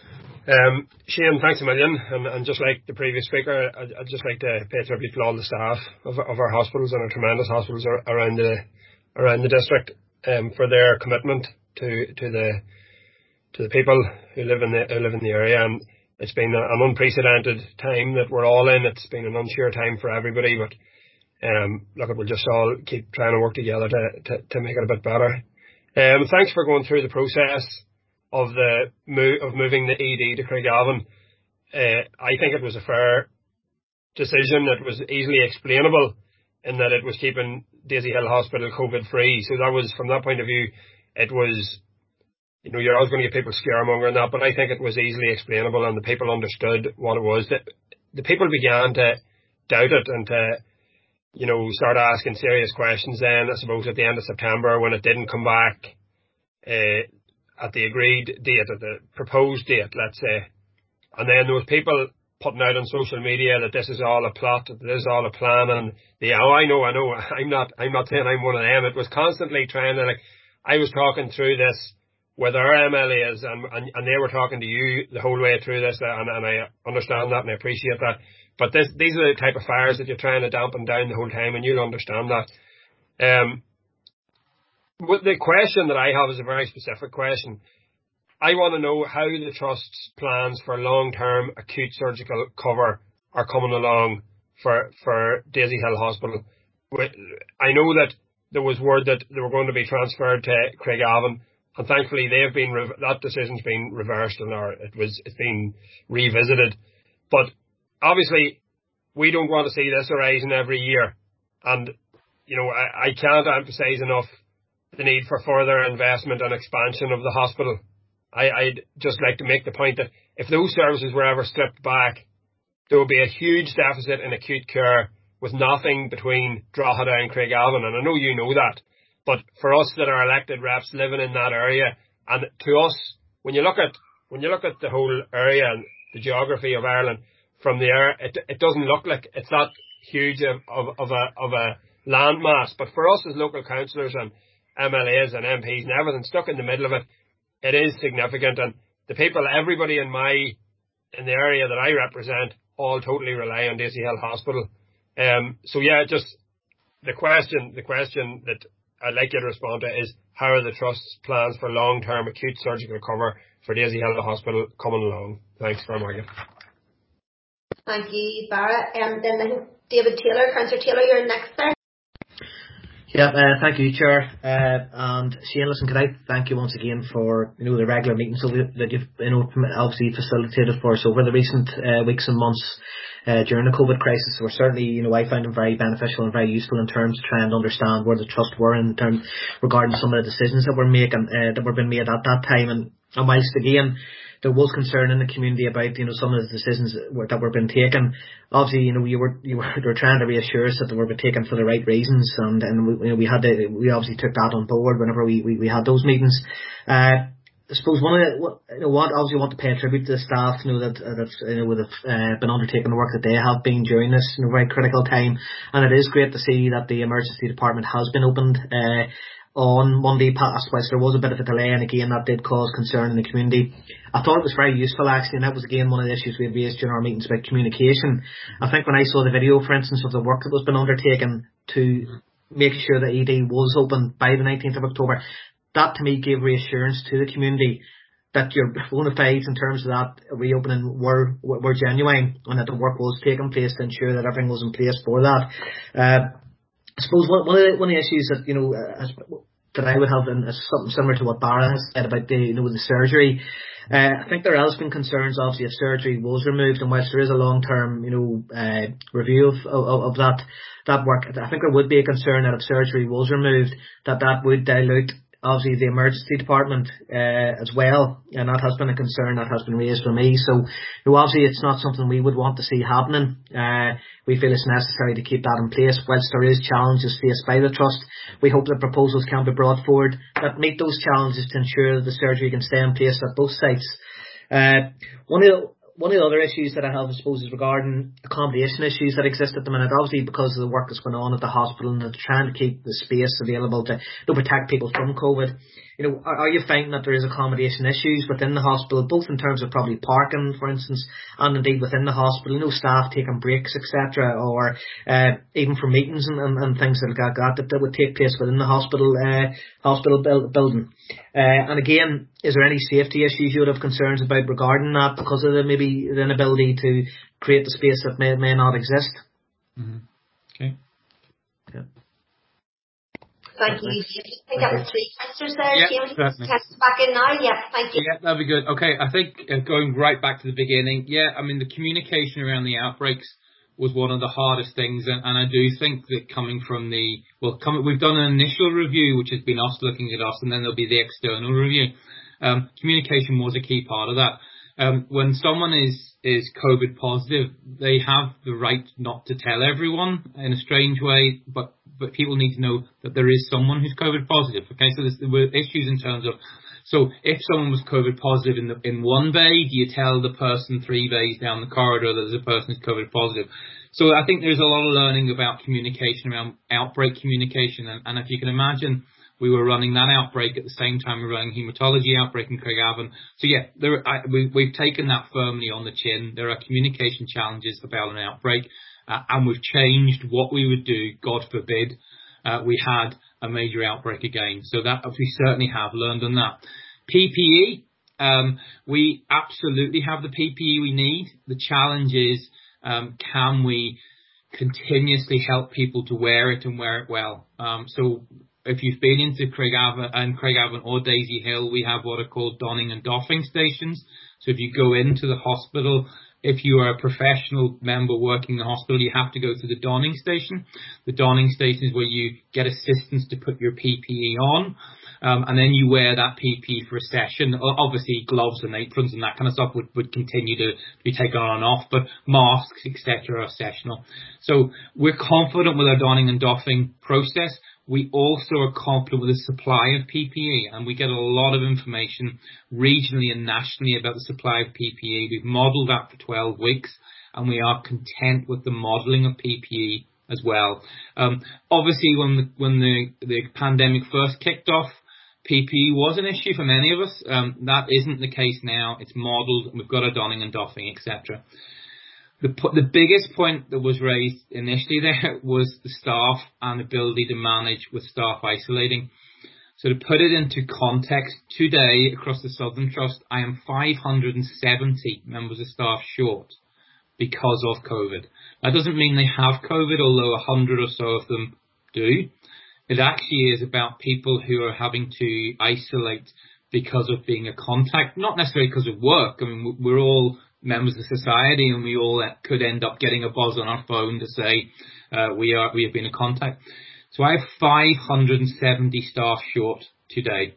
Um, Shane, thanks a million. And, and just like the previous speaker, I'd, I'd just like to pay tribute to all the staff of, of our hospitals and our tremendous hospitals around the around the district um, for their commitment to to the to the people who live in the who live in the area. And it's been an unprecedented time that we're all in. It's been an unsure time for everybody, but um, look, we'll just all keep trying to work together to, to, to make it a bit better. Um, thanks for going through the process of the move, of moving the E D to Craigavon. Uh, I think it was a fair decision. It was easily explainable in that it was keeping Daisy Hill Hospital COVID free. So that was, from that point of view, it was, you know, you're always going to get people scaremongering that, but I think it was easily explainable and the people understood what it was. That the people began to doubt it and to, you know, start asking serious questions then, I suppose, at the end of September when it didn't come back uh, at the agreed date, at the proposed date, let's say. And then there was people putting out on social media that this is all a plot, that this is all a plan, and the, oh, I know, I know, I'm not, I'm not saying I'm one of them. It was constantly trying to, like, I was talking through this with our M L As, and, and, and they were talking to you the whole way through this, and, and I understand that and I appreciate that. But this, these are the type of fires that you're trying to dampen down the whole time, and you'll understand that. Um, with the question that I have is a very specific question. I want to know how the Trust's plans for long-term acute surgical cover are coming along for, for Daisy Hill Hospital. I know that there was word that they were going to be transferred to Craigavon, and thankfully they've been re- that decision's been reversed, and or it was it's been revisited. But obviously, we don't want to see this arising every year, and you know I, I can't emphasise enough the need for further investment and expansion of the hospital. I, I'd just like to make the point that if those services were ever stripped back, there would be a huge deficit in acute care with nothing between Drogheda and Craigavon, and I know you know that. But for us that are elected reps living in that area, and to us, when you look at when you look at the whole area and the geography of Ireland from the air, it it doesn't look like it's that huge of, of, of a of a landmass. But for us as local councillors and M L As and M Ps and everything stuck in the middle of it, it is significant. And the people, everybody in my in the area that I represent, all totally rely on Daisy Hill Hospital. Um, so yeah, just the question, the question that I'd like you to respond to is, how are the Trust's plans for long-term acute surgical cover for Daisy Hill Hospital coming along? Thanks very much. Thank you, Barra. And um, then David Taylor, Councillor Taylor, you're next there. Yeah, uh, thank you, Chair. Uh, and Shane, listen, can I thank you once again for, you know, the regular meetings that you've, you know, obviously facilitated for us over the recent uh, weeks and months uh, during the COVID crisis. Were certainly, you know, I found them very beneficial and very useful in terms of trying to understand where the trust were in terms regarding some of the decisions that were making, uh, that were being made at that time. And, and whilst again, there was concern in the community about, you know, some of the decisions that were, that were being taken. Obviously, you know, you were you were, you were trying to reassure us that they were being taken for the right reasons, and and we, you know, we had to, we obviously took that on board whenever we we, we had those meetings. Uh, I suppose one of the, what, you know, what obviously want to pay a tribute to the staff, you know, that uh, that you know would have uh, been undertaking the work that they have been during this, you know, very critical time, and it is great to see that the emergency department has been opened Uh, on Monday past, whilst there was a bit of a delay, and again that did cause concern in the community. I thought it was very useful actually, and that was again one of the issues we had raised during our meetings about communication. I think when I saw the video, for instance, of the work that was being undertaken to make sure that E D was open by the nineteenth of October, that to me gave reassurance to the community that your bona fides in terms of that reopening were were genuine, and that the work was taking place to ensure that everything was in place for that. Uh, I suppose one, one of the one of the issues that, you know, uh, that I would have in, is something similar to what Barra has said about the, you know, the surgery. Uh, I think there has been concerns, obviously, if surgery was removed, and whilst there is a long term, you know, uh, review of, of of that that work, I think there would be a concern that if surgery was removed, that that would dilute obviously the emergency department uh, as well, and that has been a concern that has been raised for me. So, you know, obviously it's not something we would want to see happening. Uh, we feel it's necessary to keep that in place. Whilst there is challenges faced by the trust, we hope that proposals can be brought forward that meet those challenges to ensure that the surgery can stay in place at both sites. Uh, one of the One of the other issues that I have, I suppose, is regarding accommodation issues that exist at the minute. Obviously, because of the work that's going on at the hospital and they're trying to keep the space available to, to protect people from COVID. You know, are, are you finding that there is accommodation issues within the hospital, both in terms of probably parking, for instance, and indeed within the hospital, you know, staff taking breaks, et cetera, or uh, even for meetings and, and, and things like that, that that would take place within the hospital uh, hospital build, building. Uh, and again, is there any safety issues you would have concerns about regarding that because of the maybe the inability to create the space that may may not exist? Mm-hmm. Okay. Yeah. Thank you. I think that was three answers there. Yeah, Can back in now? Yeah, thank you. Yeah, that'd be good. Okay, I think uh, going right back to the beginning, yeah, I mean, the communication around the outbreaks was one of the hardest things, and, and I do think that coming from the, well, come, we've done an initial review, which has been us looking at us, and then there'll be the external review. Um, communication was a key part of that. Um, when someone is, is COVID positive, they have the right not to tell everyone in a strange way, but, but people need to know that there is someone who's COVID positive. Okay, so there were issues in terms of, so if someone was COVID positive in the, in one bay, do you tell the person three bays down the corridor that there's a person who's COVID positive? So I think there's a lot of learning about communication around outbreak communication, and, and if you can imagine, we were running that outbreak at the same time we were running haematology outbreak in Craigavon. So yeah, there, I, we, we've taken that firmly on the chin. There are communication challenges about an outbreak, uh, and we've changed what we would do, God forbid, uh, we had a major outbreak again. So that we certainly have learned on that. P P E, um, we absolutely have the P P E we need. The challenge is, um, can we continuously help people to wear it and wear it well? Um, so if you've been into Craigavon and Craigavon or Daisy Hill, we have what are called donning and doffing stations. So if you go into the hospital, if you are a professional member working in the hospital, you have to go to the donning station. The donning station is where you get assistance to put your P P E on. Um, and then you wear that P P E for a session. Obviously, gloves and aprons and that kind of stuff would, would continue to be taken on and off, but masks, et cetera, are sessional. So we're confident with our donning and doffing process. We also are confident with the supply of P P E, and we get a lot of information regionally and nationally about the supply of P P E. We've modelled that for twelve weeks, and we are content with the modelling of P P E as well. Um, obviously, when the, when the, the pandemic first kicked off, P P E was an issue for many of us. Um, that isn't the case now. It's modelled, and we've got a donning and doffing, et cetera. The, the biggest point that was raised initially there was the staff and ability to manage with staff isolating. So to put it into context, today across the Southern Trust, I am five hundred seventy members of staff short because of COVID. That doesn't mean they have COVID, although one hundred or so of them do. It actually is about people who are having to isolate because of being a contact, not necessarily because of work. I mean, we're all members of society, and we all could end up getting a buzz on our phone to say uh, we are we have been in contact. So I have five hundred seventy staff short today.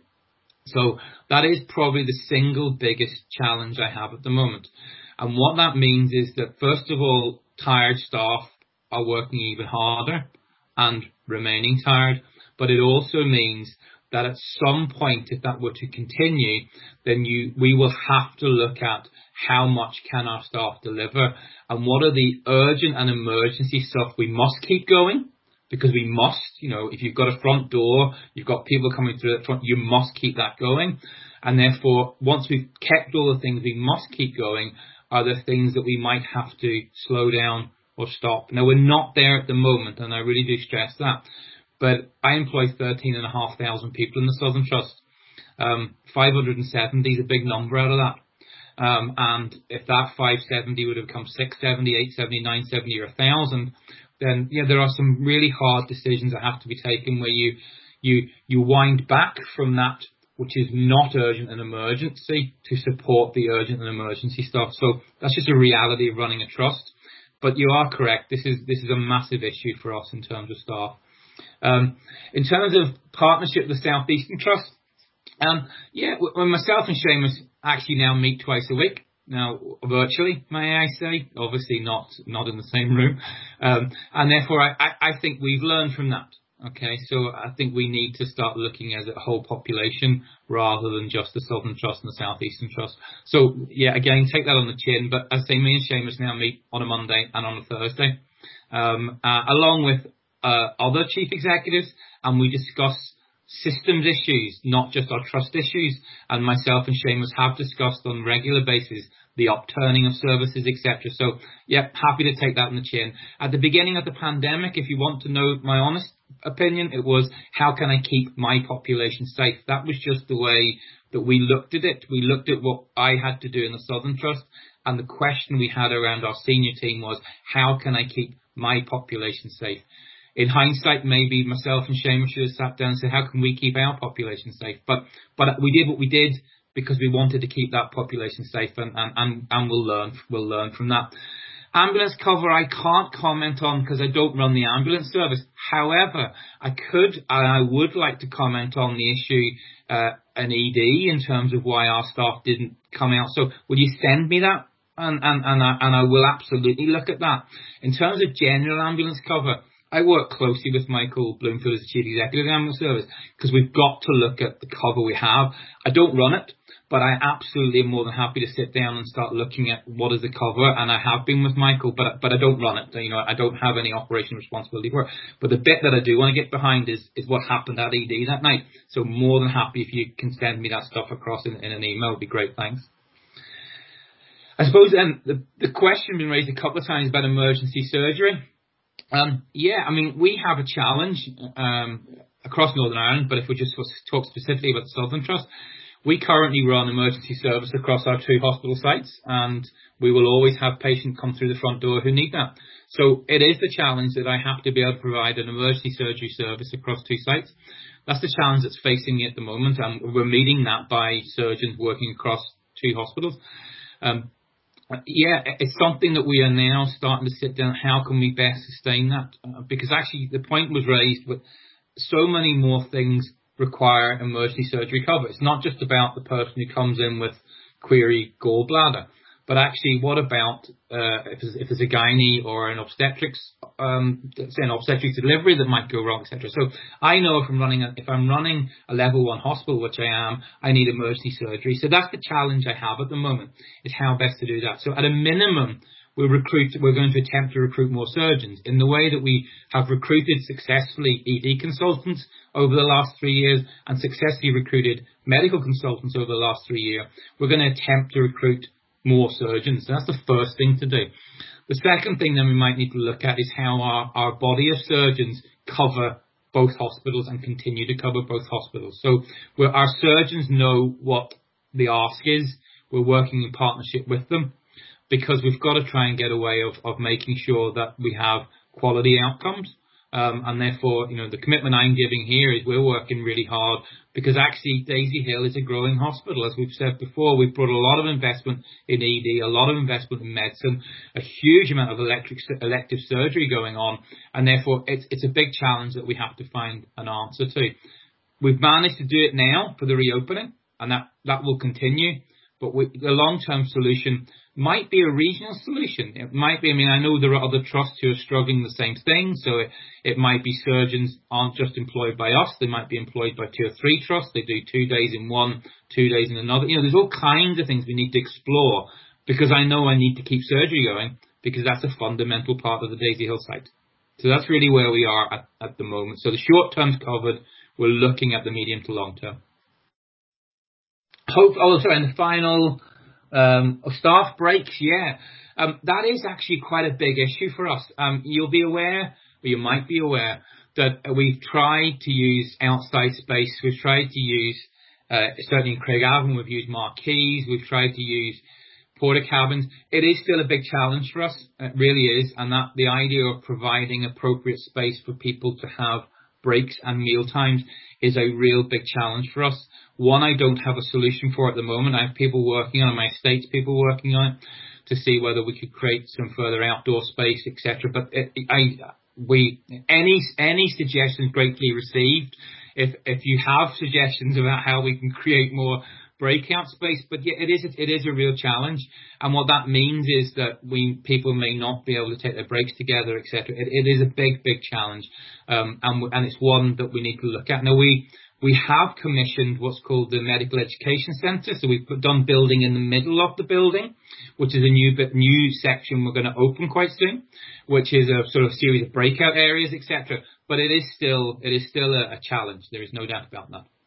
So that is probably the single biggest challenge I have at the moment. And what that means is that, first of all, tired staff are working even harder and remaining tired. But it also means that at some point, if that were to continue, then you we will have to look at how much can our staff deliver and what are the urgent and emergency stuff we must keep going, because we must, you know, if you've got a front door, you've got people coming through the front, you must keep that going. And therefore, once we've kept all the things we must keep going, are there things that we might have to slow down or stop? Now, we're not there at the moment, and I really do stress that. But I employ thirteen and a half thousand people in the Southern Trust. Um, five hundred seventy is a big number out of that. Um, and if that five seventy would have become six seventy, eight seventy, nine seventy, or one thousand, then yeah, there are some really hard decisions that have to be taken where you you you wind back from that which is not urgent and emergency to support the urgent and emergency stuff. So that's just a reality of running a trust. But you are correct. This is this is a massive issue for us in terms of staff. Um, in terms of partnership with the South Eastern Trust, um, yeah, when myself and Seamus actually now meet twice a week, now virtually, may I say, obviously not not in the same room, um, and therefore I, I, I think we've learned from that. Okay, so I think we need to start looking at the whole population rather than just the Southern Trust and the South Eastern Trust. So yeah, again, take that on the chin. But as I say, me and Seamus now meet on a Monday and on a Thursday, um, uh, along with Uh, other chief executives, and we discuss systems issues, not just our trust issues. And myself and Seamus have discussed on a regular basis the upturning of services, et cetera. So, yeah, happy to take that on the chin. At the beginning of the pandemic, if you want to know my honest opinion, it was, how can I keep my population safe? That was just the way that we looked at it. We looked at what I had to do in the Southern Trust, and the question we had around our senior team was, how can I keep my population safe? In hindsight, maybe myself and Seamus should have sat down and said, how can we keep our population safe? But but we did what we did because we wanted to keep that population safe, and, and, and, and we'll learn we'll learn from that. Ambulance cover, I can't comment on because I don't run the ambulance service. However, I could and I would like to comment on the issue, uh, an E D, in terms of why our staff didn't come out. So would you send me that? And, and, and, I, and I will absolutely look at that. In terms of general ambulance cover, I work closely with Michael Bloomfield as the Chief Executive of the Ambulance Service because we've got to look at the cover we have. I don't run it, but I absolutely am more than happy to sit down and start looking at what is the cover, and I have been with Michael, but but I don't run it. You know, I don't have any operational responsibility for it. But the bit that I do want to get behind is is what happened at E D that night. So more than happy if you can send me that stuff across in, in an email. It'd be great, thanks. I suppose then the, the question been raised a couple of times about emergency surgery. Um, yeah, I mean, we have a challenge um, across Northern Ireland, but if we just talk specifically about the Southern Trust, we currently run emergency service across our two hospital sites, and we will always have patients come through the front door who need that. So it is the challenge that I have to be able to provide an emergency surgery service across two sites. That's the challenge that's facing me at the moment, and we're meeting that by surgeons working across two hospitals. Um, Yeah, it's something that we are now starting to sit down. How can we best sustain that? Uh, because actually the point was raised, but so many more things require emergency surgery cover. It's not just about the person who comes in with query gallbladder, but actually what about uh, if, there's, if there's a gynae or an obstetrics, um, say an obstetrics delivery that might go wrong, et cetera. So I know if I'm running a, if I'm running a level one hospital, which I am, I need emergency surgery. So that's the challenge I have at the moment, is how best to do that. So at a minimum, we'll recruit, we're going to attempt to recruit more surgeons in the way that we have recruited successfully E D consultants over the last three years and successfully recruited medical consultants over the last three years. We're going to attempt to recruit more surgeons. That's the first thing to do. The second thing then we might need to look at is how our, our body of surgeons cover both hospitals and continue to cover both hospitals. So where our surgeons know what the ask is, we're working in partnership with them, because we've got to try and get a way of, of making sure that we have quality outcomes. Um, and therefore, you know, the commitment I'm giving here is we're working really hard because actually Daisy Hill is a growing hospital. As we've said before, we've brought a lot of investment in E D, a lot of investment in medicine, a huge amount of electric, elective surgery going on. And therefore, it's, it's a big challenge that we have to find an answer to. We've managed to do it now for the reopening, and that, that will continue. But we, the long-term solution might be a regional solution. It might be, I mean, I know there are other trusts who are struggling the same thing. So it, it might be surgeons aren't just employed by us. They might be employed by two or three trusts. They do two days in one, two days in another. You know, there's all kinds of things we need to explore because I know I need to keep surgery going because that's a fundamental part of the Daisy Hill site. So that's really where we are at, at the moment. So the short term's covered. We're looking at the medium to long term. Hope, oh, sorry, and the final, um, staff breaks, yeah. Um, that is actually quite a big issue for us. Um, you'll be aware, or you might be aware, that we've tried to use outside space. We've tried to use, uh, certainly in Craigavon, we've used marquees. We've tried to use porta cabins. It is still a big challenge for us. It really is. And that the idea of providing appropriate space for people to have breaks and meal times is a real big challenge for us. One, I don't have a solution for at the moment. I have people working on it, my estate's people working on it to see whether we could create some further outdoor space, et cetera. But it, I, we, any, any suggestions greatly received. If, if you have suggestions about how we can create more breakout space, but yeah, it is, it is a real challenge. And what that means is that we, people may not be able to take their breaks together, et cetera. It, it is a big, big challenge. Um, and, and it's one that we need to look at. Now we, We have commissioned what's called the Medical Education Centre. So we've done building in the middle of the building, which is a new bit, new section we're going to open quite soon, which is a sort of series of breakout areas, et cetera. But it is still, it is still a, a challenge. There is no doubt about that.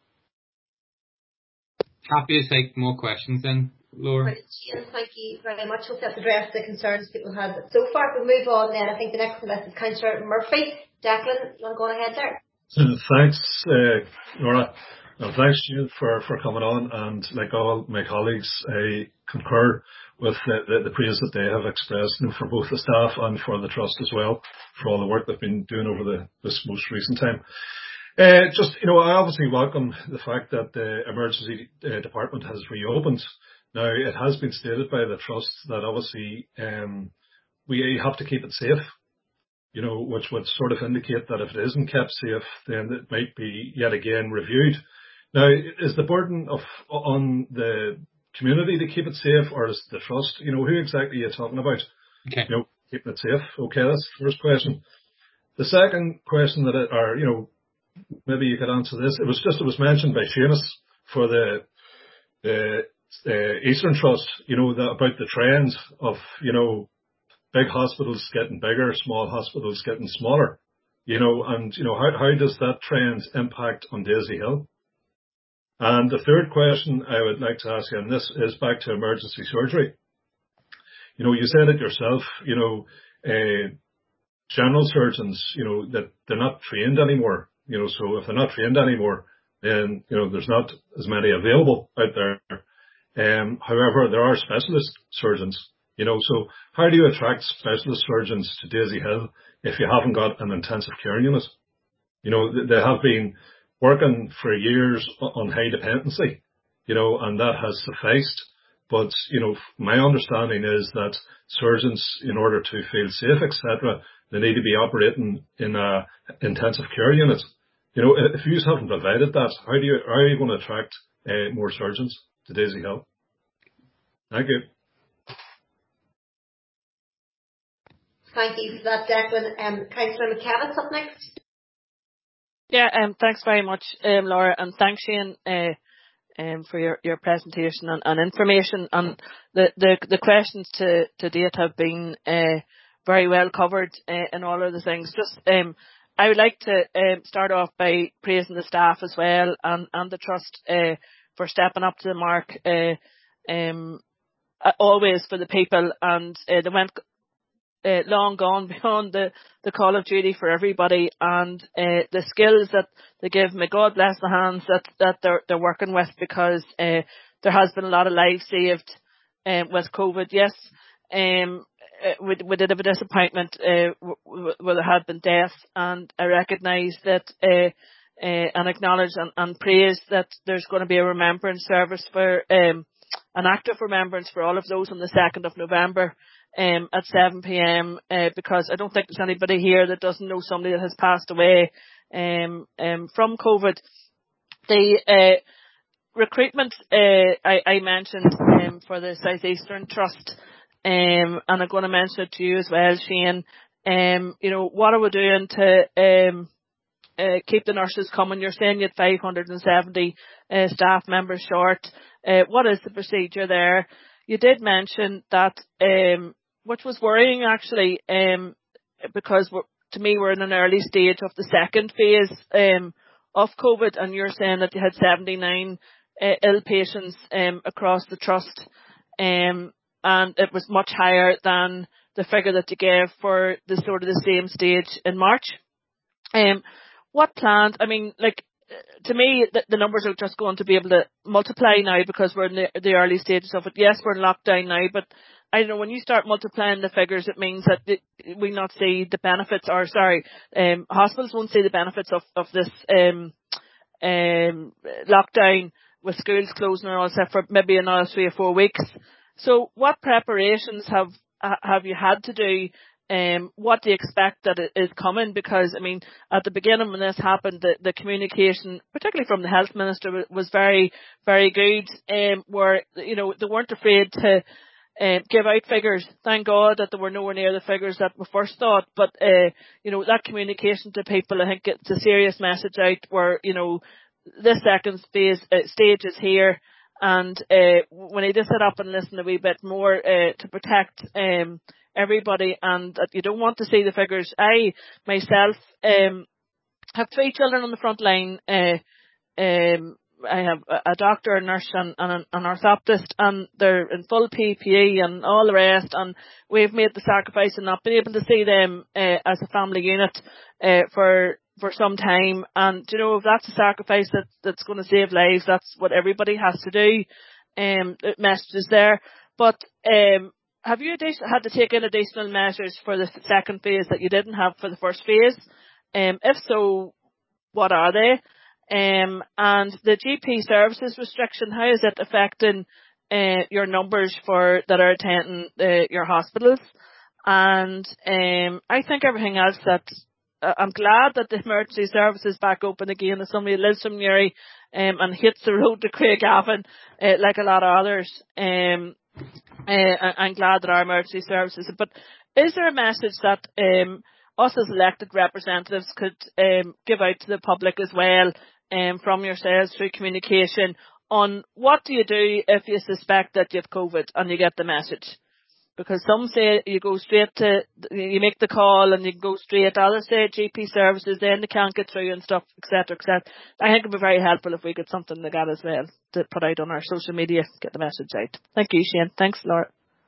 Happy to take more questions then, Laura. Thank you very much. Hope that's addressed the concerns people had so far. We'll move on then. I think the next one is Councillor Murphy. Declan, you want to go ahead there? Uh, thanks, uh, Laura, and thanks to you for, for coming on. And like all my colleagues, I concur with the, the, the praise that they have expressed, you know, for both the staff and for the trust as well, for all the work they've been doing over the this most recent time. Uh, just, you know, I obviously welcome the fact that the emergency uh, department has reopened. Now, it has been stated by the trust that obviously um, we have to keep it safe. You know, which would sort of indicate that if it isn't kept safe, then it might be yet again reviewed. Now, is the burden of on the community to keep it safe, or is the trust? You know, who exactly are you talking about? Okay. You know, keeping it safe. Okay, that's the first question. The second question that, it, or you know, maybe you could answer this. It was just it was mentioned by Seamus for the the uh, Eastern Trust. You know, the, about the trend of you know. Big hospitals getting bigger, small hospitals getting smaller, you know, and, you know, how, how does that trend impact on Daisy Hill? And the third question I would like to ask you, and this is back to emergency surgery. You know, you said it yourself, you know, uh, general surgeons, you know, that they're not trained anymore, you know, so if they're not trained anymore, then, you know, there's not as many available out there. Um, however, there are specialist surgeons. You know, so how do you attract specialist surgeons to Daisy Hill if you haven't got an intensive care unit? You know, they have been working for years on high dependency, you know, and that has sufficed. But, you know, my understanding is that surgeons, in order to feel safe, et cetera, they need to be operating in a intensive care unit. You know, if you haven't provided that, how do you, how are you going to attract uh, more surgeons to Daisy Hill? Thank you. Thank you for that, Declan. Um, Councillor McKevitt's up next. Yeah, um, thanks very much, um, Laura, and thanks, Shane, uh, um, for your, your presentation and, and information. And the, the, the questions to, to date have been uh, very well covered uh, in all of the things. Just, um, I would like to um, start off by praising the staff as well and, and the trust uh, for stepping up to the mark, uh, um, always for the people, and uh, they went Uh, long gone beyond the, the call of duty for everybody, and uh, the skills that they give, may God bless the hands that, that they're, they're working with, because uh, there has been a lot of lives saved um, with COVID. Yes, um, we, we did have a disappointment uh, w- where there had been deaths, and I recognise that uh, uh, and acknowledge and, and praise that there's going to be a remembrance service for um, an active remembrance for all of those on the second of November um, at seven p.m. Uh, because I don't think there's anybody here that doesn't know somebody that has passed away um, um, from COVID. The uh, recruitment uh, I, I mentioned um, for the South Eastern Trust, um, and I'm going to mention it to you as well, Shane. Um, you know, what are we doing to um, uh, keep the nurses coming? You're saying you had five hundred seventy uh, staff members short. Uh, what is the procedure there? You did mention that, um, which was worrying actually, um, because we're, to me we're in an early stage of the second phase um, of COVID, and you're saying that you had seventy-nine uh, ill patients um, across the trust, um, and it was much higher than the figure that you gave for the sort of the same stage in March. Um, what plans? I mean, like, to me, the, the numbers are just going to be able to multiply now because we're in the, the early stages of it. Yes, we're in lockdown now, but I don't know, when you start multiplying the figures, it means that the, we not see the benefits, or sorry, um, hospitals won't see the benefits of, of this um, um, lockdown, with schools closing and all that for maybe another three or four weeks. So what preparations have have you had to do? Um, what do you expect that it is coming? Because, I mean, at the beginning when this happened, the, the communication, particularly from the health minister, was very, very good, um, where, you know, they weren't afraid to uh, give out figures. Thank God that they were nowhere near the figures that we first thought. But, uh, you know, that communication to people, I think it's a serious message out where, you know, this second phase, uh, stage is here. And uh, we need to sit up and listen a wee bit more uh, to protect um, everybody, and that you don't want to see the figures. I, myself, um, have three children on the front line. Uh, um, I have a, a doctor, a nurse, and, and an, an orthoptist, and they're in full P P E and all the rest, and we've made the sacrifice of not being able to see them uh, as a family unit uh, for for some time. And, you know, if that's a sacrifice that, that's going to save lives, that's what everybody has to do. Um, the message is there. But um, have you had to take in additional measures for the second phase that you didn't have for the first phase? Um, if so, what are they? Um, and the G P services restriction, how is it affecting uh, your numbers for that are attending uh, your hospitals? And um, I think everything else that uh, I'm glad that the emergency service is back open again. As somebody who lives from Newry um, and hits the road to Craigavon uh, like a lot of others, um, uh, I'm glad that our emergency services. But is there a message that um, us as elected representatives could um, give out to the public as well, um, from yourselves through communication, on what do you do if you suspect that you have COVID and you get the message? Because some say you go straight to, you make the call and you go straight. Others say G P services, then they can't get through and stuff, et cetera, et cetera. I think it would be very helpful if we get something like that as well to put out on our social media, get the message out. Thank you, Shane. Thanks, Laura.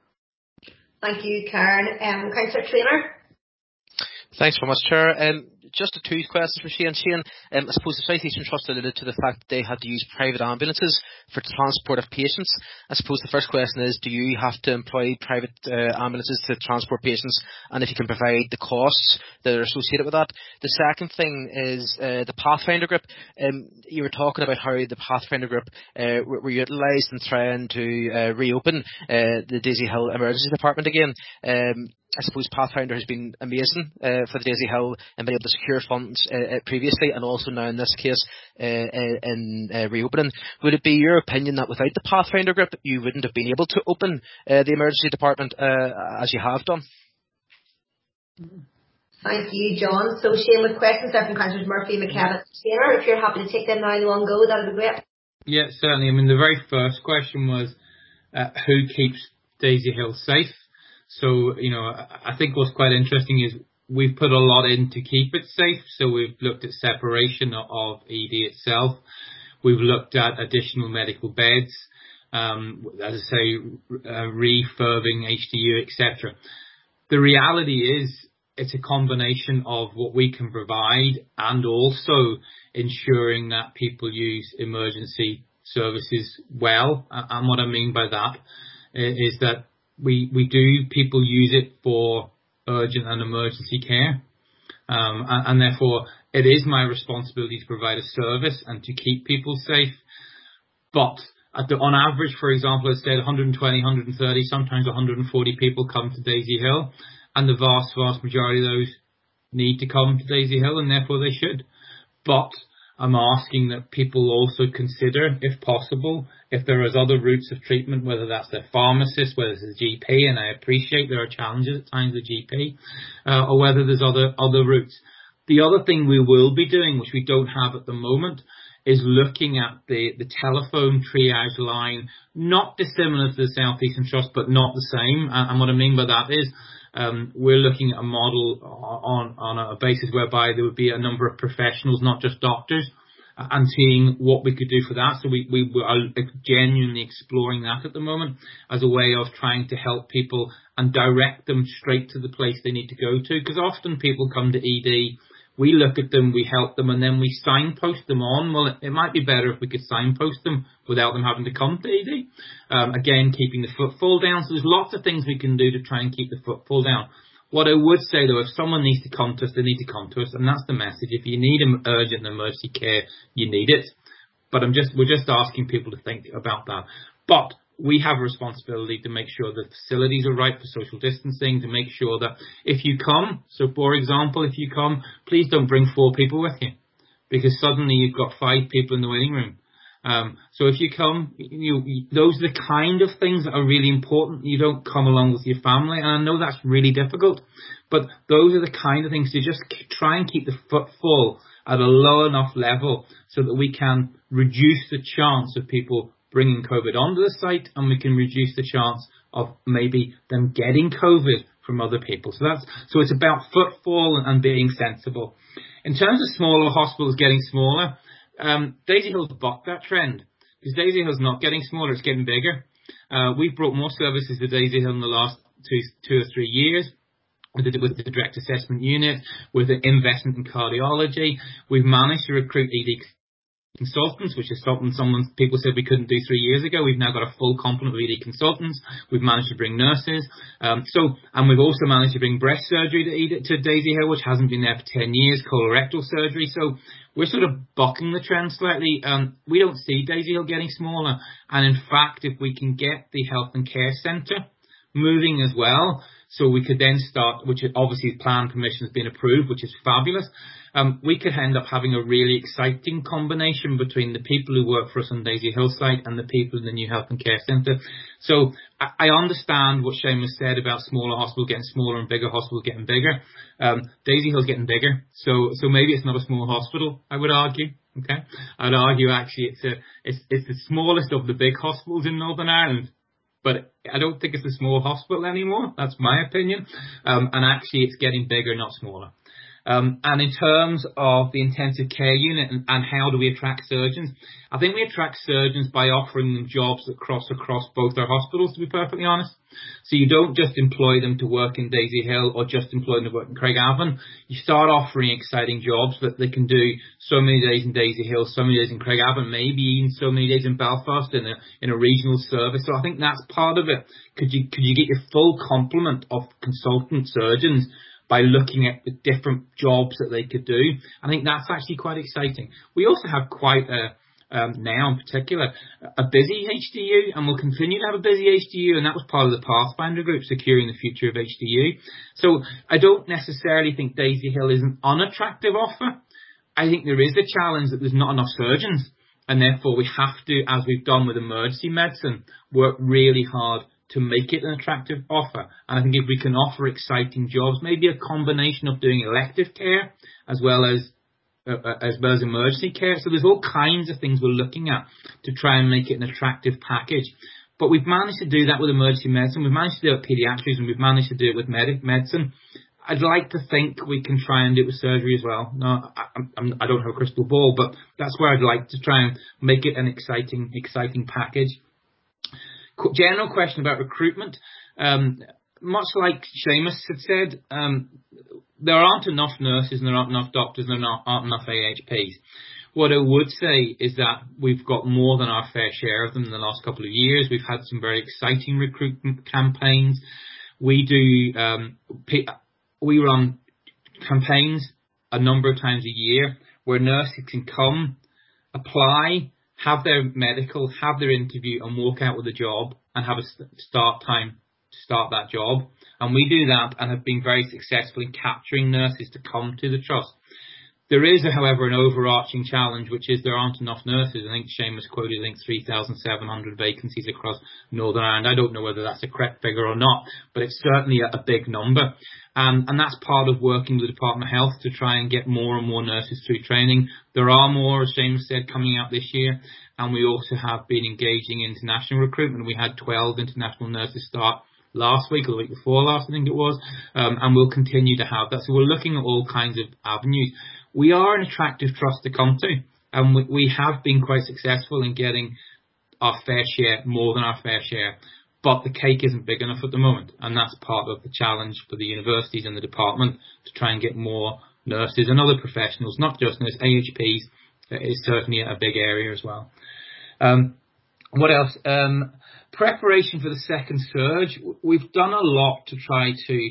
Thank you, Karen. Um, Councillor Traynor. Thanks very much, Chair. Um, just two questions for Shane. Shane, um, I suppose the South Eastern Trust alluded to the fact that they had to use private ambulances for transport of patients. I suppose the first question is, do you have to employ private uh, ambulances to transport patients, and if you can provide the costs that are associated with that? The second thing is uh, the Pathfinder Group. Um, you were talking about how the Pathfinder Group uh, were, were utilised in trying to uh, reopen uh, the Daisy Hill Emergency Department again. Um, I suppose Pathfinder has been amazing uh, for the Daisy Hill and been able to secure funds uh, uh, previously, and also now in this case uh, uh, in uh, reopening. Would it be your opinion that without the Pathfinder Group you wouldn't have been able to open uh, the emergency department uh, as you have done? Thank you, John. So Shane, with questions there from Councillors Murphy, McKenna, Taylor, if you're happy to take them now in one go, that would be great. Yeah, certainly. I mean, the very first question was uh, who keeps Daisy Hill safe? So, you know, I think what's quite interesting is we've put a lot in to keep it safe. So we've looked at separation of E D itself. We've looked at additional medical beds, um, as I say, uh, refurbing H D U, et cetera. The reality is it's a combination of what we can provide and also ensuring that people use emergency services well. And what I mean by that is that we we do people use it for urgent and emergency care, um, and, and therefore it is my responsibility to provide a service and to keep people safe. But at the, on average, for example, I said one hundred twenty, one hundred thirty, sometimes one hundred forty people come to Daisy Hill, and the vast, vast majority of those need to come to Daisy Hill, and therefore they should. But I'm asking that people also consider, if possible, if there is other routes of treatment, whether that's a pharmacist, whether it's a G P, and I appreciate there are challenges at times with G P, uh, or whether there's other other routes. The other thing we will be doing, which we don't have at the moment, is looking at the, the telephone triage line, not dissimilar to the South Eastern Trust, but not the same. And, and what I mean by that is um, we're looking at a model on, on a basis whereby there would be a number of professionals, not just doctors, and seeing what we could do for that. So we, we are genuinely exploring that at the moment as a way of trying to help people and direct them straight to the place they need to go to. Because often people come to E D, we look at them, we help them, and then we signpost them on. Well, it, it might be better if we could signpost them without them having to come to E D. Um, again, keeping the footfall down. So there's lots of things we can do to try and keep the footfall down. What I would say, though, if someone needs to come to us, they need to come to us, and that's the message. If you need urgent and emergency care, you need it. But I'm just, we're just asking people to think about that. But we have a responsibility to make sure the facilities are right for social distancing, to make sure that if you come, so for example, if you come, please don't bring four people with you, because suddenly you've got five people in the waiting room. Um, so if you come, you, you, those are the kind of things that are really important. You don't come along with your family, and I know that's really difficult, but those are the kind of things to just try and keep the footfall at a low enough level so that we can reduce the chance of people bringing COVID onto the site, and we can reduce the chance of maybe them getting COVID from other people. So that's so it's about footfall and, and being sensible. In terms of smaller hospitals getting smaller, Um, Daisy Hill's bucked that trend, because Daisy Hill's not getting smaller, it's getting bigger. Uh, we've brought more services to Daisy Hill in the last two, two or three years with the, with the direct assessment unit, with the investment in cardiology. We've managed to recruit E D consultants, which is something someone people said we couldn't do three years ago. We've now got a full complement of E D consultants. We've managed to bring nurses. Um, so, and we've also managed to bring breast surgery to, E D, to Daisy Hill, which hasn't been there for ten years, colorectal surgery. So we're sort of bucking the trend slightly. Um, we don't see Daisy Hill getting smaller. And in fact, if we can get the health and care centre moving as well, so we could then start, which obviously plan permission has been approved, which is fabulous. Um, we could end up having a really exciting combination between the people who work for us on Daisy Hill site and the people in the new health and care centre. So I, I understand what Seamus said about smaller hospitals getting smaller and bigger hospitals getting bigger. Um, Daisy Hill's getting bigger, so so maybe it's not a small hospital, I would argue. Okay, I'd argue actually it's a it's it's the smallest of the big hospitals in Northern Ireland. But I don't think it's a small hospital anymore. That's my opinion. Um, and actually, it's getting bigger, not smaller. Um, and in terms of the intensive care unit and, and how do we attract surgeons, I think we attract surgeons by offering them jobs that cross across both our hospitals, to be perfectly honest. So you don't just employ them to work in Daisy Hill or just employ them to work in Craigavon. You start offering exciting jobs that they can do so many days in Daisy Hill, so many days in Craigavon, maybe even so many days in Belfast in a, in a regional service. So I think that's part of it. Could you, could you get your full complement of consultant surgeons by looking at the different jobs that they could do? I think that's actually quite exciting. We also have quite a, um, now in particular, a busy H D U, and we'll continue to have a busy H D U, and that was part of the Pathfinder group, securing the future of H D U. So I don't necessarily think Daisy Hill is an unattractive offer. I think there is a challenge that there's not enough surgeons, and therefore we have to, as we've done with emergency medicine, work really hard to make it an attractive offer. And I think if we can offer exciting jobs, maybe a combination of doing elective care as well as uh, as well as emergency care. So there's all kinds of things we're looking at to try and make it an attractive package. But we've managed to do that with emergency medicine. We've managed to do it with pediatrics, and we've managed to do it with medic medicine. I'd like to think we can try and do it with surgery as well. No, I, I'm, I don't have a crystal ball, but that's where I'd like to try and make it an exciting, exciting package. General question about recruitment. Um, much like Seamus had said, um, there aren't enough nurses and there aren't enough doctors and there aren't, aren't enough A H Ps. What I would say is that we've got more than our fair share of them in the last couple of years. We've had some very exciting recruitment campaigns. We do, um, we run campaigns a number of times a year where nurses can come, apply, have their medical, have their interview and walk out with a job and have a start time to start that job. And we do that and have been very successful in capturing nurses to come to the trust. There is, however, an overarching challenge, which is there aren't enough nurses. I think Seamus quoted, I think, three thousand seven hundred vacancies across Northern Ireland. I don't know whether that's a correct figure or not, but it's certainly a, a big number. Um, and that's part of working with the Department of Health to try and get more and more nurses through training. There are more, as Seamus said, coming out this year. And we also have been engaging in international recruitment. We had twelve international nurses start last week or the week before last, I think it was. Um, and we'll continue to have that. So we're looking at all kinds of avenues. We are an attractive trust to come to, and we, we have been quite successful in getting our fair share, more than our fair share, but the cake isn't big enough at the moment, and that's part of the challenge for the universities and the department to try and get more nurses and other professionals, not just nurses. A H Ps is certainly a big area as well. Um, what else? Um, preparation for the second surge. We've done a lot to try to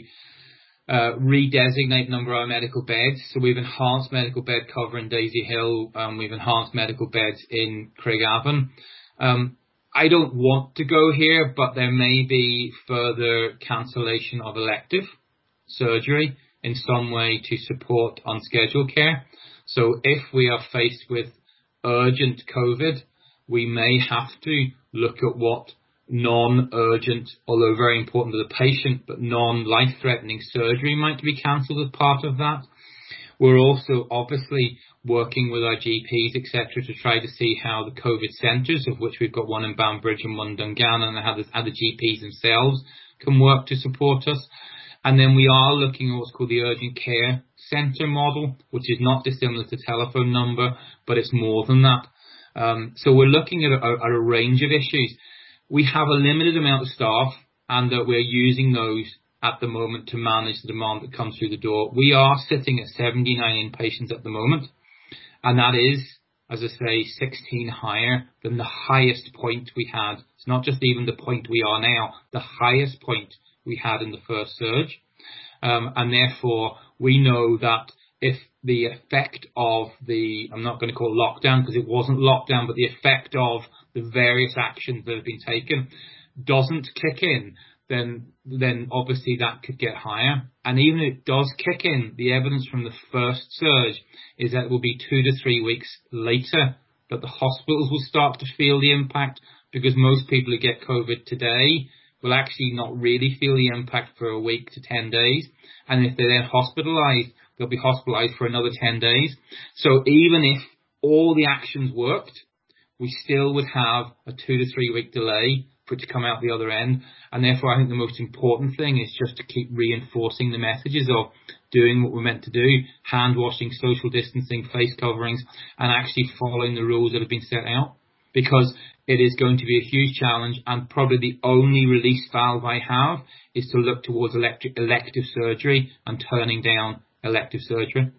Uh, redesignate a number of our medical beds. So we've enhanced medical bed cover in Daisy Hill. Um, we've enhanced medical beds in Craigavon. Um, I don't want to go here, but there may be further cancellation of elective surgery in some way to support unscheduled care. So if we are faced with urgent COVID, we may have to look at what non-urgent, although very important to the patient, but non-life-threatening surgery might be cancelled as part of that. We're also obviously working with our G Ps, et cetera, to try to see how the COVID centres, of which we've got one in Banbridge and one in Dungannon, and how the, how the G Ps themselves can work to support us. And then we are looking at what's called the urgent care centre model, which is not dissimilar to telephone number, but it's more than that. Um, so we're looking at a, at a range of issues. We have a limited amount of staff, and that we're using those at the moment to manage the demand that comes through the door. We are sitting at seventy-nine inpatients at the moment, and that is, as I say, sixteen higher than the highest point we had. It's not just even the point we are now, the highest point we had in the first surge. Um, and therefore, we know that if the effect of the, I'm not going to call it lockdown because it wasn't lockdown, but the effect of the various actions that have been taken doesn't kick in, then then obviously that could get higher. And even if it does kick in, the evidence from the first surge is that it will be two to three weeks later that the hospitals will start to feel the impact, because most people who get COVID today will actually not really feel the impact for a week to ten days. And if they're then hospitalised, they'll be hospitalised for another ten days. So even if all the actions worked, we still would have a two to three week delay for it to come out the other end. And therefore, I think the most important thing is just to keep reinforcing the messages of doing what we're meant to do, hand washing, social distancing, face coverings, and actually following the rules that have been set out. Because it is going to be a huge challenge, and probably the only release valve I have is to look towards electric, elective surgery and turning down elective surgery.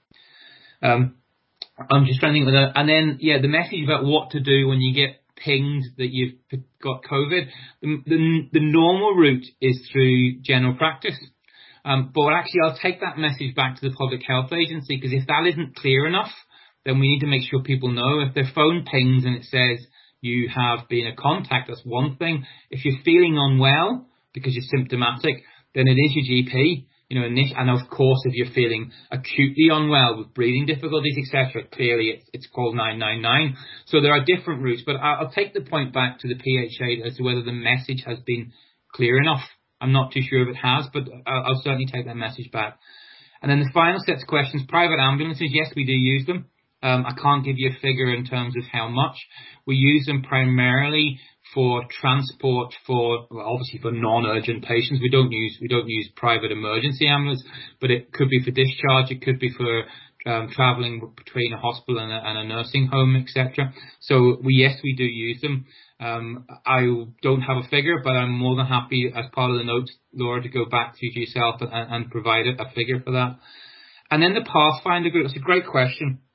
Um, I'm just trying to think of that. And then, yeah, the message about what to do when you get pinged that you've got COVID. The, the, the normal route is through general practice. Um, but actually, I'll take that message back to the Public Health Agency, because if that isn't clear enough, then we need to make sure people know. If their phone pings and it says you have been a contact, that's one thing. If you're feeling unwell because you're symptomatic, then it is your G P. You know, and of course, if you're feeling acutely unwell with breathing difficulties, et cetera, clearly it's, it's called nine nine nine. So there are different routes, but I'll take the point back to the P H A as to whether the message has been clear enough. I'm not too sure if it has, but I'll, I'll certainly take that message back. And then the final set of questions, private ambulances, yes, we do use them. Um, I can't give you a figure in terms of how much. We use them primarily for transport for, well, obviously for non-urgent patients. We don't use we don't use private emergency ambulance, but it could be for discharge. It could be for um, travelling between a hospital and a, and a nursing home, et cetera. So we yes, we do use them. Um, I don't have a figure, but I'm more than happy as part of the notes, Laura, to go back to you yourself and, and provide a, a figure for that. And then the Pathfinder group. That's a great question.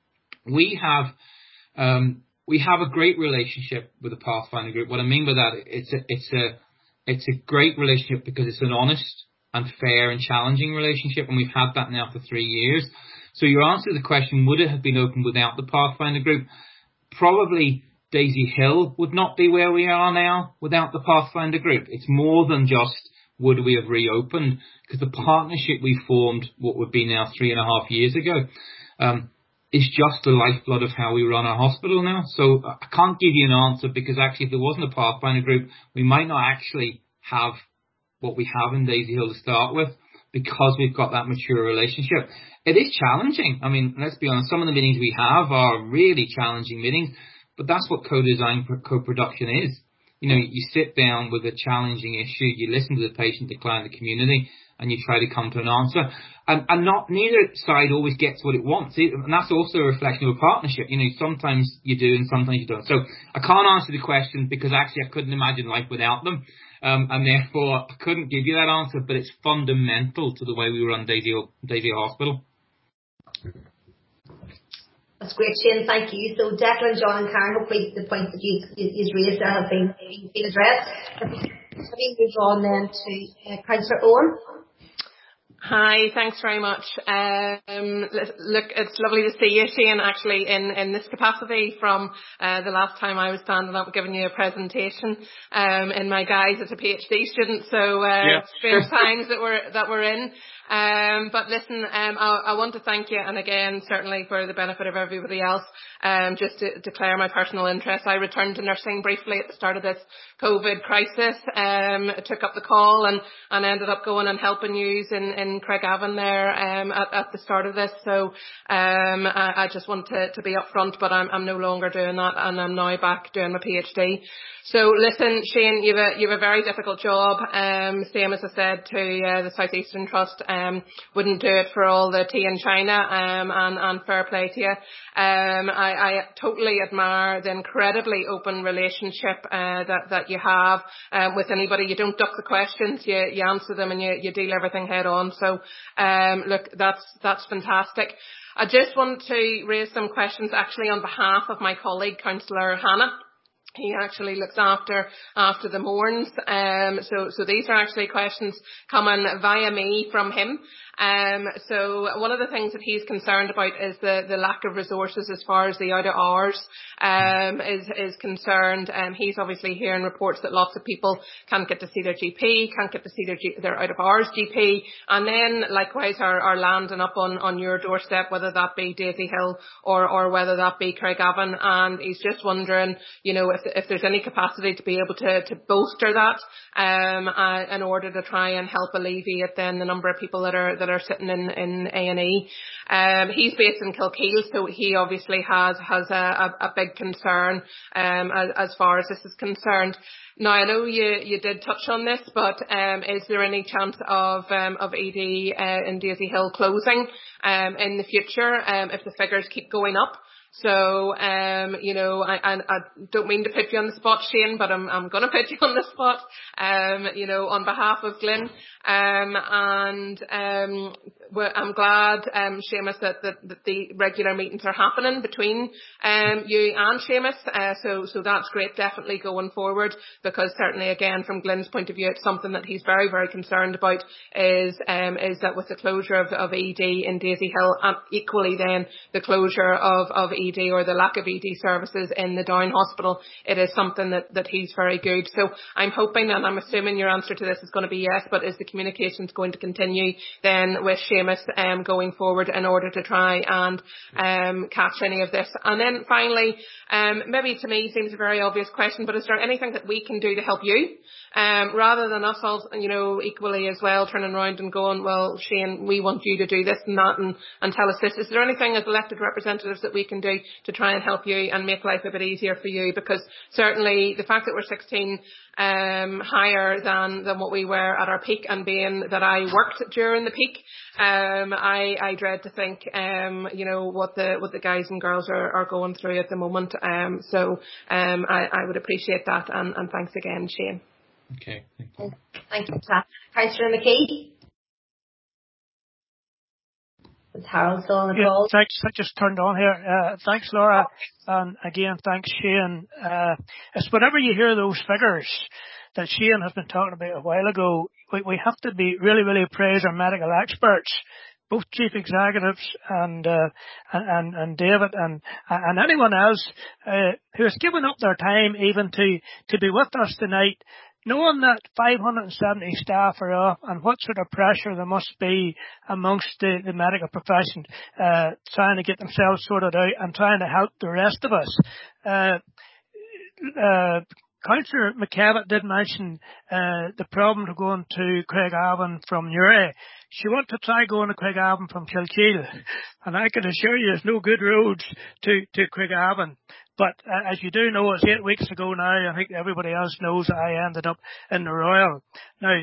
we have um, we have a great relationship with the Pathfinder Group. What I mean by that, it's a it's a it's a great relationship because it's an honest and fair and challenging relationship, and we've had that now for three years. So your answer to the question, would it have been open without the Pathfinder Group? Probably Daisy Hill would not be where we are now without the Pathfinder Group. It's more than just would we have reopened, because the partnership we formed, what would be now three and a half years ago, um, is just the lifeblood of how we run our hospital now. So I can't give you an answer, because actually if there wasn't a Pathfinder Group, we might not actually have what we have in Daisy Hill to start with, because we've got that mature relationship. It is challenging. I mean, let's be honest, some of the meetings we have are really challenging meetings, but that's what co-design, co-production is. You know, you sit down with a challenging issue, you listen to the patient, the client, the community, and you try to come to an answer. And, and not neither side always gets what it wants. And that's also a reflection of a partnership. You know, sometimes you do and sometimes you don't. So I can't answer the question, because actually I couldn't imagine life without them. Um, and therefore I couldn't give you that answer, but it's fundamental to the way we run Daisy, Daisy Hospital. That's great, Shane. Thank you. So Declan, John and Karen, hopefully the points that you, you, you've raised there have been, been addressed. Let me move on then to uh, Councillor Owen. Hi, thanks very much. Um, look, it's lovely to see you, Shane, actually in, in this capacity from uh, the last time I was standing up giving you a presentation um, in my guise as a PhD student. So uh, yeah. strange times that we're that we're in. Um, but listen, um, I, I want to thank you, and again, certainly for the benefit of everybody else, um, just to declare my personal interest. I returned to nursing briefly at the start of this COVID crisis, um, took up the call and, and ended up going and helping yous in, in Craigavon there um, at, at the start of this. So um, I, I just want to, to be upfront, but I'm, I'm no longer doing that, and I'm now back doing my PhD. So listen, Shane, you've a, you've a very difficult job, um, same as I said to uh, the South Eastern Trust. Um, wouldn't do it for all the tea in China, um, and, and fair play to you. Um, I, I totally admire the incredibly open relationship uh, that, that you have um, with anybody. You don't duck the questions, you, you answer them, and you, you deal everything head on. So um, look, that's, that's fantastic. I just want to raise some questions actually on behalf of my colleague, Councillor Hannah. He actually looks after after the Mourns. Um, so, so these are actually questions coming via me from him. Um, so one of the things that he's concerned about is the, the lack of resources as far as the out of hours um, is, is concerned. Um, he's obviously hearing reports that lots of people can't get to see their G P, can't get to see their, G, their out of hours G P, and then likewise are, are landing up on, on your doorstep, whether that be Daisy Hill or, or whether that be Craigavon. And he's just wondering, you know, if, if there's any capacity to be able to, to bolster that um, uh, in order to try and help alleviate then the number of people that are that are sitting in, in A and E. Um, he's based in Kilkeel, so he obviously has has a, a, a big concern um, as, as far as this is concerned. Now, I know you, you did touch on this, but um, is there any chance of um, of E D uh, in Daisy Hill closing um, in the future um, if the figures keep going up? So, um, you know, I, I, I don't mean to put you on the spot, Shane, but I'm, I'm going to put you on the spot, um, you know, on behalf of Glyn. Um, and um, I'm glad, um, Seamus, that, that, that the regular meetings are happening between um, you and Seamus. Uh, so, so that's great, definitely going forward, because certainly, again, from Glyn's point of view, it's something that he's very, very concerned about is um, is that with the closure of, of E D in Daisy Hill, and equally then the closure of, of E D or the lack of E D services in the Down Hospital, it is something that, that he's very good. So I'm hoping, and I'm assuming your answer to this is going to be yes, but is the communications going to continue then with Seamus um, going forward in order to try and um, catch any of this? And then finally, um, maybe to me seems a very obvious question, but is there anything that we can do to help you? Um, rather than us all, you know, equally as well, turning around and going, well, Shane, we want you to do this and that and, and tell us this. Is there anything as elected representatives that we can do to try and help you and make life a bit easier for you? Because certainly the fact that we're sixteen um, higher than, than what we were at our peak, and being that I worked during the peak, um, I, I dread to think, um, you know, what the what the guys and girls are, are going through at the moment. Um, so um, I, I would appreciate that, and, and thanks again, Shane. Okay, thank you. Thank you for that. Councillor McKee. Is Harold still on the yeah, call? Thanks. I just turned on here. Uh, thanks, Laura. And again, thanks, Shane. Uh, it's whenever you hear those figures that Shane has been talking about a while ago, we, we have to be really, really praise our medical experts, both chief executives and uh, and and David and and anyone else uh, who has given up their time even to to be with us tonight, knowing that five hundred seventy staff are off and what sort of pressure there must be amongst the, the medical profession, uh, trying to get themselves sorted out and trying to help the rest of us. Uh, uh, Councillor McKevitt did mention uh, the problem of going to Craigavon from Newry. She wanted to try going to Craigavon from Kilkeel, and I can assure you there's no good roads to, to Craigavon. But uh, as you do know, it's eight weeks ago now. I think everybody else knows that I ended up in the Royal. Now,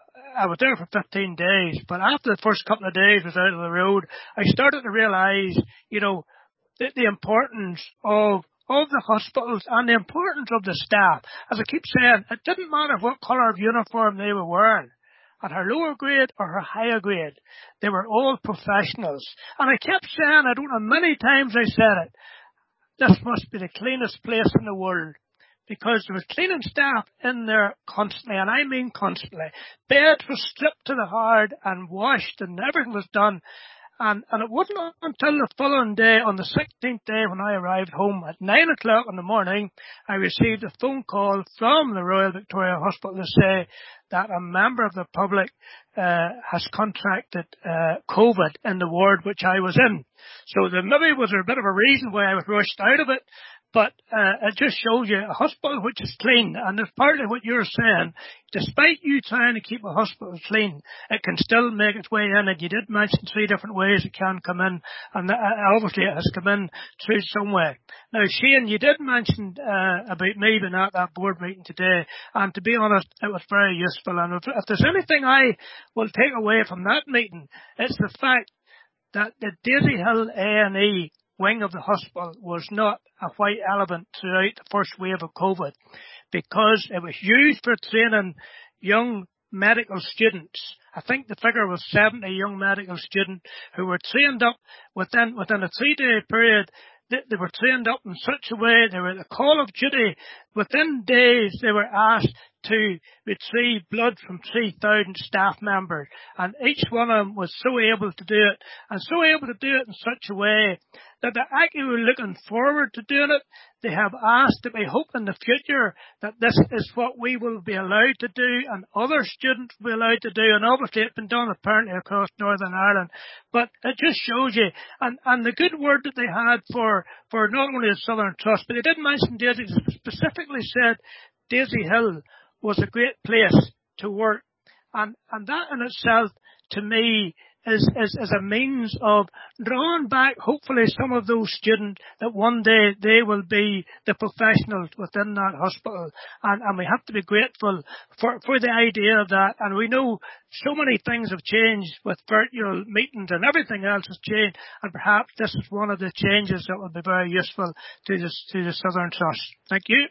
I was there for fifteen days, but after the first couple of days was out of the road, I started to realise, you know, the, the importance of of the hospitals and the importance of the staff. As I keep saying, it didn't matter what colour of uniform they were wearing, at her lower grade or her higher grade. They were all professionals. And I kept saying, I don't know, many times I said it, this must be the cleanest place in the world. Because there was cleaning staff in there constantly, and I mean constantly. Beds were stripped to the hard and washed and everything was done. And, and it wasn't until the following day, on the sixteenth day when I arrived home at nine o'clock in the morning, I received a phone call from the Royal Victoria Hospital to say that a member of the public uh, has contracted uh, COVID in the ward which I was in. So there maybe was a bit of a reason why I was rushed out of it. But uh, it just shows you a hospital which is clean, and it's partly what you're saying. Despite you trying to keep a hospital clean, it can still make its way in. And you did mention three different ways it can come in, and uh, obviously it has come in through some way. Now, Shane, you did mention uh, about me being at that board meeting today, and to be honest, it was very useful. And if, if there's anything I will take away from that meeting, it's the fact that the Daisy Hill A and E wing of the hospital was not a white elephant throughout the first wave of COVID, because it was used for training young medical students. I think the figure was seventy young medical students who were trained up within within a three-day period. They, they were trained up in such a way, they were at the call of duty. Within days, they were asked to retrieve blood from three thousand staff members, and each one of them was so able to do it, and so able to do it in such a way that they're actually looking forward to doing it. They have asked that we hope in the future that this is what we will be allowed to do and other students will be allowed to do, and obviously it's been done apparently across Northern Ireland. But it just shows you, and, and the good word that they had for, for not only the Southern Trust, but they did mention Daisy, specifically said Daisy Hill was a great place to work. And, and that in itself, to me, is, is, is a means of drawing back, hopefully, some of those students that one day they will be the professionals within that hospital. And, and we have to be grateful for, for the idea of that. And we know so many things have changed with virtual meetings and everything else has changed. And perhaps this is one of the changes that will be very useful to the, to the Southern Trust. Thank you.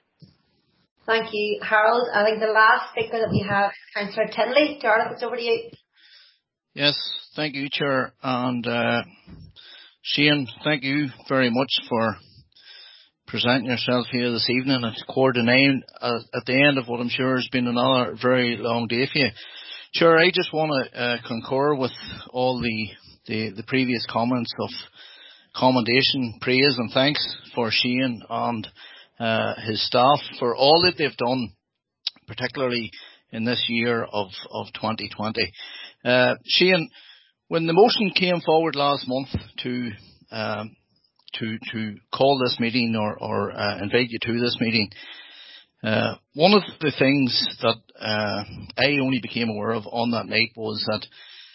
Thank you, Harold. I think the last speaker that we have is Councillor Tinley. Jarlath, it's over to you. Yes, thank you, Chair. And uh, Shane, thank you very much for presenting yourself here this evening and coordinating uh, at the end of what I'm sure has been another very long day for you. Chair, I just want to uh, concur with all the, the, the previous comments of commendation, praise and thanks for Shane and uh, his staff for all that they've done, particularly in this year of, of twenty twenty. Uh, Shane, when the motion came forward last month to um, to to call this meeting or, or uh, invite you to this meeting, uh, one of the things that uh, I only became aware of on that night was that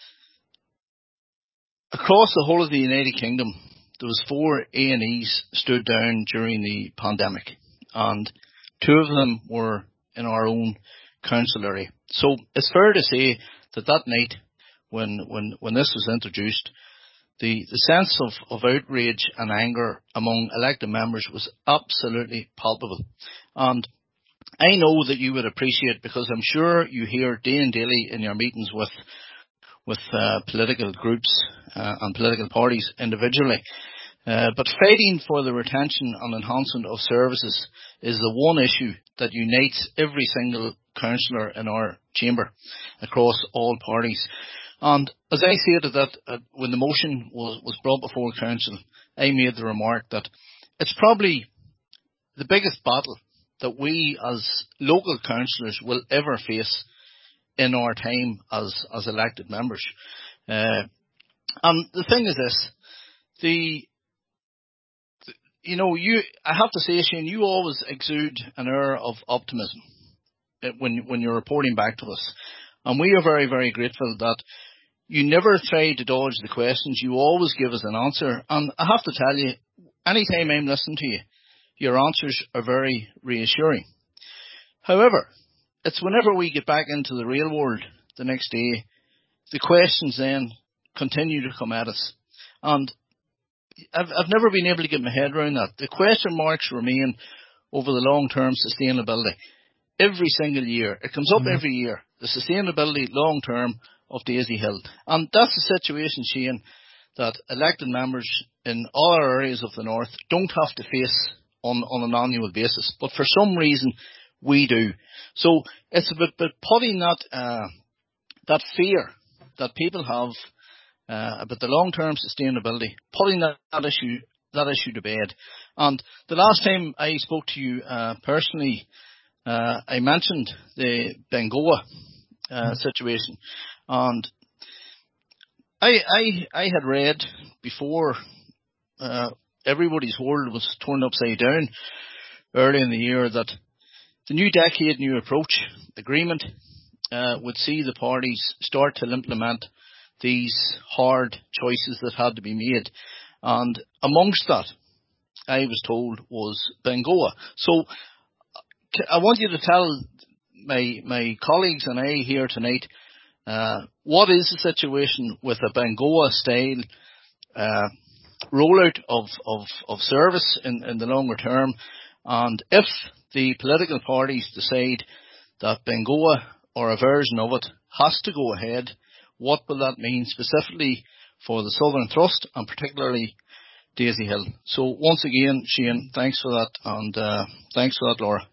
across the whole of the United Kingdom, there was four A and Es stood down during the pandemic, and two of them were in our own council area. So it's fair to say that that night, when when when this was introduced, the, the sense of, of outrage and anger among elected members was absolutely palpable. And I know that you would appreciate, because I'm sure you hear day and daily in your meetings with with uh, political groups uh, and political parties individually. Uh, but fighting for the retention and enhancement of services is the one issue that unites every single councillor in our chamber across all parties. And as I said that uh, when the motion was, was brought before council, I made the remark that it's probably the biggest battle that we as local councillors will ever face in our time as, as elected members. Uh, and the thing is this, the You know, you. I have to say, Shane, you always exude an air of optimism when when you're reporting back to us, and we are very, very grateful that you never try to dodge the questions. You always give us an answer, and I have to tell you, anytime I'm listening to you, your answers are very reassuring. However, it's whenever we get back into the real world the next day, the questions then continue to come at us, and I've, I've never been able to get my head around that. The question marks remain over the long-term sustainability. Every single year, it comes up mm-hmm. every year, the sustainability long-term of Daisy-Hill. And that's the situation, Shane, that elected members in all our areas of the north don't have to face on, on an annual basis. But for some reason, we do. So it's about, about putting that, uh, that fear that people have Uh, about the long-term sustainability, putting that, that issue that issue to bed. And the last time I spoke to you uh, personally, uh, I mentioned the Bengoa uh, situation, and I I I had read before uh, everybody's world was turned upside down early in the year that the New Decade, New Approach agreement uh, would see the parties start to implement these hard choices that had to be made. And amongst that, I was told, was Bengoa. So I want you to tell my my colleagues and I here tonight, uh, what is the situation with a Bengoa style uh, rollout of, of, of service in, in the longer term, and if the political parties decide that Bengoa or a version of it has to go ahead, what will that mean specifically for the Southern Thrust and particularly Daisy-Hill? So once again, Shane, thanks for that, and uh, thanks for that, Laura.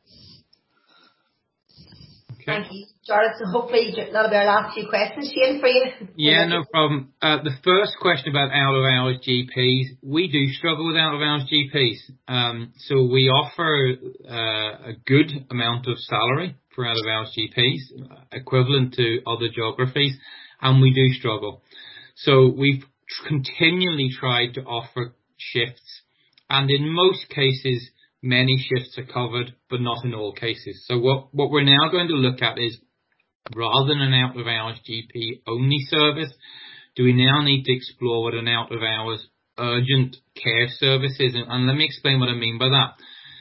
Okay. Thank you, Jarlath. So hopefully that'll be our last few questions, Shane, for you. Yeah, no problem. Uh, the first question about out-of-hours G Ps, we do struggle with out-of-hours G Ps. Um, so we offer uh, a good amount of salary for out-of-hours G Ps, equivalent to other geographies, and we do struggle. So we've continually tried to offer shifts, and in most cases, many shifts are covered, but not in all cases. So what, what we're now going to look at is, rather than an out-of-hours G P only service, do we now need to explore what an out-of-hours urgent care service is? And, and let me explain what I mean by that.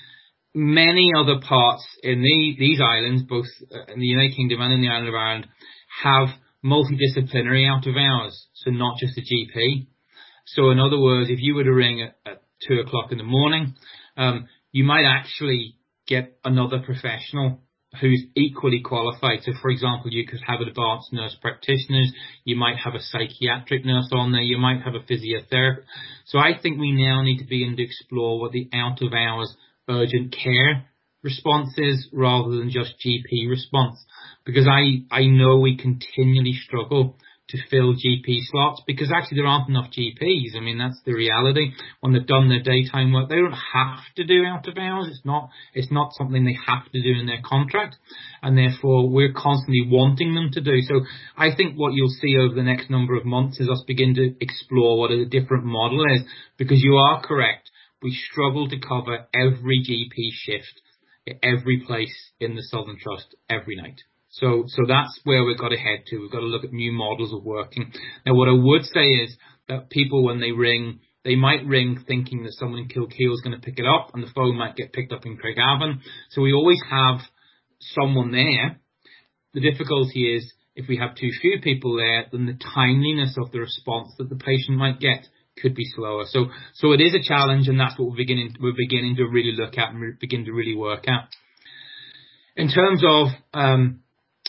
Many other parts in the, these islands, both in the United Kingdom and in the island of Ireland, have multidisciplinary out-of-hours, so not just a G P. So in other words, if you were to ring at, at two o'clock in the morning, um, you might actually get another professional who's equally qualified. So for example, you could have advanced nurse practitioners, you might have a psychiatric nurse on there, you might have a physiotherapist. So I think we now need to begin to explore what the out-of-hours urgent care response is rather than just G P response. Because I, I know we continually struggle to fill G P slots because actually there aren't enough G Ps. I mean, that's the reality. When they've done their daytime work, they don't have to do out of hours. It's not, it's not something they have to do in their contract. And therefore we're constantly wanting them to do. So I think what you'll see over the next number of months is us begin to explore what a different model is, because you are correct. We struggle to cover every G P shift at every place in the Southern Trust every night. So, so that's where we've got to head to. We've got to look at new models of working. Now, what I would say is that people, when they ring, they might ring thinking that someone in Kilkeel is going to pick it up, and the phone might get picked up in Craigavon. So we always have someone there. The difficulty is if we have too few people there, then the timeliness of the response that the patient might get could be slower. So, so it is a challenge, and that's what we're beginning, we're beginning to really look at and re- begin to really work at. In terms of, um,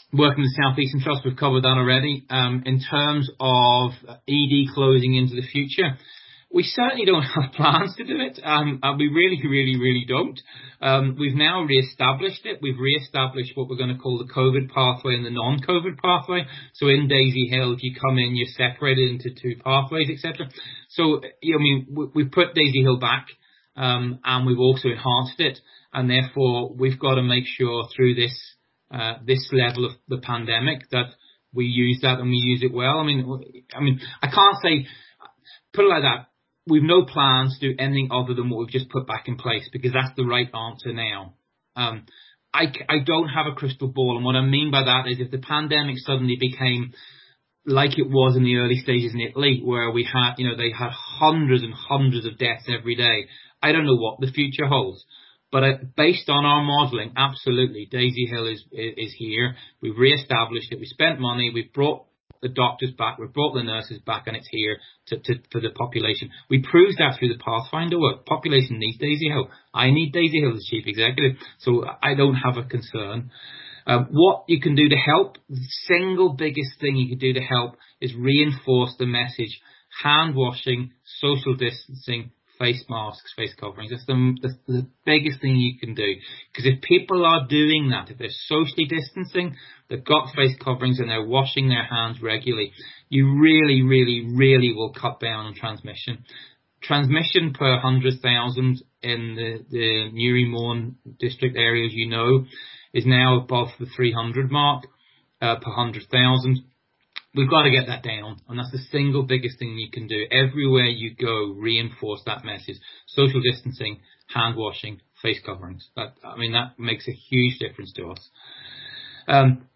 working with South Eastern Trust, we've covered that already. Um, in terms of E D closing into the future, we certainly don't have plans to do it. Um, and we really, really, really don't. Um, we've now re-established it. We've re-established what we're going to call the COVID pathway and the non-COVID pathway. So in Daisy Hill, if you come in, you're separated into two pathways, et cetera. So, you know, I mean, we, we've put Daisy Hill back, um, and we've also enhanced it. And therefore, we've got to make sure through this, uh, this level of the pandemic that we use that and we use it well. I mean, I mean, I can't say, put it like that. We've no plans to do anything other than what we've just put back in place, because that's the right answer now. Um, I, I don't have a crystal ball, and what I mean by that is if the pandemic suddenly became like it was in the early stages in Italy, where we had, you know, they had hundreds and hundreds of deaths every day, I don't know what the future holds. But uh, based on our modelling, absolutely, Daisy Hill is, is is here. We've re-established it. We spent money. We've brought the doctors back. We've brought the nurses back, and it's here to, to for the population. We proved that through the Pathfinder work. Population needs Daisy Hill. I need Daisy Hill as chief executive, so I don't have a concern. Um, what you can do to help, the single biggest thing you can do to help is reinforce the message: hand washing, social distancing, face masks, face coverings. That's the, the, the biggest thing you can do. Because if people are doing that, if they're socially distancing, they've got face coverings and they're washing their hands regularly, you really, really, really will cut down on transmission. Transmission per one hundred thousand in the, the Newry Mourne district areas, you know, is now above the three hundred mark uh, per one hundred thousand. We've got to get that down, and that's the single biggest thing you can do. Everywhere you go, reinforce that message. Social distancing, hand washing, face coverings. That, I mean, that makes a huge difference to us. Um,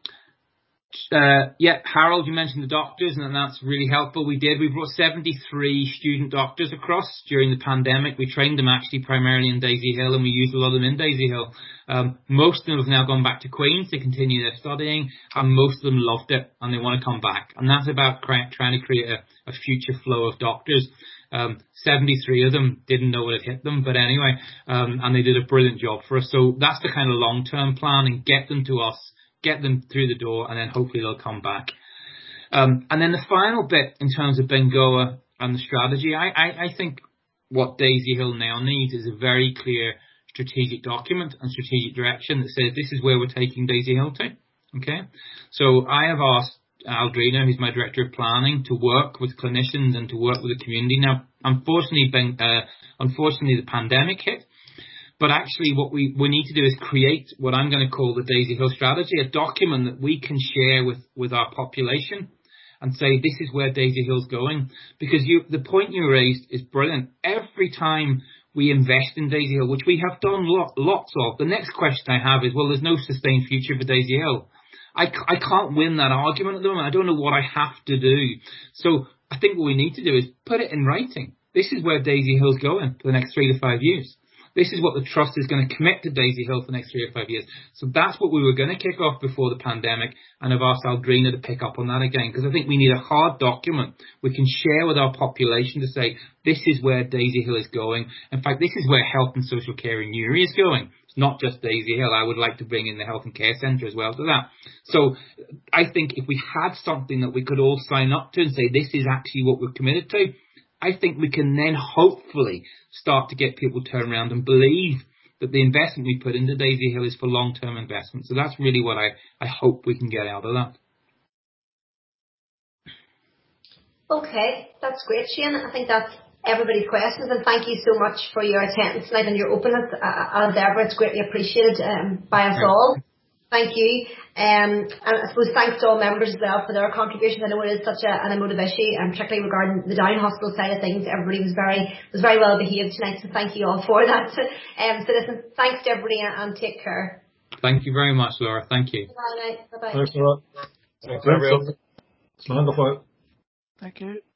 uh, yeah, Harold, you mentioned the doctors, and that's really helpful. We did. We brought seventy-three student doctors across during the pandemic. We trained them actually primarily in Daisy Hill, and we used a lot of them in Daisy Hill. Um, most of them have now gone back to Queen's to continue their studying, and most of them loved it, and they want to come back. And that's about cre- trying to create a, a future flow of doctors. Um, seventy-three of them didn't know it had hit them, but anyway, um, and they did a brilliant job for us. So that's the kind of long-term plan, and get them to us, get them through the door, and then hopefully they'll come back. Um, and then the final bit in terms of Bengoa and the strategy, I, I, I think what Daisy Hill now needs is a very clear strategic document and strategic direction that says this is where we're taking Daisy Hill to. Okay, so I have asked Aldrina, who's my director of planning, to work with clinicians and to work with the community. Now, unfortunately, ben, uh, unfortunately, the pandemic hit. But actually what we, we need to do is create what I'm going to call the Daisy Hill strategy, a document that we can share with, with our population and say this is where Daisy Hill's going. Because you, the point you raised is brilliant. Every time we invest in Daisy Hill, which we have done lot, lots of, the next question I have is, well, there's no sustained future for Daisy Hill. I, I can't win that argument at the moment. I don't know what I have to do. So I think what we need to do is put it in writing. This is where Daisy Hill's going for the next three to five years. This is what the Trust is going to commit to Daisy Hill for the next three or five years. So that's what we were going to kick off before the pandemic, and I've asked Aldrina to pick up on that again, because I think we need a hard document we can share with our population to say, this is where Daisy Hill is going. In fact, this is where health and social care in Newry is going. It's not just Daisy Hill. I would like to bring in the health and care centre as well to that. So I think if we had something that we could all sign up to and say, this is actually what we're committed to, I think we can then hopefully start to get people to turn around and believe that the investment we put into Daisy Hill is for long-term investment. So that's really what I, I hope we can get out of that. Okay, that's great, Shane. I think that's everybody's questions, and thank you so much for your attendance tonight and your openness. Uh, as ever, it's greatly appreciated um, by us all. Thank you. Um, and I suppose thanks to all members as well for their contributions. I know it is such a, an emotive issue, and particularly regarding the Down Hospital side of things. Everybody was very was very well behaved tonight, so thank you all for that. Um, so listen, thanks to everybody, and take care. Thank you very much, Laura. Thank you. Bye-bye. Bye-bye. Thanks, Laura. Thanks, everyone. Thank you.